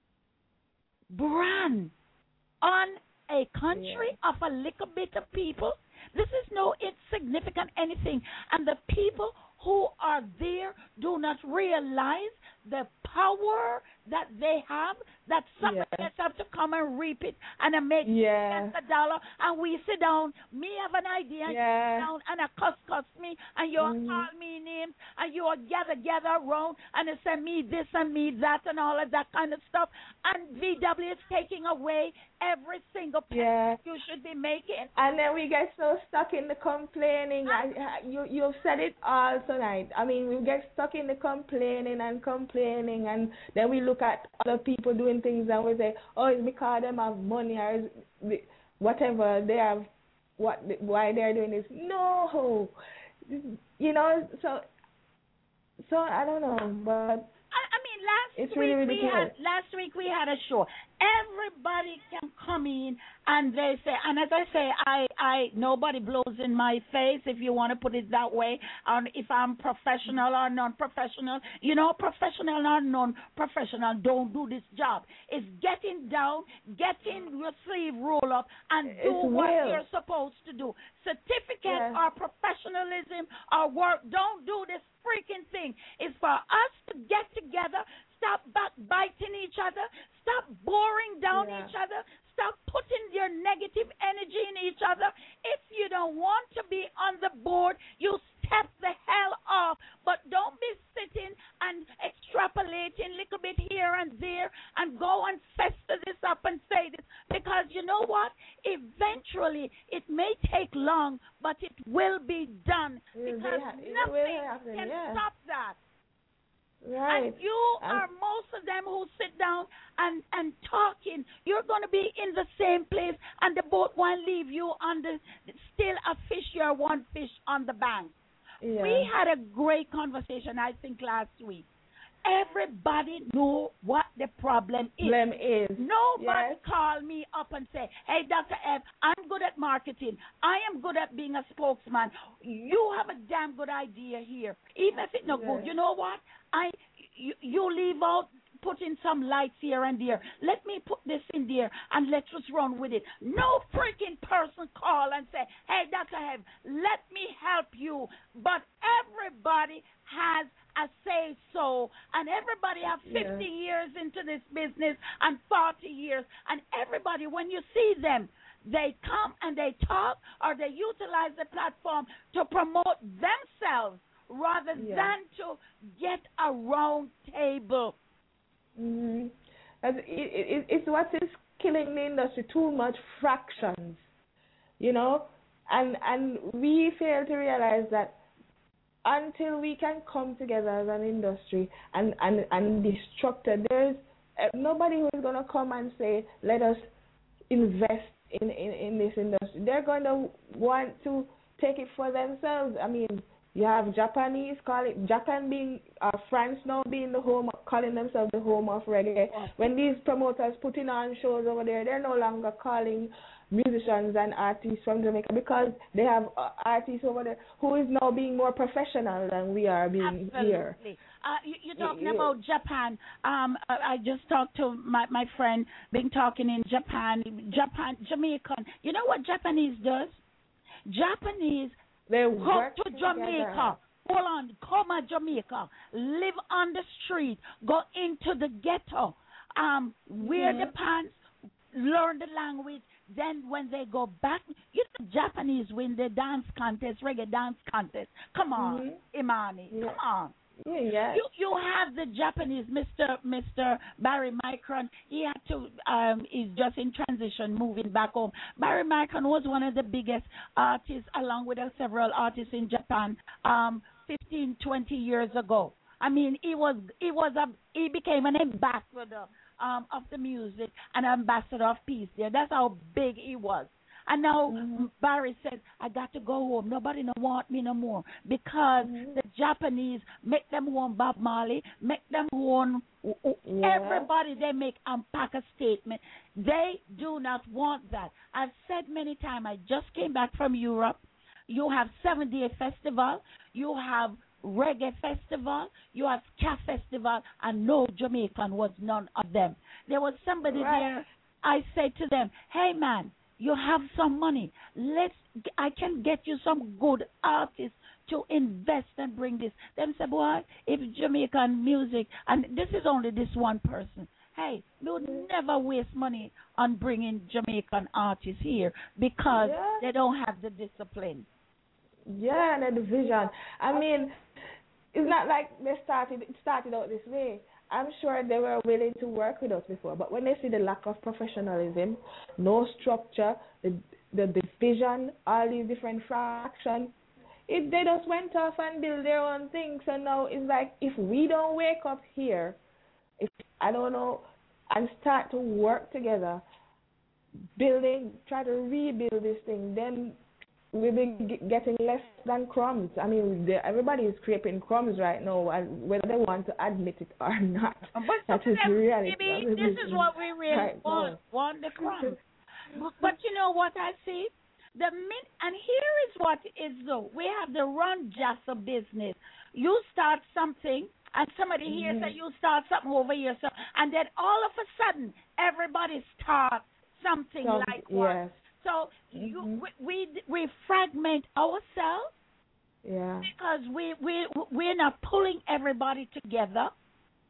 brand on a country yeah. of a little bit of people. This is no insignificant anything. And the people who are there do not realize the power that they have, that somebody yeah. else have to come and reap it and then make yeah. a dollar, and we sit down, me have an idea, yeah. you sit down and a cuss cuss me, and you mm-hmm. call me names, and you gather gather around, and they say me this and me that and all of that kind of stuff, and V W is taking away every single penny yeah. you should be making. And then we get so stuck in the complaining. I, I, you, you've said it all tonight. I mean, we get stuck in the complaining and complaining, and then we look at other people doing things and we say, oh, it's because them have money or it's whatever they have, what why they're doing this. No, you know. So, so I don't know, but I, I mean, last it's week really we ridiculous. had last week we had a show. Everybody can come in and they say, and as I say, I, I nobody blows in my face, if you want to put it that way, on if I'm professional or non-professional. You know, professional or non-professional don't do this job. It's getting down, getting your sleeve roll up, and do It's what real. you're supposed to do. Certificate Yeah. or professionalism or work, don't do this freaking thing. It's for us to get together, Stop backbiting each other. Stop boring down Yeah. each other. Stop putting your negative energy in each other. If you don't want to be on the board, you step the hell off. But don't be sitting and extrapolating a little bit here and there and go and fester this up and say this. Because you know what? Eventually, it may take long, but it will be done. It will Because ha- it nothing will happen, can yeah. stop that. Right. And you And- are most of them who sit down and, and talking. You're going to be in the same place, and the boat won't leave you on the still a fish. You're one fish on the bank. Yeah. We had a great conversation, I think, last week. Everybody know what the problem is. Problem is. Nobody Yes. call me up and say, hey, Doctor F, I'm good at marketing. I am good at being a spokesman. You have a damn good idea here. Even if it's not Yes. good, you know what? I you, you leave out putting some lights here and there. Let me put this in there and let's just run with it. No freaking person call and say, hey, Doctor F, let me help you. But everybody has a say so, and everybody have fifty Yeah. years into this business and forty years, and everybody, when you see them, they come and they talk or they utilize the platform to promote themselves rather Yeah. than to get a round table. Mm-hmm. It, it, it's what is killing the industry, too much fractions, you know, and and we fail to realize that until we can come together as an industry and, and, and be structured, there's uh, nobody who is going to come and say, let us invest in, in, in this industry. They're going to want to take it for themselves. I mean, you have Japanese, call it, Japan being, uh, France now being the home, calling themselves the home of reggae. When these promoters putting on shows over there, they're no longer calling musicians and artists from Jamaica because they have uh, artists over there who is now being more professional than we are being Absolutely. here. Uh, you, you're talking Yeah. about Japan. Um, I, I just talked to my, my friend, been talking in Japan, Japan, Jamaican. You know what Japanese does? Japanese They come work to together. Jamaica. Hold on, come to Jamaica, live on the street, go into the ghetto, um, wear Mhm. the pants, learn the language. Then when they go back, you know, Japanese win the dance contest, reggae dance contest. Come on, Mhm. Imani, Yeah. come on. Yeah, yeah. You you have the Japanese Mister Mister Barry Micron. He had to um he's just in transition, moving back home. Barry Micron was one of the biggest artists, along with uh, several artists in Japan, um, fifteen, twenty years ago. I mean, he was he was a he became an ambassador um of the music, an ambassador of peace. There, that's how big he was. And now Mhm. Barry said, I got to go home. Nobody no want me no more because Mhm. the Japanese make them want Bob Marley, make them want Yeah. everybody. They make and pack a statement. They do not want that. I've said many times, I just came back from Europe. You have seven-day festival. You have reggae festival. You have ska festival. And no Jamaican was none of them. There was somebody Right. there. I said to them, hey, man, you have some money. Let's. I can get you some good artists to invest and bring this. Them say, boy, if Jamaican music, and this is only this one person. Hey, we would never waste money on bringing Jamaican artists here because Yeah. they don't have the discipline. Yeah, and the vision. I mean, it's not like they started. It started out this way. I'm sure they were willing to work with us before, but when they see the lack of professionalism, no structure, the the division, all these different fractions, it they just went off and built their own thing. So now it's like if we don't wake up here, if I don't know, and start to work together, building, try to rebuild this thing, then we'll be g- getting less than crumbs. I mean, the, everybody is scraping crumbs right now, and whether they want to admit it or not, But that some is of them, the reality. maybe of this it. is what we really Right want, now. want the crumbs. But, but you know what I see? The min- and here is what it is though. We have the run just of business. You start something, and somebody here Mhm. say you start something over here, so and then all of a sudden everybody starts something Some- like one. yes. So you, Mhm. we, we we fragment ourselves Yeah. because we we we're not pulling everybody together.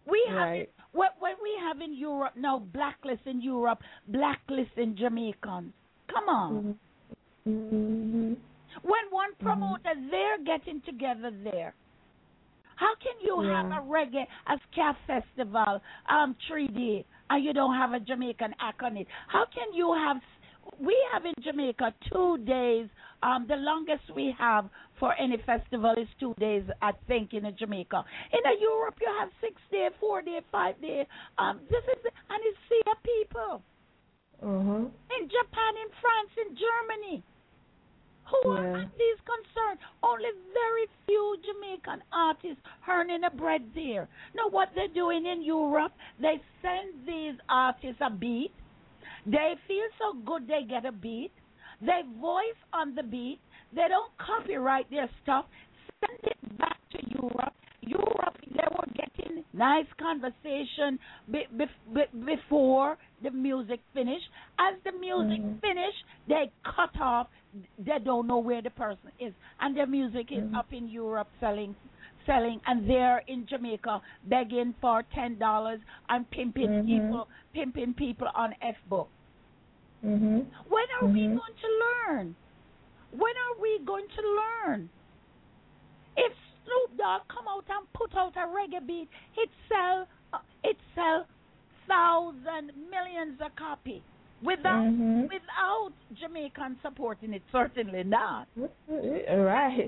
We have Right. it, what what we have in Europe now, blacklist in Europe, blacklist in Jamaicans. Come on. Mm-hmm. When one promoter, they're getting together there. How can you Yeah. have a reggae, a ska festival, um, three D, and you don't have a Jamaican act on it? How can you have? We have in Jamaica two days. Um, the longest we have for any festival is two days, I think, in Jamaica. In a Europe, you have six day, four day, five day. Um, this is and it's sea of people. Uh-huh. In Japan, in France, in Germany. Who Yeah. are these concerned? Only very few Jamaican artists earning a bread there. Now, what they're doing in Europe, they send these artists a beat. They feel so good they get a beat. They voice on the beat. They don't copyright their stuff. Send it back to Europe. Europe, they were getting nice conversation be, be, be, before the music finished. As the music Mhm. finished, they cut off. They don't know where the person is, and their music is Mhm. up in Europe selling, selling, and they're in Jamaica begging for ten dollars and pimping Mhm. people, pimping people on F book. Mm-hmm. When are we Mhm. going to learn? When are we going to learn? If Snoop Dogg come out and put out a reggae beat, it sell, uh, it sell thousand millions a copy without Mhm. without Jamaicans supporting it. Certainly not. Right.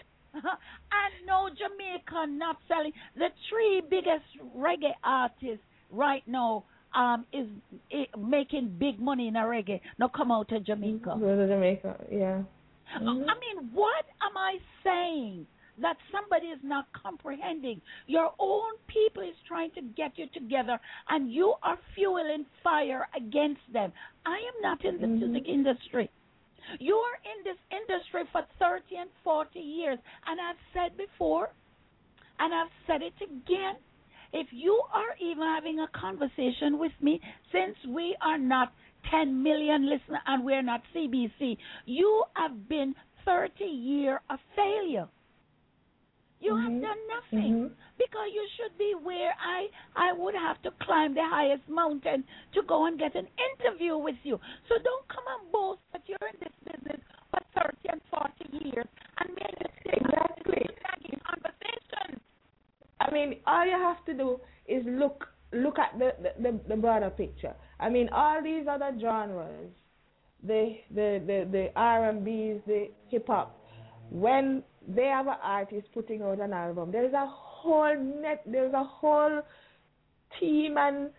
And no Jamaican not selling. The three biggest reggae artists right now um is, is making big money in a reggae. Now come out to Jamaica. Go to Jamaica, yeah. Mhm. I mean, what am I saying that somebody is not comprehending? Your own people is trying to get you together, and you are fueling fire against them. I am not in the Mhm. music industry. You are in this industry for thirty and forty years, and I've said before, and I've said it again, if you are even having a conversation with me, since we are not ten million listeners and we're not C B C, you have been thirty years of failure. You Mhm. have done nothing Mhm. because you should be where I I would have to climb the highest mountain to go and get an interview with you. So don't come and boast that you're in this business for thirty and forty years and make it Exactly. conversations. I mean, all you have to do is look look at the, the, the, the broader picture. I mean, all these other genres, the the the, the R and B's, the hip hop, when they have an artist putting out an album, there is a whole net, there's a whole team and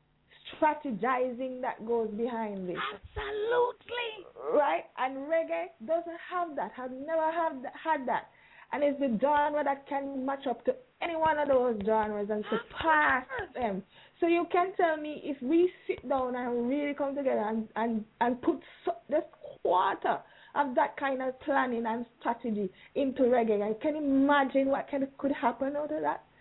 strategizing that goes behind this. Absolutely. Right? And reggae doesn't have that, has never have that, had that. And it's the genre that can match up to any one of those genres and surpass them. So you can tell me, if we sit down and really come together and, and, and put so, this quarter of that kind of planning and strategy into reggae, and can you imagine what can, could happen out of that?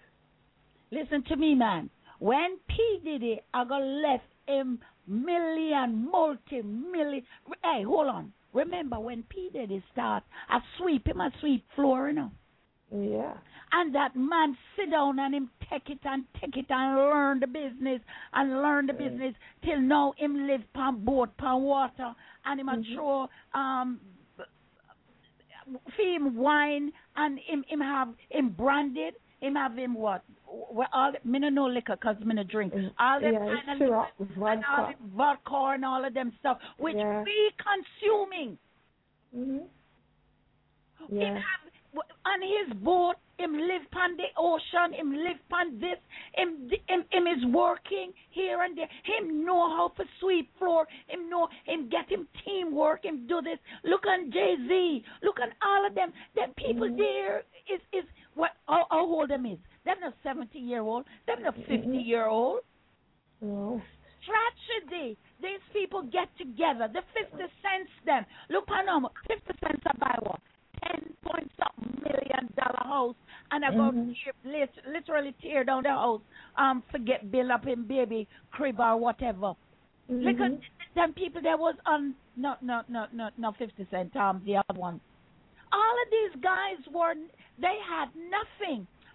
Listen to me, man. When P. Diddy I got left a million, multi-million. Hey, hold on. Remember when P. Diddy start, I sweep him, I sweep floor, you know. Yeah. And that man sit down and him take it and take it and learn the business and learn the business till now him live pan boat, pan water, and him mm-hmm. a throw um him wine and him him have him branded, him have him what? Well, all me no know liquor because me no drink. All them yeah, kind of liquor, and all the vodka and all of them stuff which yeah. we consuming. Mhm. Yeah. Him have on his boat, him live on the ocean, him live on this, him, him, him is working here and there. Him know how to sweep floor, him know, him get him teamwork, him do this. Look on Jay-Z, look on all of them. Them people mm-hmm. there is, is what, how, how old them is. They're not seventy-year-old, they're not fifty-year-old. No. Tragedy. These people get together. The fifty cents them. Look on them, fifty cents a buy one. ten point something million dollar house, and I go mm-hmm. tear, literally tear down the house, um, forget build up in baby crib or whatever. Mm-hmm. Look at them people that was on no no no no no fifty cent um the other one. All of these guys were they had nothing,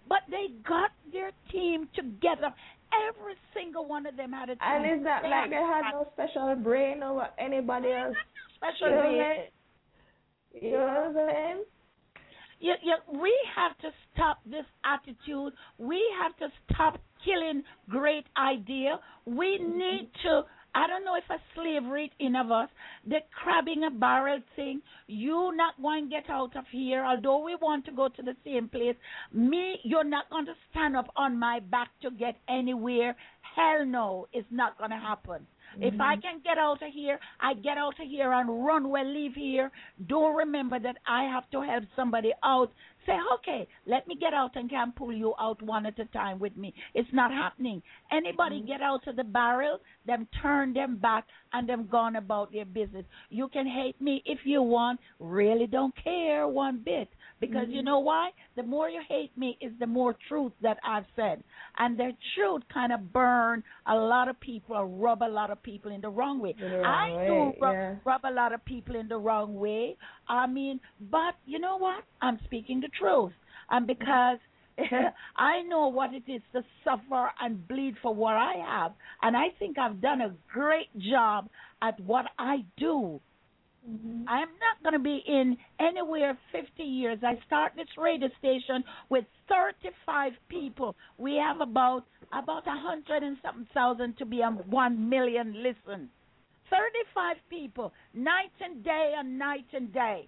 but they got their team together. Every single one of them had a team. And it's not they like they had no special brain or anybody else. Special you know brain. You know what I'm saying? You, you, we have to stop this attitude. We have to stop killing great idea. We need to, I don't know if a slavery in of us, the crabbing a barrel thing, you not going to get out of here, although we want to go to the same place. Me, you're not going to stand up on my back to get anywhere. Hell no, it's not going to happen. If I can get out of here, I get out of here and run well, leave here. Don't remember that I have to help somebody out. Say, okay, let me get out and can pull you out one at a time with me. It's not happening. Anybody mm-hmm. get out of the barrel, them turn them back and them gone about their business. You can hate me if you want. Really don't care one bit. Because mm-hmm. you know why? The more you hate me is the more truth that I've said. And the truth kind of burn a lot of people or rub a lot of people in the wrong way. The wrong I way, do rub, yeah. rub a lot of people in the wrong way. I mean, but you know what? I'm speaking the truth. And because I know what it is to suffer and bleed for what I have. And I think I've done a great job at what I do. Mm-hmm. I'm not going to be in anywhere fifty years. I start this radio station with thirty-five people. We have about about a hundred and something thousand to be on one million listen. thirty-five people, night and day and night and day.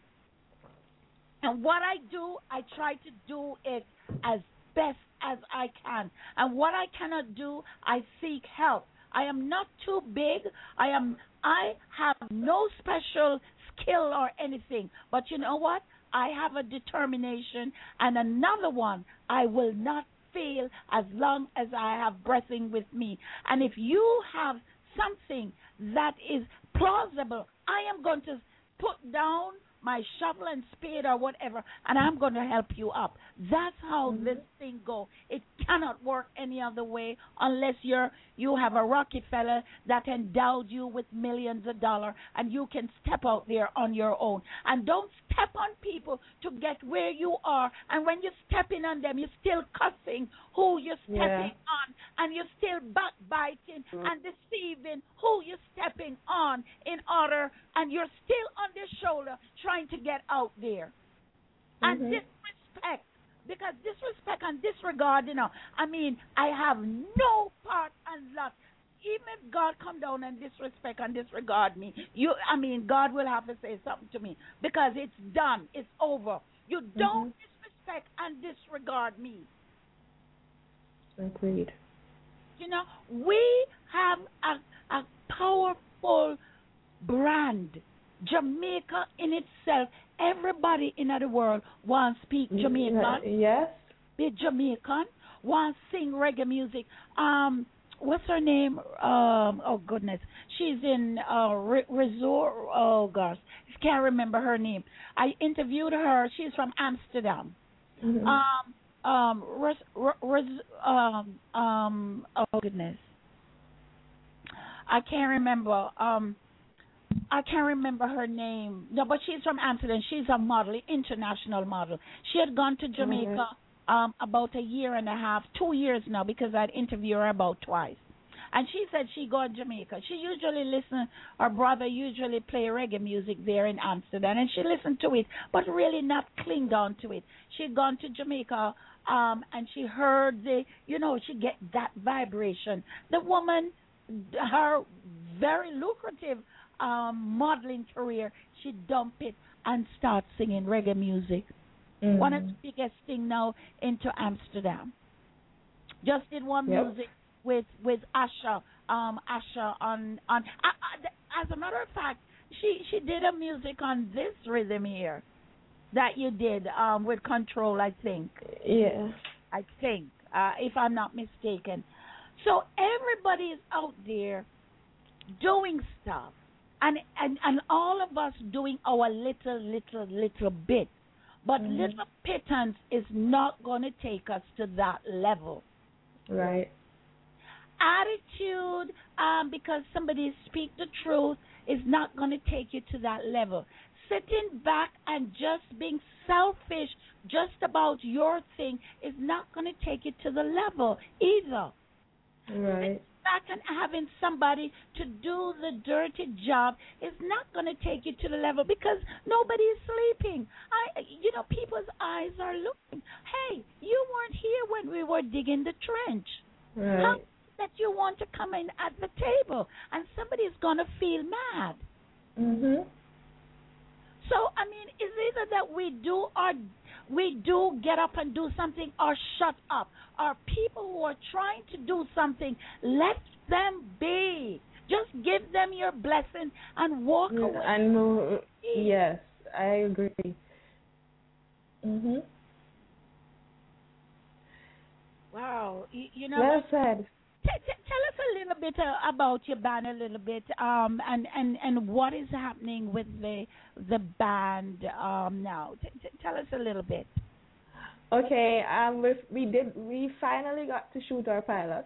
And what I do, I try to do it as best as I can. And what I cannot do, I seek help. I am not too big. I am. I have no special skill or anything. But you know what? I have a determination. And another one, I will not fail as long as I have breathing with me. And if you have something that is plausible, I am going to put down my shovel and spade or whatever, and I'm going to help you up. That's how mm-hmm. this thing goes. It cannot work any other way unless you're you have a Rockefeller that endowed you with millions of dollars, and you can step out there on your own. And don't step on people to get where you are. And when you're stepping on them, you're still cussing who you're stepping yeah. on, and you're still backbiting mm-hmm. and deceiving who you're stepping on in order, and you're still on their shoulder trying to get out there. Mm-hmm. And disrespect, because disrespect and disregard, you know, I mean, I have no part and lot. Even if God come down and disrespect and disregard me, you, I mean, God will have to say something to me, because it's done. It's over. You don't mm-hmm. disrespect and disregard me. Agreed. You know, we have a, a powerful brand. Jamaica in itself, everybody in the world wants to speak Jamaican. Yes. Be Jamaican, wants to sing reggae music. Um, what's her name? Um, oh goodness, she's in uh, Re- Resort. Oh gosh, I can't remember her name. I interviewed her. She's from Amsterdam. Mm-hmm. Um, um, res, res, um, um, oh goodness, I can't remember. Um. I can't remember her name. No, but she's from Amsterdam. She's a model, international model. She had gone to Jamaica mm-hmm. um, about a year and a half, two years now, because I'd interviewed her about twice. And she said she go to Jamaica. She usually listen, her brother usually play reggae music there in Amsterdam, and she listened to it, but really not clinged on to it. She'd gone to Jamaica, um, and she heard the, you know, she get that vibration. The woman, her very lucrative Um, modeling career, she dump it and start singing reggae music. Mm-hmm. One of the biggest thing now into Amsterdam. Just did one yep. music with with Asha, um, Asha on on. Uh, uh, as a matter of fact, she she did a music on this rhythm here that you did um, with Control, I think. Yeah, I think uh, if I'm not mistaken. So everybody is out there doing stuff. And, and and all of us doing our little, little, little bit. But mm-hmm. little pittance is not going to take us to that level. Right. Attitude, um, because somebody speak the truth, is not going to take you to that level. sitting back and just being selfish just about your thing is not going to take it to the level either. Right. Back and having somebody to do the dirty job is not going to take you to the level because nobody is sleeping. I, you know, people's eyes are looking. Hey, you weren't here when we were digging the trench. Right. How that you want to come in at the table and somebody's going to feel mad. Mhm. So I mean, it's either that we do or we do get up and do something or shut up. Or people who are trying to do something, let them be. Just give them your blessing and walk Mm, away. And uh, yes, I agree. Mhm. Wow, you, you know. Well said. T- t- tell us a little bit uh, about your band, a little bit, um, and, and, and what is happening with the the band um, now. T- t- tell us a little bit. Okay, um, we we did we finally got to shoot our pilot,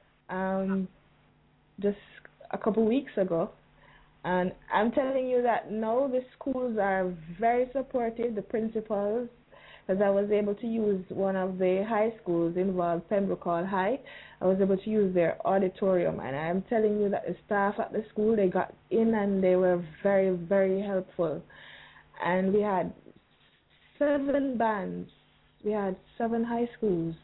um, just a couple weeks ago, and I'm telling you that now the schools are very supportive. The principals, because I was able to use one of the high schools involved, Pembroke Hall High. I was able to use their auditorium, and I'm telling you that the staff at the school, they got in and they were very very helpful, and we had seven bands. We had seven high schools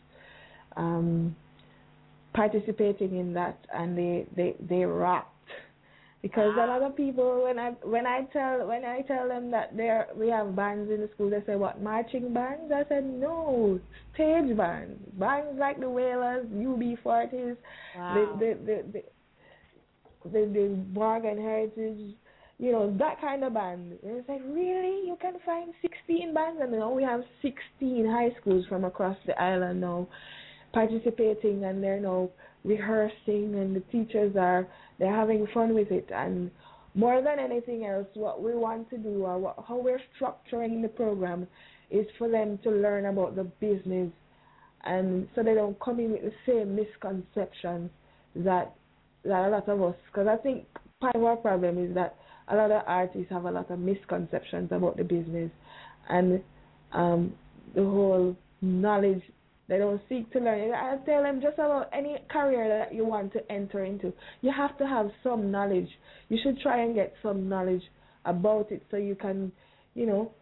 um, participating in that, and they, they, they rocked. Because a lot of people, when I when I tell when I tell them that there we have bands in the school, they say, "What, marching bands?" I said, "No, stage bands, bands like the Wailers, U B forties, Wow. the the the the, the, the Morgan Heritage." You know, that kind of band. And it's like, really? You can find sixteen bands? And now we have sixteen high schools from across the island now participating, and they're now rehearsing, and the teachers are, they're having fun with it. And more than anything else, what we want to do, or what, how we're structuring the program, is for them to learn about the business, and so they don't come in with the same misconceptions that, that a lot of us, because I think part of our problem is that a lot of artists have a lot of misconceptions about the business, and um, the whole knowledge, they don't seek to learn. I tell them, just about any career that you want to enter into, you have to have some knowledge. You should try and get some knowledge about it so you can, you know,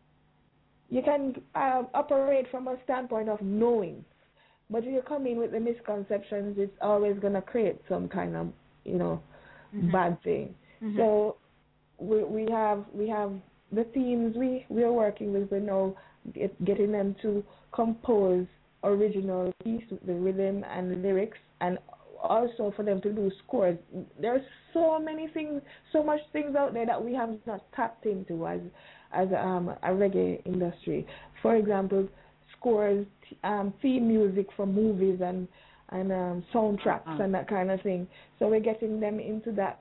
you can uh, operate from a standpoint of knowing. But if you come in with the misconceptions, it's always going to create some kind of, you know, mm-hmm. bad thing. Mm-hmm. So we we have we have the teams we, we are working with. We know get, getting them to compose original piece with the rhythm and lyrics, and also for them to do scores. There's so many things, so much things out there that we have not tapped into as as um, a reggae industry. For example, scores, um, theme music from movies and and um, soundtracks uh-huh. and that kind of thing. So we're getting them into that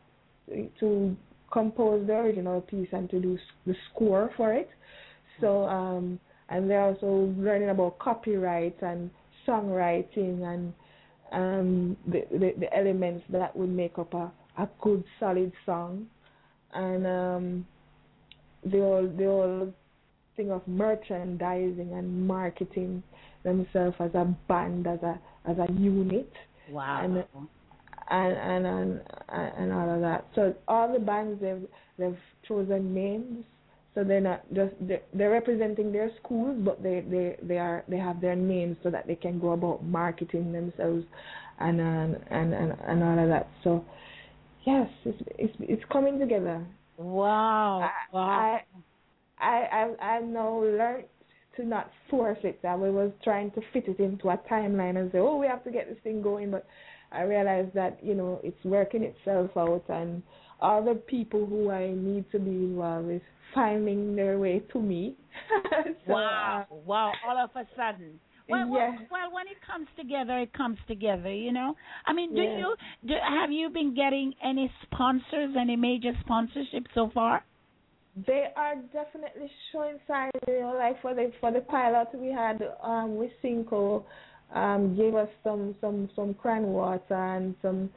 to compose the original piece and to do the score for it. So um, and they're also learning about copyright and songwriting and um, the, the the elements that would make up a, a good solid song, and um, the whole the whole thing of merchandising and marketing themselves as a band, as a as a unit. Wow. And and and and, and all of that. So all the bands, they've they've chosen names. So they're not just they're, they're representing their schools, but they, they, they are they have their names so that they can go about marketing themselves and and and, and, and all of that. So yes, it's it's it's coming together. Wow. I, wow. I I I I've now learned to not force it. I was trying to fit it into a timeline and say, oh, we have to get this thing going, but I realized that, you know, it's working itself out, and all the people who I need to be involved with finding their way to me. so, wow, uh, wow, all of a sudden. Well, yeah. well, well, when it comes together, it comes together, you know. I mean, do yeah. you do, have you been getting any sponsors, any major sponsorship so far? They are definitely showing signs, you know, like for the for the pilot we had um, with Cinco, um, gave us some some some cran water and some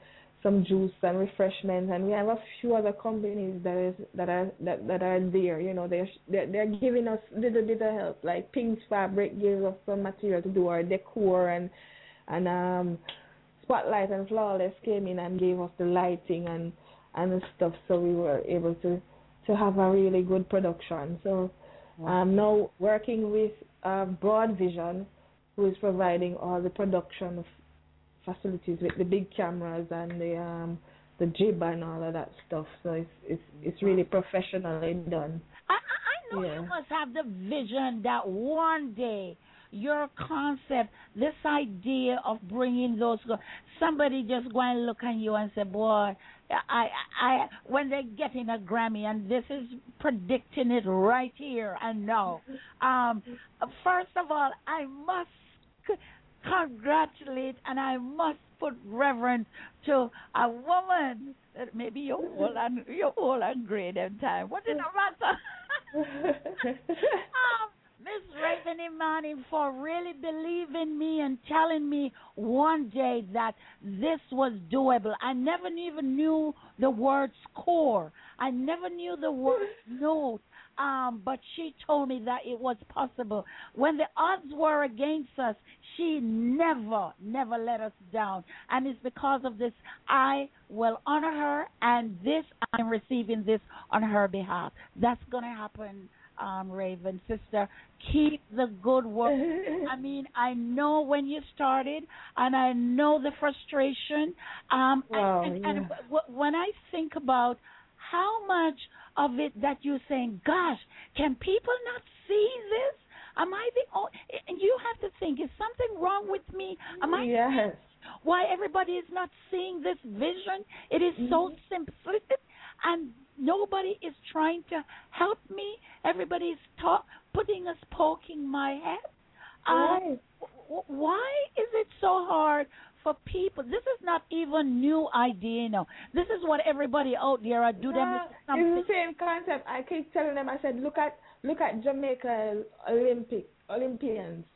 some juice and refreshments, and we have a few other companies that is that are that, that are there. You know, they're they're, they're giving us little bit of help. Like Pink's Fabric gives us some material to do our decor, and and um, Spotlight and Flawless came in and gave us the lighting and and stuff, so we were able to to have a really good production. So I'm now working with uh, Broad Vision, who is providing all the production of facilities with the big cameras and the um the jib and all of that stuff. So it's it's it's really professionally done. I I know yeah. you must have the vision that one day your concept, this idea of bringing those, somebody just go and look at you and say, boy, I I when they're getting a Grammy, and this is predicting it right here and now. Um, first of all, I must congratulate, and I must put reverence to a woman that maybe you're old and you're old and great in time. What did it matter? um, Miss Raven Imani, for really believing me and telling me one day that this was doable. I never even knew the word score. I never knew the word note. Um, but she told me that it was possible. When the odds were against us, she never, never let us down. And it's because of this I will honor her, and this I'm receiving this on her behalf. That's going to happen, um, Raven, sister. Keep the good work. I mean, I know when you started, and I know the frustration. Um, wow, and, and, yeah. and w- when I think about how much of it that you're saying, gosh, can people not see this? Am I the only? And you have to think, is something wrong with me? Am I? Yes. Why everybody is not seeing this vision? It is so simplistic, and nobody is trying to help me. Everybody is talk, putting us poking my head. Right. Uh, why is it so hard for people? This is not even new idea, you know. This is what everybody out there are do them Yeah, with something. it's the same concept. I keep telling them. I said, look at look at Jamaica Olympic Olympians.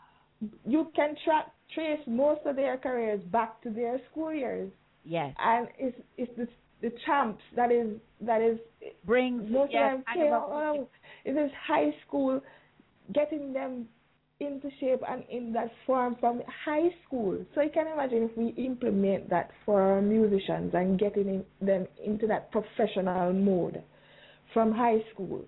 You can tra- trace most of their careers back to their school years. Yes. And it's it's the the champs that is that is brings most yes, of them came out. It is high school, getting them into shape and in that form from high school. So you can imagine if we implement that for our musicians and getting in, them into that professional mode from high school.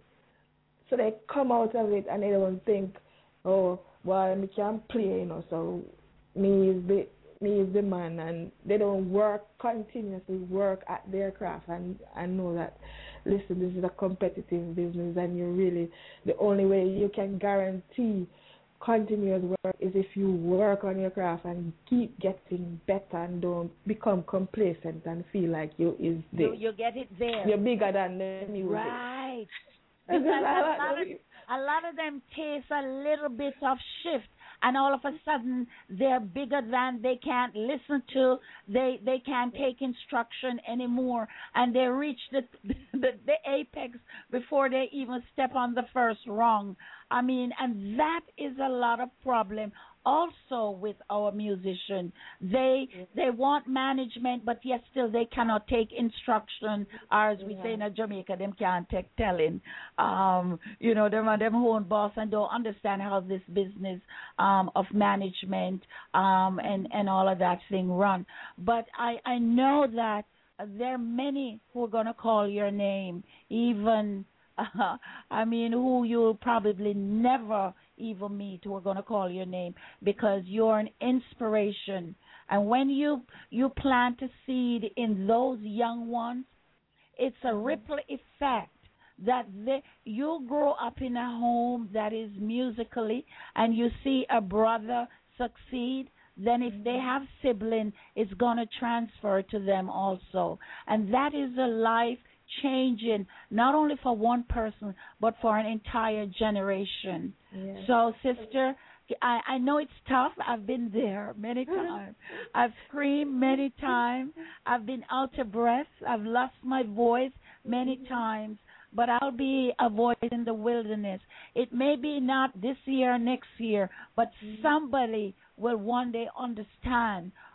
So they come out of it and they don't think, oh, well, me can't play, you know, so me is the me is the man, and they don't work continuously work at their craft and, and know that, listen, this is a competitive business, and you really, the only way you can guarantee continuous work is if you work on your craft and keep getting better and don't become complacent and feel like you is this. You, you get it there. You're bigger than the music. Right. Because a, lot of, a lot of them taste a little bit of shift, and all of a sudden they're bigger than, they can't listen to, they they can't take instruction anymore, and they reach the, the the apex before they even step on the first rung. I mean, and that is a lot of problem also with our musicians. They they want management, but yet still they cannot take instruction, or as we yeah. say in Jamaica, them can't take telling. Um, you know, them are them own boss and don't understand how this business um, of management um, and, and all of that thing run. But I, I know that there are many who are going to call your name, even Uh, I mean, who you'll probably never even meet, who are going to call your name, because you're an inspiration. And when you you plant a seed in those young ones, it's a ripple effect that they, you grow up in a home that is musically, and you see a brother succeed. Then if they have siblings, it's going to transfer to them also. And that is a life changing, not only for one person, but for an entire generation. Yeah. So, sister, I, I know it's tough. I've been there many times. I've screamed many times. I've been out of breath. I've lost my voice many times. But I'll be a voice in the wilderness. It may be not this year or next year, but somebody will one day understand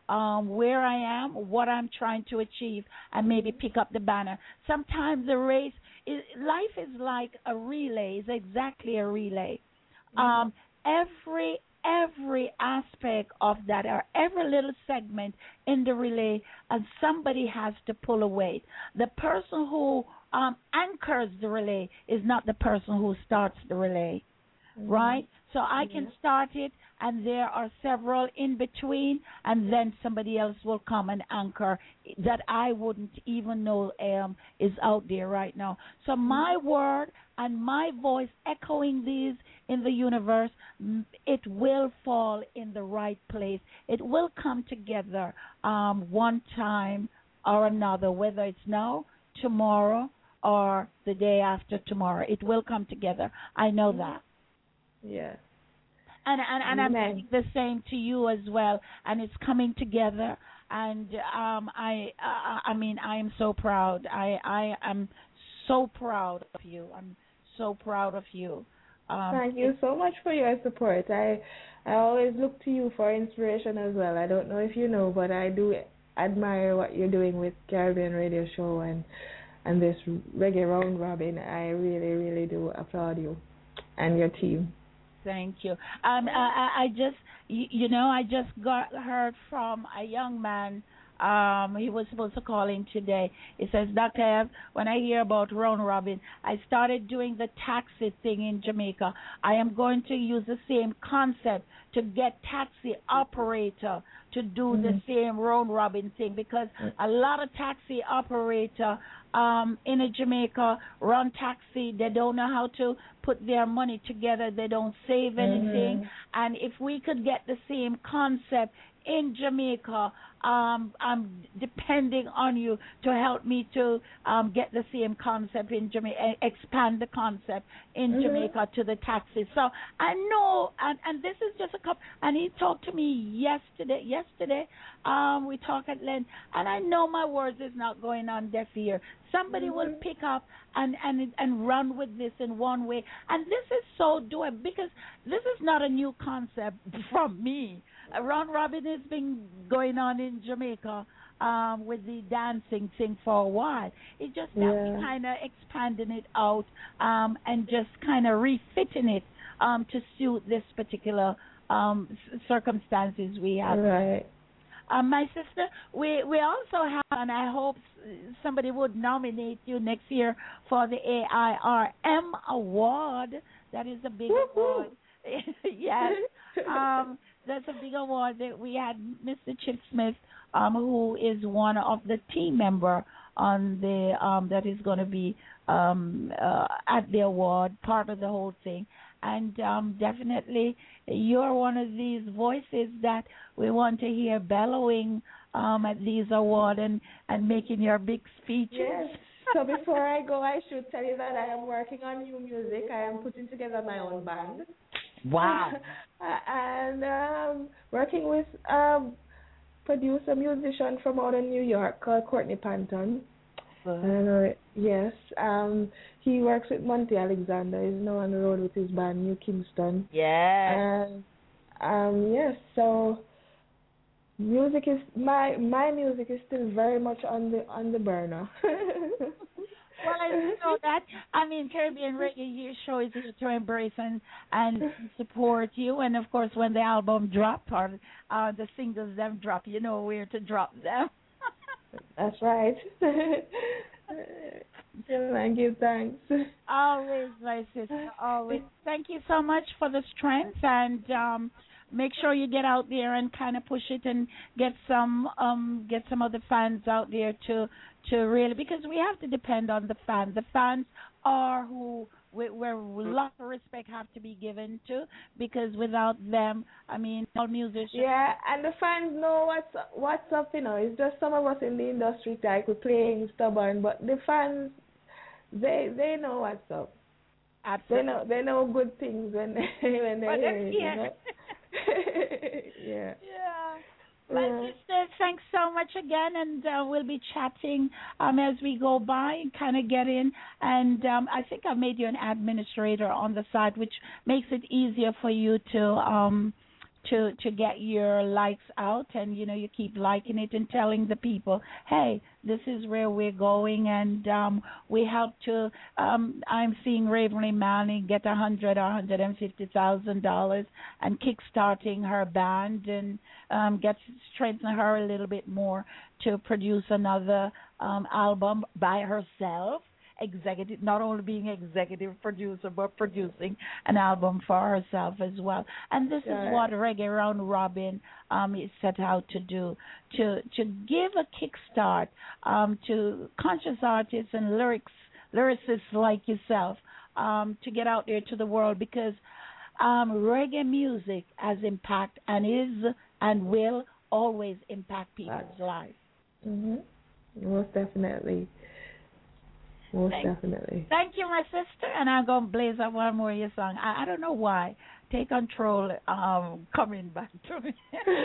um, where I am, what I'm trying to achieve, and maybe pick up the banner. Sometimes the race, is, life is like a relay. It's exactly a relay. Um, every every aspect of that, or every little segment in the relay, and somebody has to pull a weight. The person who um, anchors the relay is not the person who starts the relay, mm-hmm. right? So I can start it, and there are several in between, and then somebody else will come and anchor that I wouldn't even know um, is out there right now. So my word and my voice echoing these in the universe, it will fall in the right place. It will come together um, one time or another, whether it's now, tomorrow, or the day after tomorrow. It will come together. I know that. Yeah. And and, and I'm saying the same to you as well. And it's coming together. And um, I uh, I mean I am so proud. I I am so proud of you. I'm so proud of you. Um, Thank you so much for your support. I I always look to you for inspiration as well. I don't know if you know, but I do admire what you're doing with Caribbean Radio Show and and this reggae round robin. I really really do applaud you and your team. Thank you. Um, I, I just, you, you know, I just got heard from a young man. Um, he was supposed to call in today. He says, Doctor Ev, when I hear about round robin, I started doing the taxi thing in Jamaica. I am going to use the same concept to get taxi operator to do mm-hmm. the same round robin thing, because a lot of taxi operator um, in a Jamaica run taxi. They don't know how to put their money together. They don't save anything. Mm-hmm. And if we could get the same concept in Jamaica, um, I'm depending on you to help me to um, get the same concept in Jamaica, expand the concept in mm-hmm. Jamaica to the taxis. So I know, and, and this is just a couple, and he talked to me yesterday, yesterday, um, we talked at length, and I know my words is not going on deaf ear. Somebody mm-hmm. will pick up and, and, and run with this in one way, and this is so doable, because this is not a new concept from me. Round robin has been going on in Jamaica um, with the dancing thing for a while. It just yeah. that we kind of expanding it out um, and just kind of refitting it um, to suit this particular um, circumstances we have. Right. Um, my sister, we we also have, and I hope somebody would nominate you next year for the A I R M award. That is a big Woo-hoo. award. Yes. Um, that's a big award that we had Mister Chip Smith, um, who is one of the team member on the um, that is going to be um, uh, at the award, part of the whole thing. And um, definitely, you're one of these voices that we want to hear bellowing um, at these awards and, and making your big speeches. Yes. So before I go, I should tell you that I am working on new music. I am putting together my own band. Wow. And um, working with a producer, musician from out in New York called Courtney Panton. And, uh, yes, um, he works with Monty Alexander. He's now on the road with his band, New Kingston. Yeah. And um, yes, so music is my my music is still very much on the on the burner. Well, I know that. I mean, Caribbean Radio Show is here to embrace and, and support you. And, of course, when the album drops or uh, the singles them drop, you know where to drop them. That's right. I give thanks. Always, my sister, always. Thank you so much for the strength, and um, make sure you get out there and kind of push it and get some um, get some of the fans out there to to really, because we have to depend on the fans. The fans are who we, where lots of respect have to be given to, because without them, I mean, all musicians. Yeah, and the fans know what's what's up. You know, it's just some of us in the industry like we're playing stubborn, but the fans, they they know what's up. Absolutely. They know they know good things when they when they but hear it. Yeah. You know? Yeah. Yeah. My yeah. sister, thanks so much again, and uh, we'll be chatting um, as we go by and kind of get in. And um, I think I've made you an administrator on the side, which makes it easier for you to um, to to get your likes out, and you know you keep liking it and telling the people, hey, this is where we're going, and um, we help to. Um, I'm seeing Ravenly Manning get a hundred or hundred and fifty thousand dollars, and kickstarting her band, and um, get strengthen her a little bit more to produce another um, album by herself. Executive, not only being executive producer, but producing an album for herself as well. And this yeah. is what Reggae Round Robin um, is set out to do, to to give a kickstart um, to conscious artists and lyrics lyricists like yourself um, to get out there to the world, because um, reggae music has impact and is and will always impact people's lives. Mm-hmm. Most definitely. Most Thank, definitely. Thank you, my sister. And I'm going to blaze up one more of your song. I, I don't know why. Take Control um, coming back to me.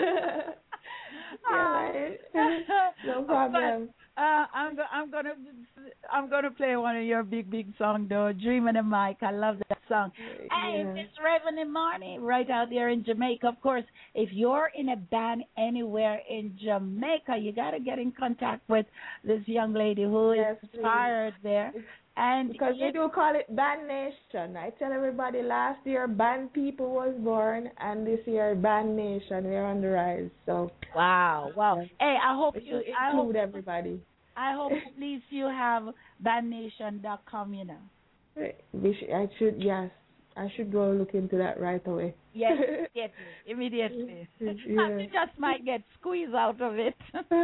Yeah, no problem. But, uh, I'm go- I'm gonna I'm gonna play one of your big big songs though, "Dreaming the Mic." I love that song. Hey, yeah. Miss Raven and Marnie, right out there in Jamaica. Of course, if you're in a band anywhere in Jamaica, you gotta get in contact with this young lady who yes, is inspired please. there. And because it, we do call it Band Nation. I tell everybody, last year Band People was born, and this year Band Nation. We're on the rise. So wow, wow. Yes. Hey, I hope it you include I hope, everybody. I hope at least you have band nation dot com, you know. We should, I should, yes. I should go look into that right away. Yes, immediately. Immediately. Yeah. You just might get squeezed out of it.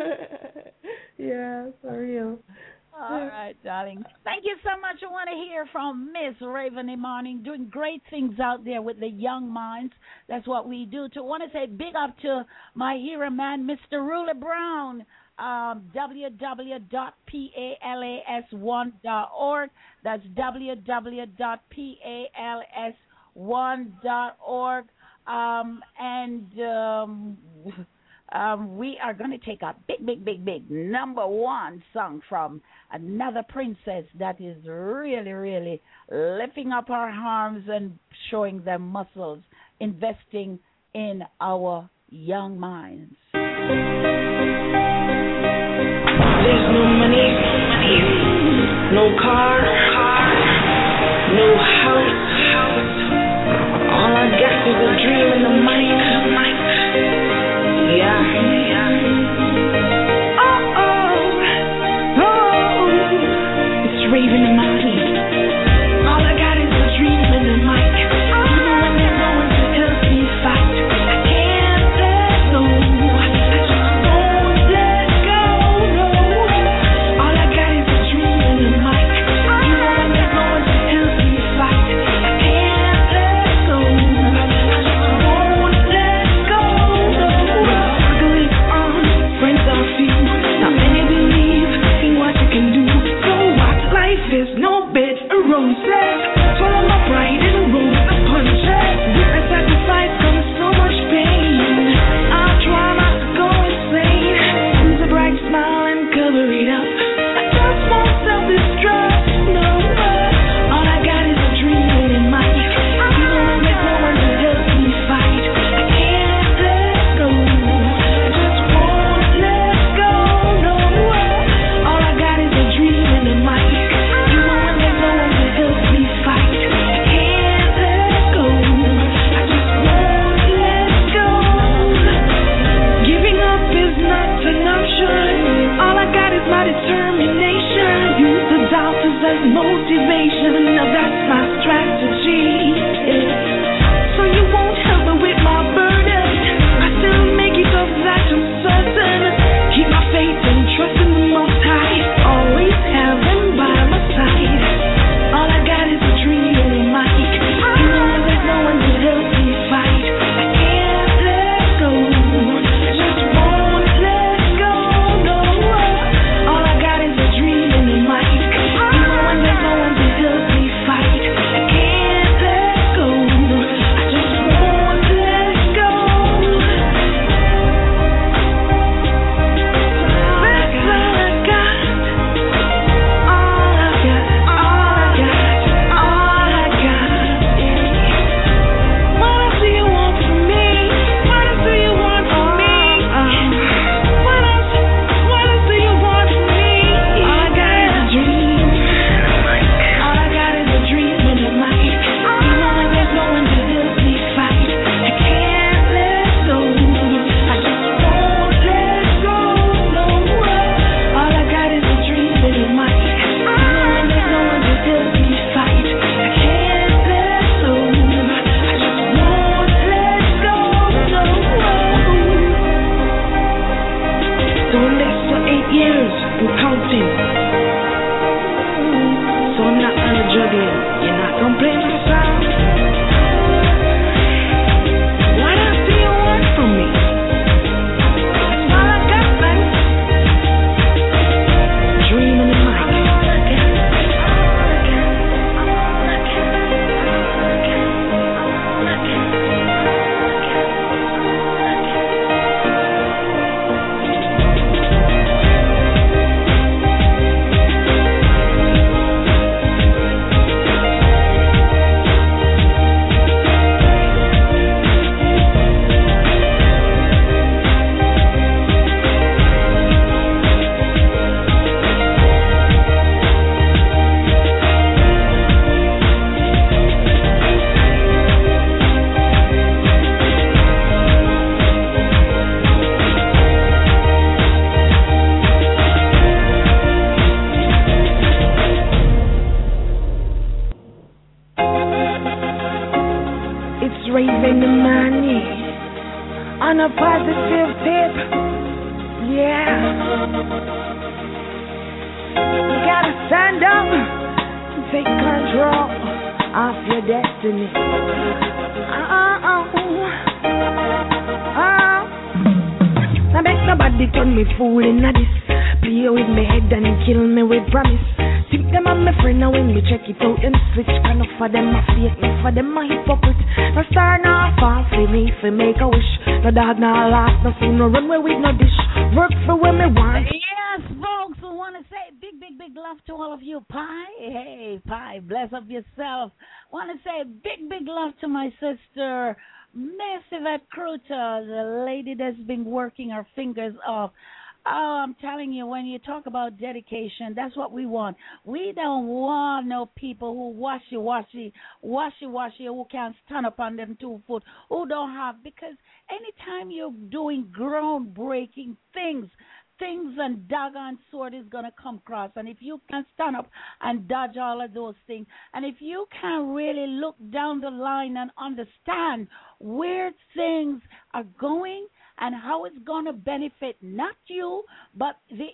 Yeah, for real. All right, darling. Thank you so much. I want to hear from Miss Raven Imani, doing great things out there with the young minds. That's what we do. To want to say big up to my hero man, Mister Ruler Brown. Um, w w w dot pals one dot org. That's w w w dot pals one dot org. Um, and um, um, we are going to take a big, big, big, big number one song from another princess that is really, really lifting up our arms and showing them muscles, investing in our young minds. There's no money, no car, no house. All I got is a dream in the mind. Yeah, yeah. Oh, oh, oh. It's Raven in my teeth. All I got is a dream in the mic. Even when there's no one to help me fight, I can't let go. I just won't let go. No. All I got is a dream in the mic. Even when there's no one to help me fight. raving the money on a positive tip. Yeah, you gotta stand up and take control of your destiny. Uh oh, oh. Now make nobody turn me fool in this. Play with me head and kill me with promise. Think them are my friend now when we check it out. Them switch kind of for them a fake, me for them a hypocrite. No star no fall for me for make a wish. No dog no laugh, no fool no run away with no dish. Work for when me want. Yes, folks, I want to say big, big, big love to all of you. Pie, hey, Pie, bless up yourself. Want to say big, big love to my sister, Miss Yvette Kruta, the lady that's been working her fingers off. Oh, I'm telling you, when you talk about dedication, that's what we want. We don't want no people who washy-washy, washy-washy, who can't stand up on them two foot, who don't have, because anytime you're doing groundbreaking things, things and doggone sword is going to come across. And if you can stand up and dodge all of those things, and if you can really look down the line and understand where things are going, and how it's going to benefit not you, but the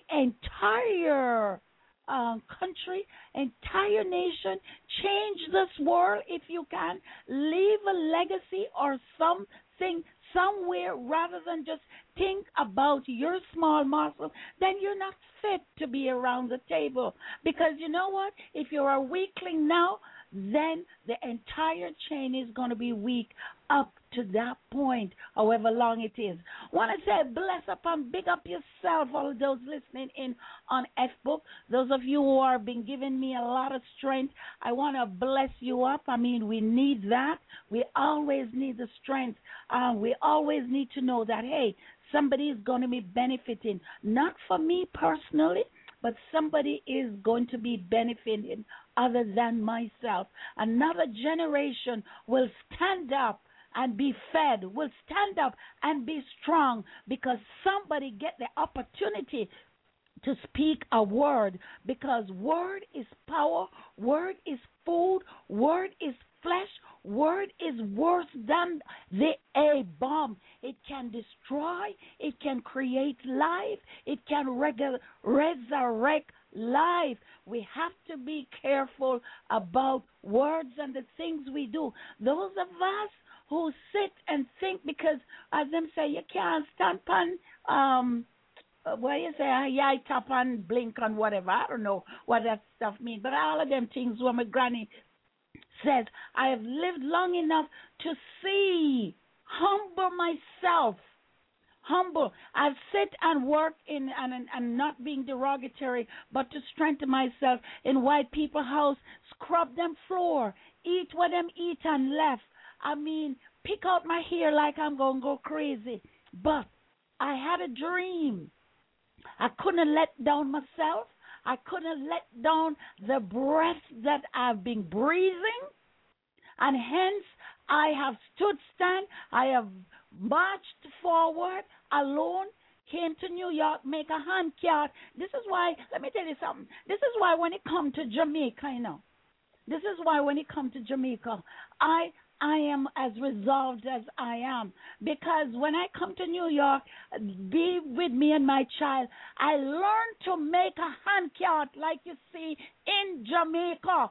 entire um, country, entire nation. Change this world if you can. Leave a legacy or something somewhere rather than just think about your small muscle. Then you're not fit to be around the table. Because you know what? If you're a weakling now, then the entire chain is going to be weak up to that point, however long it is. Want to say bless up and big up yourself, all of those listening in on Facebook. Those of you who have been giving me a lot of strength, I want to bless you up. I mean, we need that. We always need the strength. Uh, we always need to know that, hey, somebody is going to be benefiting, not for me personally, but somebody is going to be benefiting other than myself. Another generation will stand up and be fed, will stand up and be strong because somebody get the opportunity to speak a word, because word is power, word is food, word is flesh, word is worse than the A-bomb. It can destroy, it can create life, it can reg- resurrect life. We have to be careful about words and the things we do. Those of us who sit and think, because as them say, you can't stand on, um, what do you say, yeah, tap on, blink on, whatever. I don't know what that stuff means, but all of them things where my granny says, I have lived long enough to see, humble myself, humble. I've sit and worked in, and, and, and not being derogatory, but to strengthen myself in white people house, scrub them floor, eat what them eat and left. I mean, pick out my hair like I'm going to go crazy. But I had a dream. I couldn't let down myself. I couldn't let down the breath that I've been breathing. And hence, I have stood stand. I have marched forward alone, came to New York, make a hand card. This is why, let me tell you something. This is why when it comes to Jamaica, you know, this is why when it comes to Jamaica, I I am as resolved as I am. Because when I come to New York, be with me and my child, I learned to make a hand cart like you see in Jamaica.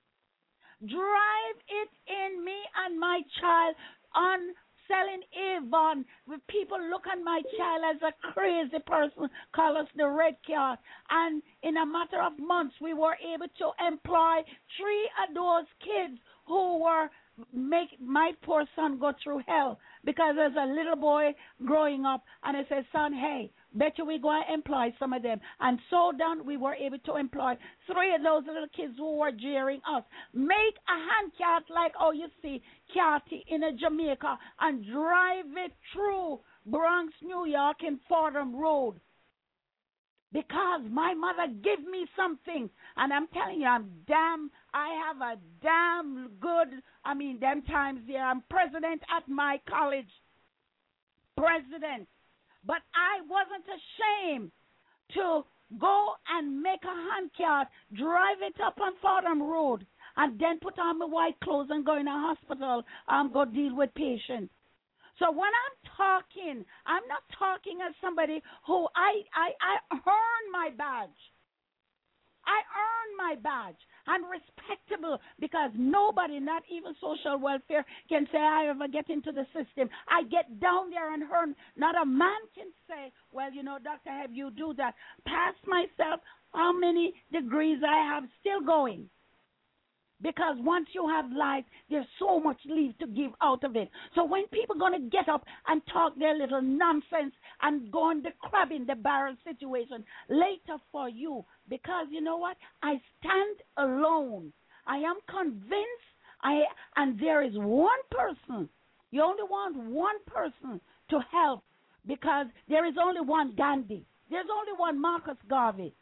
Drive it in me and my child on selling Avon. With people look at my child as a crazy person, call us the red card. And in a matter of months, we were able to employ three of those kids who were make my poor son go through hell, because there's a little boy growing up and I said, son, hey, bet you we go and employ some of them. And so done, we were able to employ three of those little kids who were jeering us. Make a hand cart like, oh, you see, Carty in a Jamaica, and drive it through Bronx, New York in Fordham Road. Because my mother gave me something. And I'm telling you, I'm damn, I have a damn good, I mean, them times here, I'm president at my college. President. But I wasn't ashamed to go and make a hand cart, drive it up on Fordham Road. and then put on my white clothes and go in a hospital and go deal with patients. So when I'm talking, I'm not talking as somebody who I, I, I earn my badge. I earn my badge. I'm respectable because nobody, not even social welfare, can say I ever get into the system. I get down there and earn. Not a man can say, well, you know, doctor, have you do that? Past myself, how many degrees I have still going. Because once you have life, there's so much leave to give out of it. So when people are going to get up and talk their little nonsense and go on the crab in the barrel situation later for you, because you know what? I stand alone. I am convinced, I and there is one person. You only want one person to help because there is only one Gandhi. There's only one Marcus Garvey.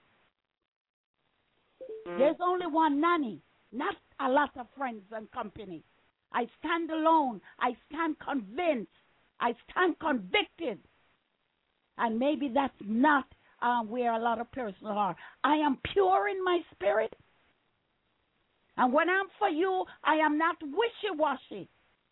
Mm. There's only one Nani. Not a lot of friends and company. I stand alone. I stand convinced. I stand convicted. And maybe that's not uh, where a lot of persons are. I am pure in my spirit. And when I'm for you, I am not wishy-washy.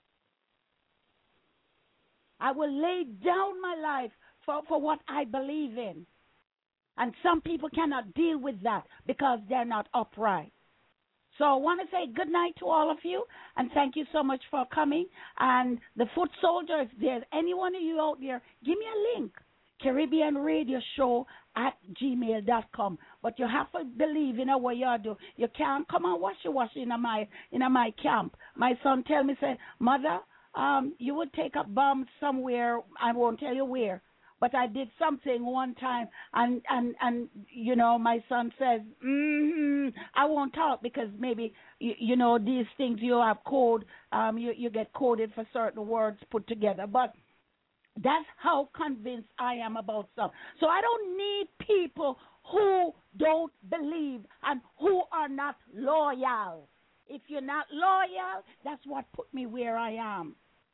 I will lay down my life for, for what I believe in. And some people cannot deal with that because they're not upright. So I want to say good night to all of you, and thank you so much for coming. And the Foot Soldier, if there's anyone of you out there, give me a link, Caribbean Radio Show at gmail dot com. But you have to believe in what you do. You can't come and washy-washy in my in my camp. My son tell me, say, Mother, um, you would take a bomb somewhere, I won't tell you where. But I did something one time, and, and, and you know, my son says, mm-hmm, I won't talk because maybe, you, you know, these things you have code, um, you, you get coded for certain words put together. But that's how convinced I am about stuff. So I don't need people who don't believe and who are not loyal. If you're not loyal, that's what put me where I am.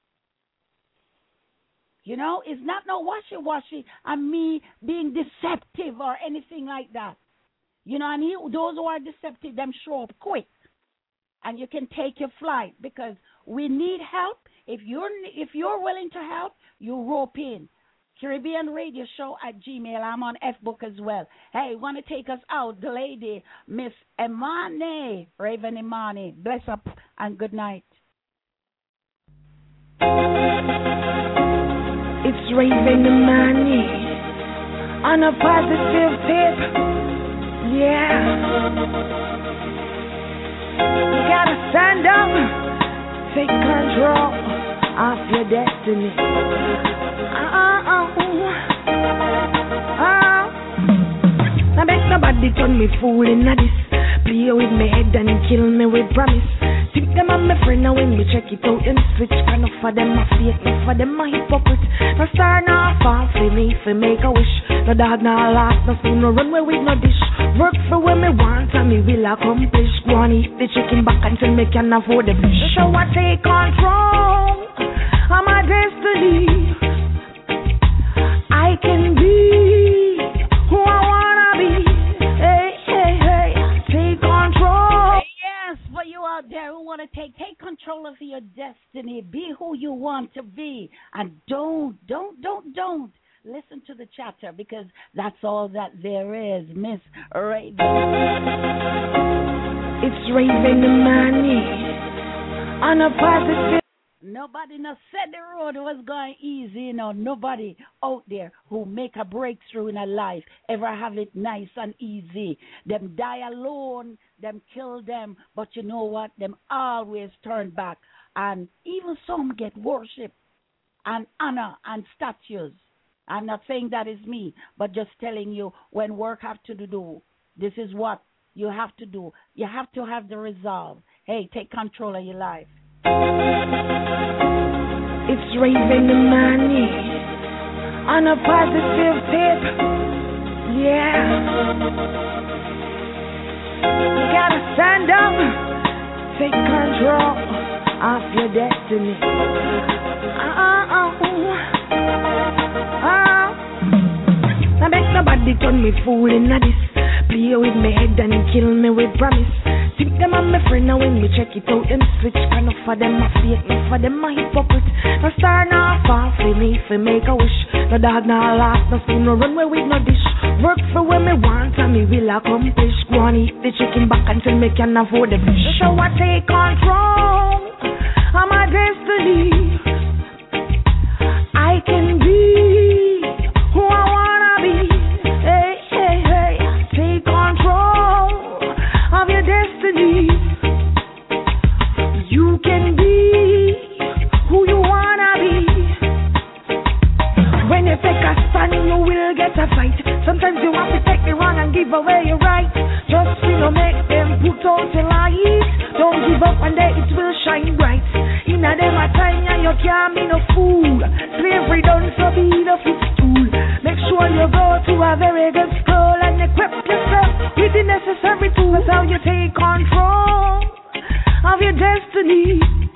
You know, it's not no washy-washy and me being deceptive or anything like that. You know, and he, those who are deceptive, them show up quick. And you can take your flight because we need help. If you're if you're willing to help, you rope in. Caribbean Radio Show at Gmail. I'm on F-Book as well. Hey, want to take us out? The lady, Miss Imani, Raven Imani. Bless up and good night. It's Raven Imani on a positive tip. Yeah. You gotta stand up, take control of your destiny. Uh-uh. Uh. Now make nobody turn me fool in this. Play with me head and kill me with promise. Think them are my friend now when we check it out and switch. Kind of for them a fake, enough for them a hypocrite. No star no fall for me for make a wish. No dog no laugh, no spoon no run away with no dish. Work for what me want and me will accomplish. Go on eat the chicken back until me can afford the fish. So I take control of my destiny. I can be who I wanna be. Hey, hey, hey, take control. Yes, for you out there who want to take take control of your destiny, be who you want to be, and don't, don't, don't, don't listen to the chatter because that's all that there is. Miss Raven. It's Raven Imani on a positive. Nobody no said the road was going easy, you know. Nobody out there who make a breakthrough in a life ever have it nice and easy. Them die alone, them kill them, but you know what? Them always turn back. And even some get worship and honor and statues. I'm not saying that is me, but just telling you when work have to do, this is what you have to do. You have to have the resolve. Hey, take control of your life. It's Raven Imani on a positive tip. Yeah. You gotta stand up, take control of your destiny. Uh-uh. Uh. Now make nobody turn me fool in this. Play with me head and kill me with promise. Think them and my friend now when we check it out, them switch. Enough for them a fake, enough for them a hypocrite. No star, no far for me, for make a wish. No dog, no laugh, no spoon, no run away with no dish. Work for when me want and me will accomplish. Go and eat the chicken back until me can afford the fish. So I take control of my destiny. I can be who I wanna be. Hey, hey, hey. Take control of your destiny. You can be who you wanna be. When you take a stand, you will get a fight. Sometimes you have to take the wrong and give away your right. Just you know, make them put out the light. Don't give up and then it will shine bright. In a them a time and you can't be no fool. Slavery done, so be the footstool. Make sure you go to a very good school and equip yourself with the necessary tools. How you take control of your destiny.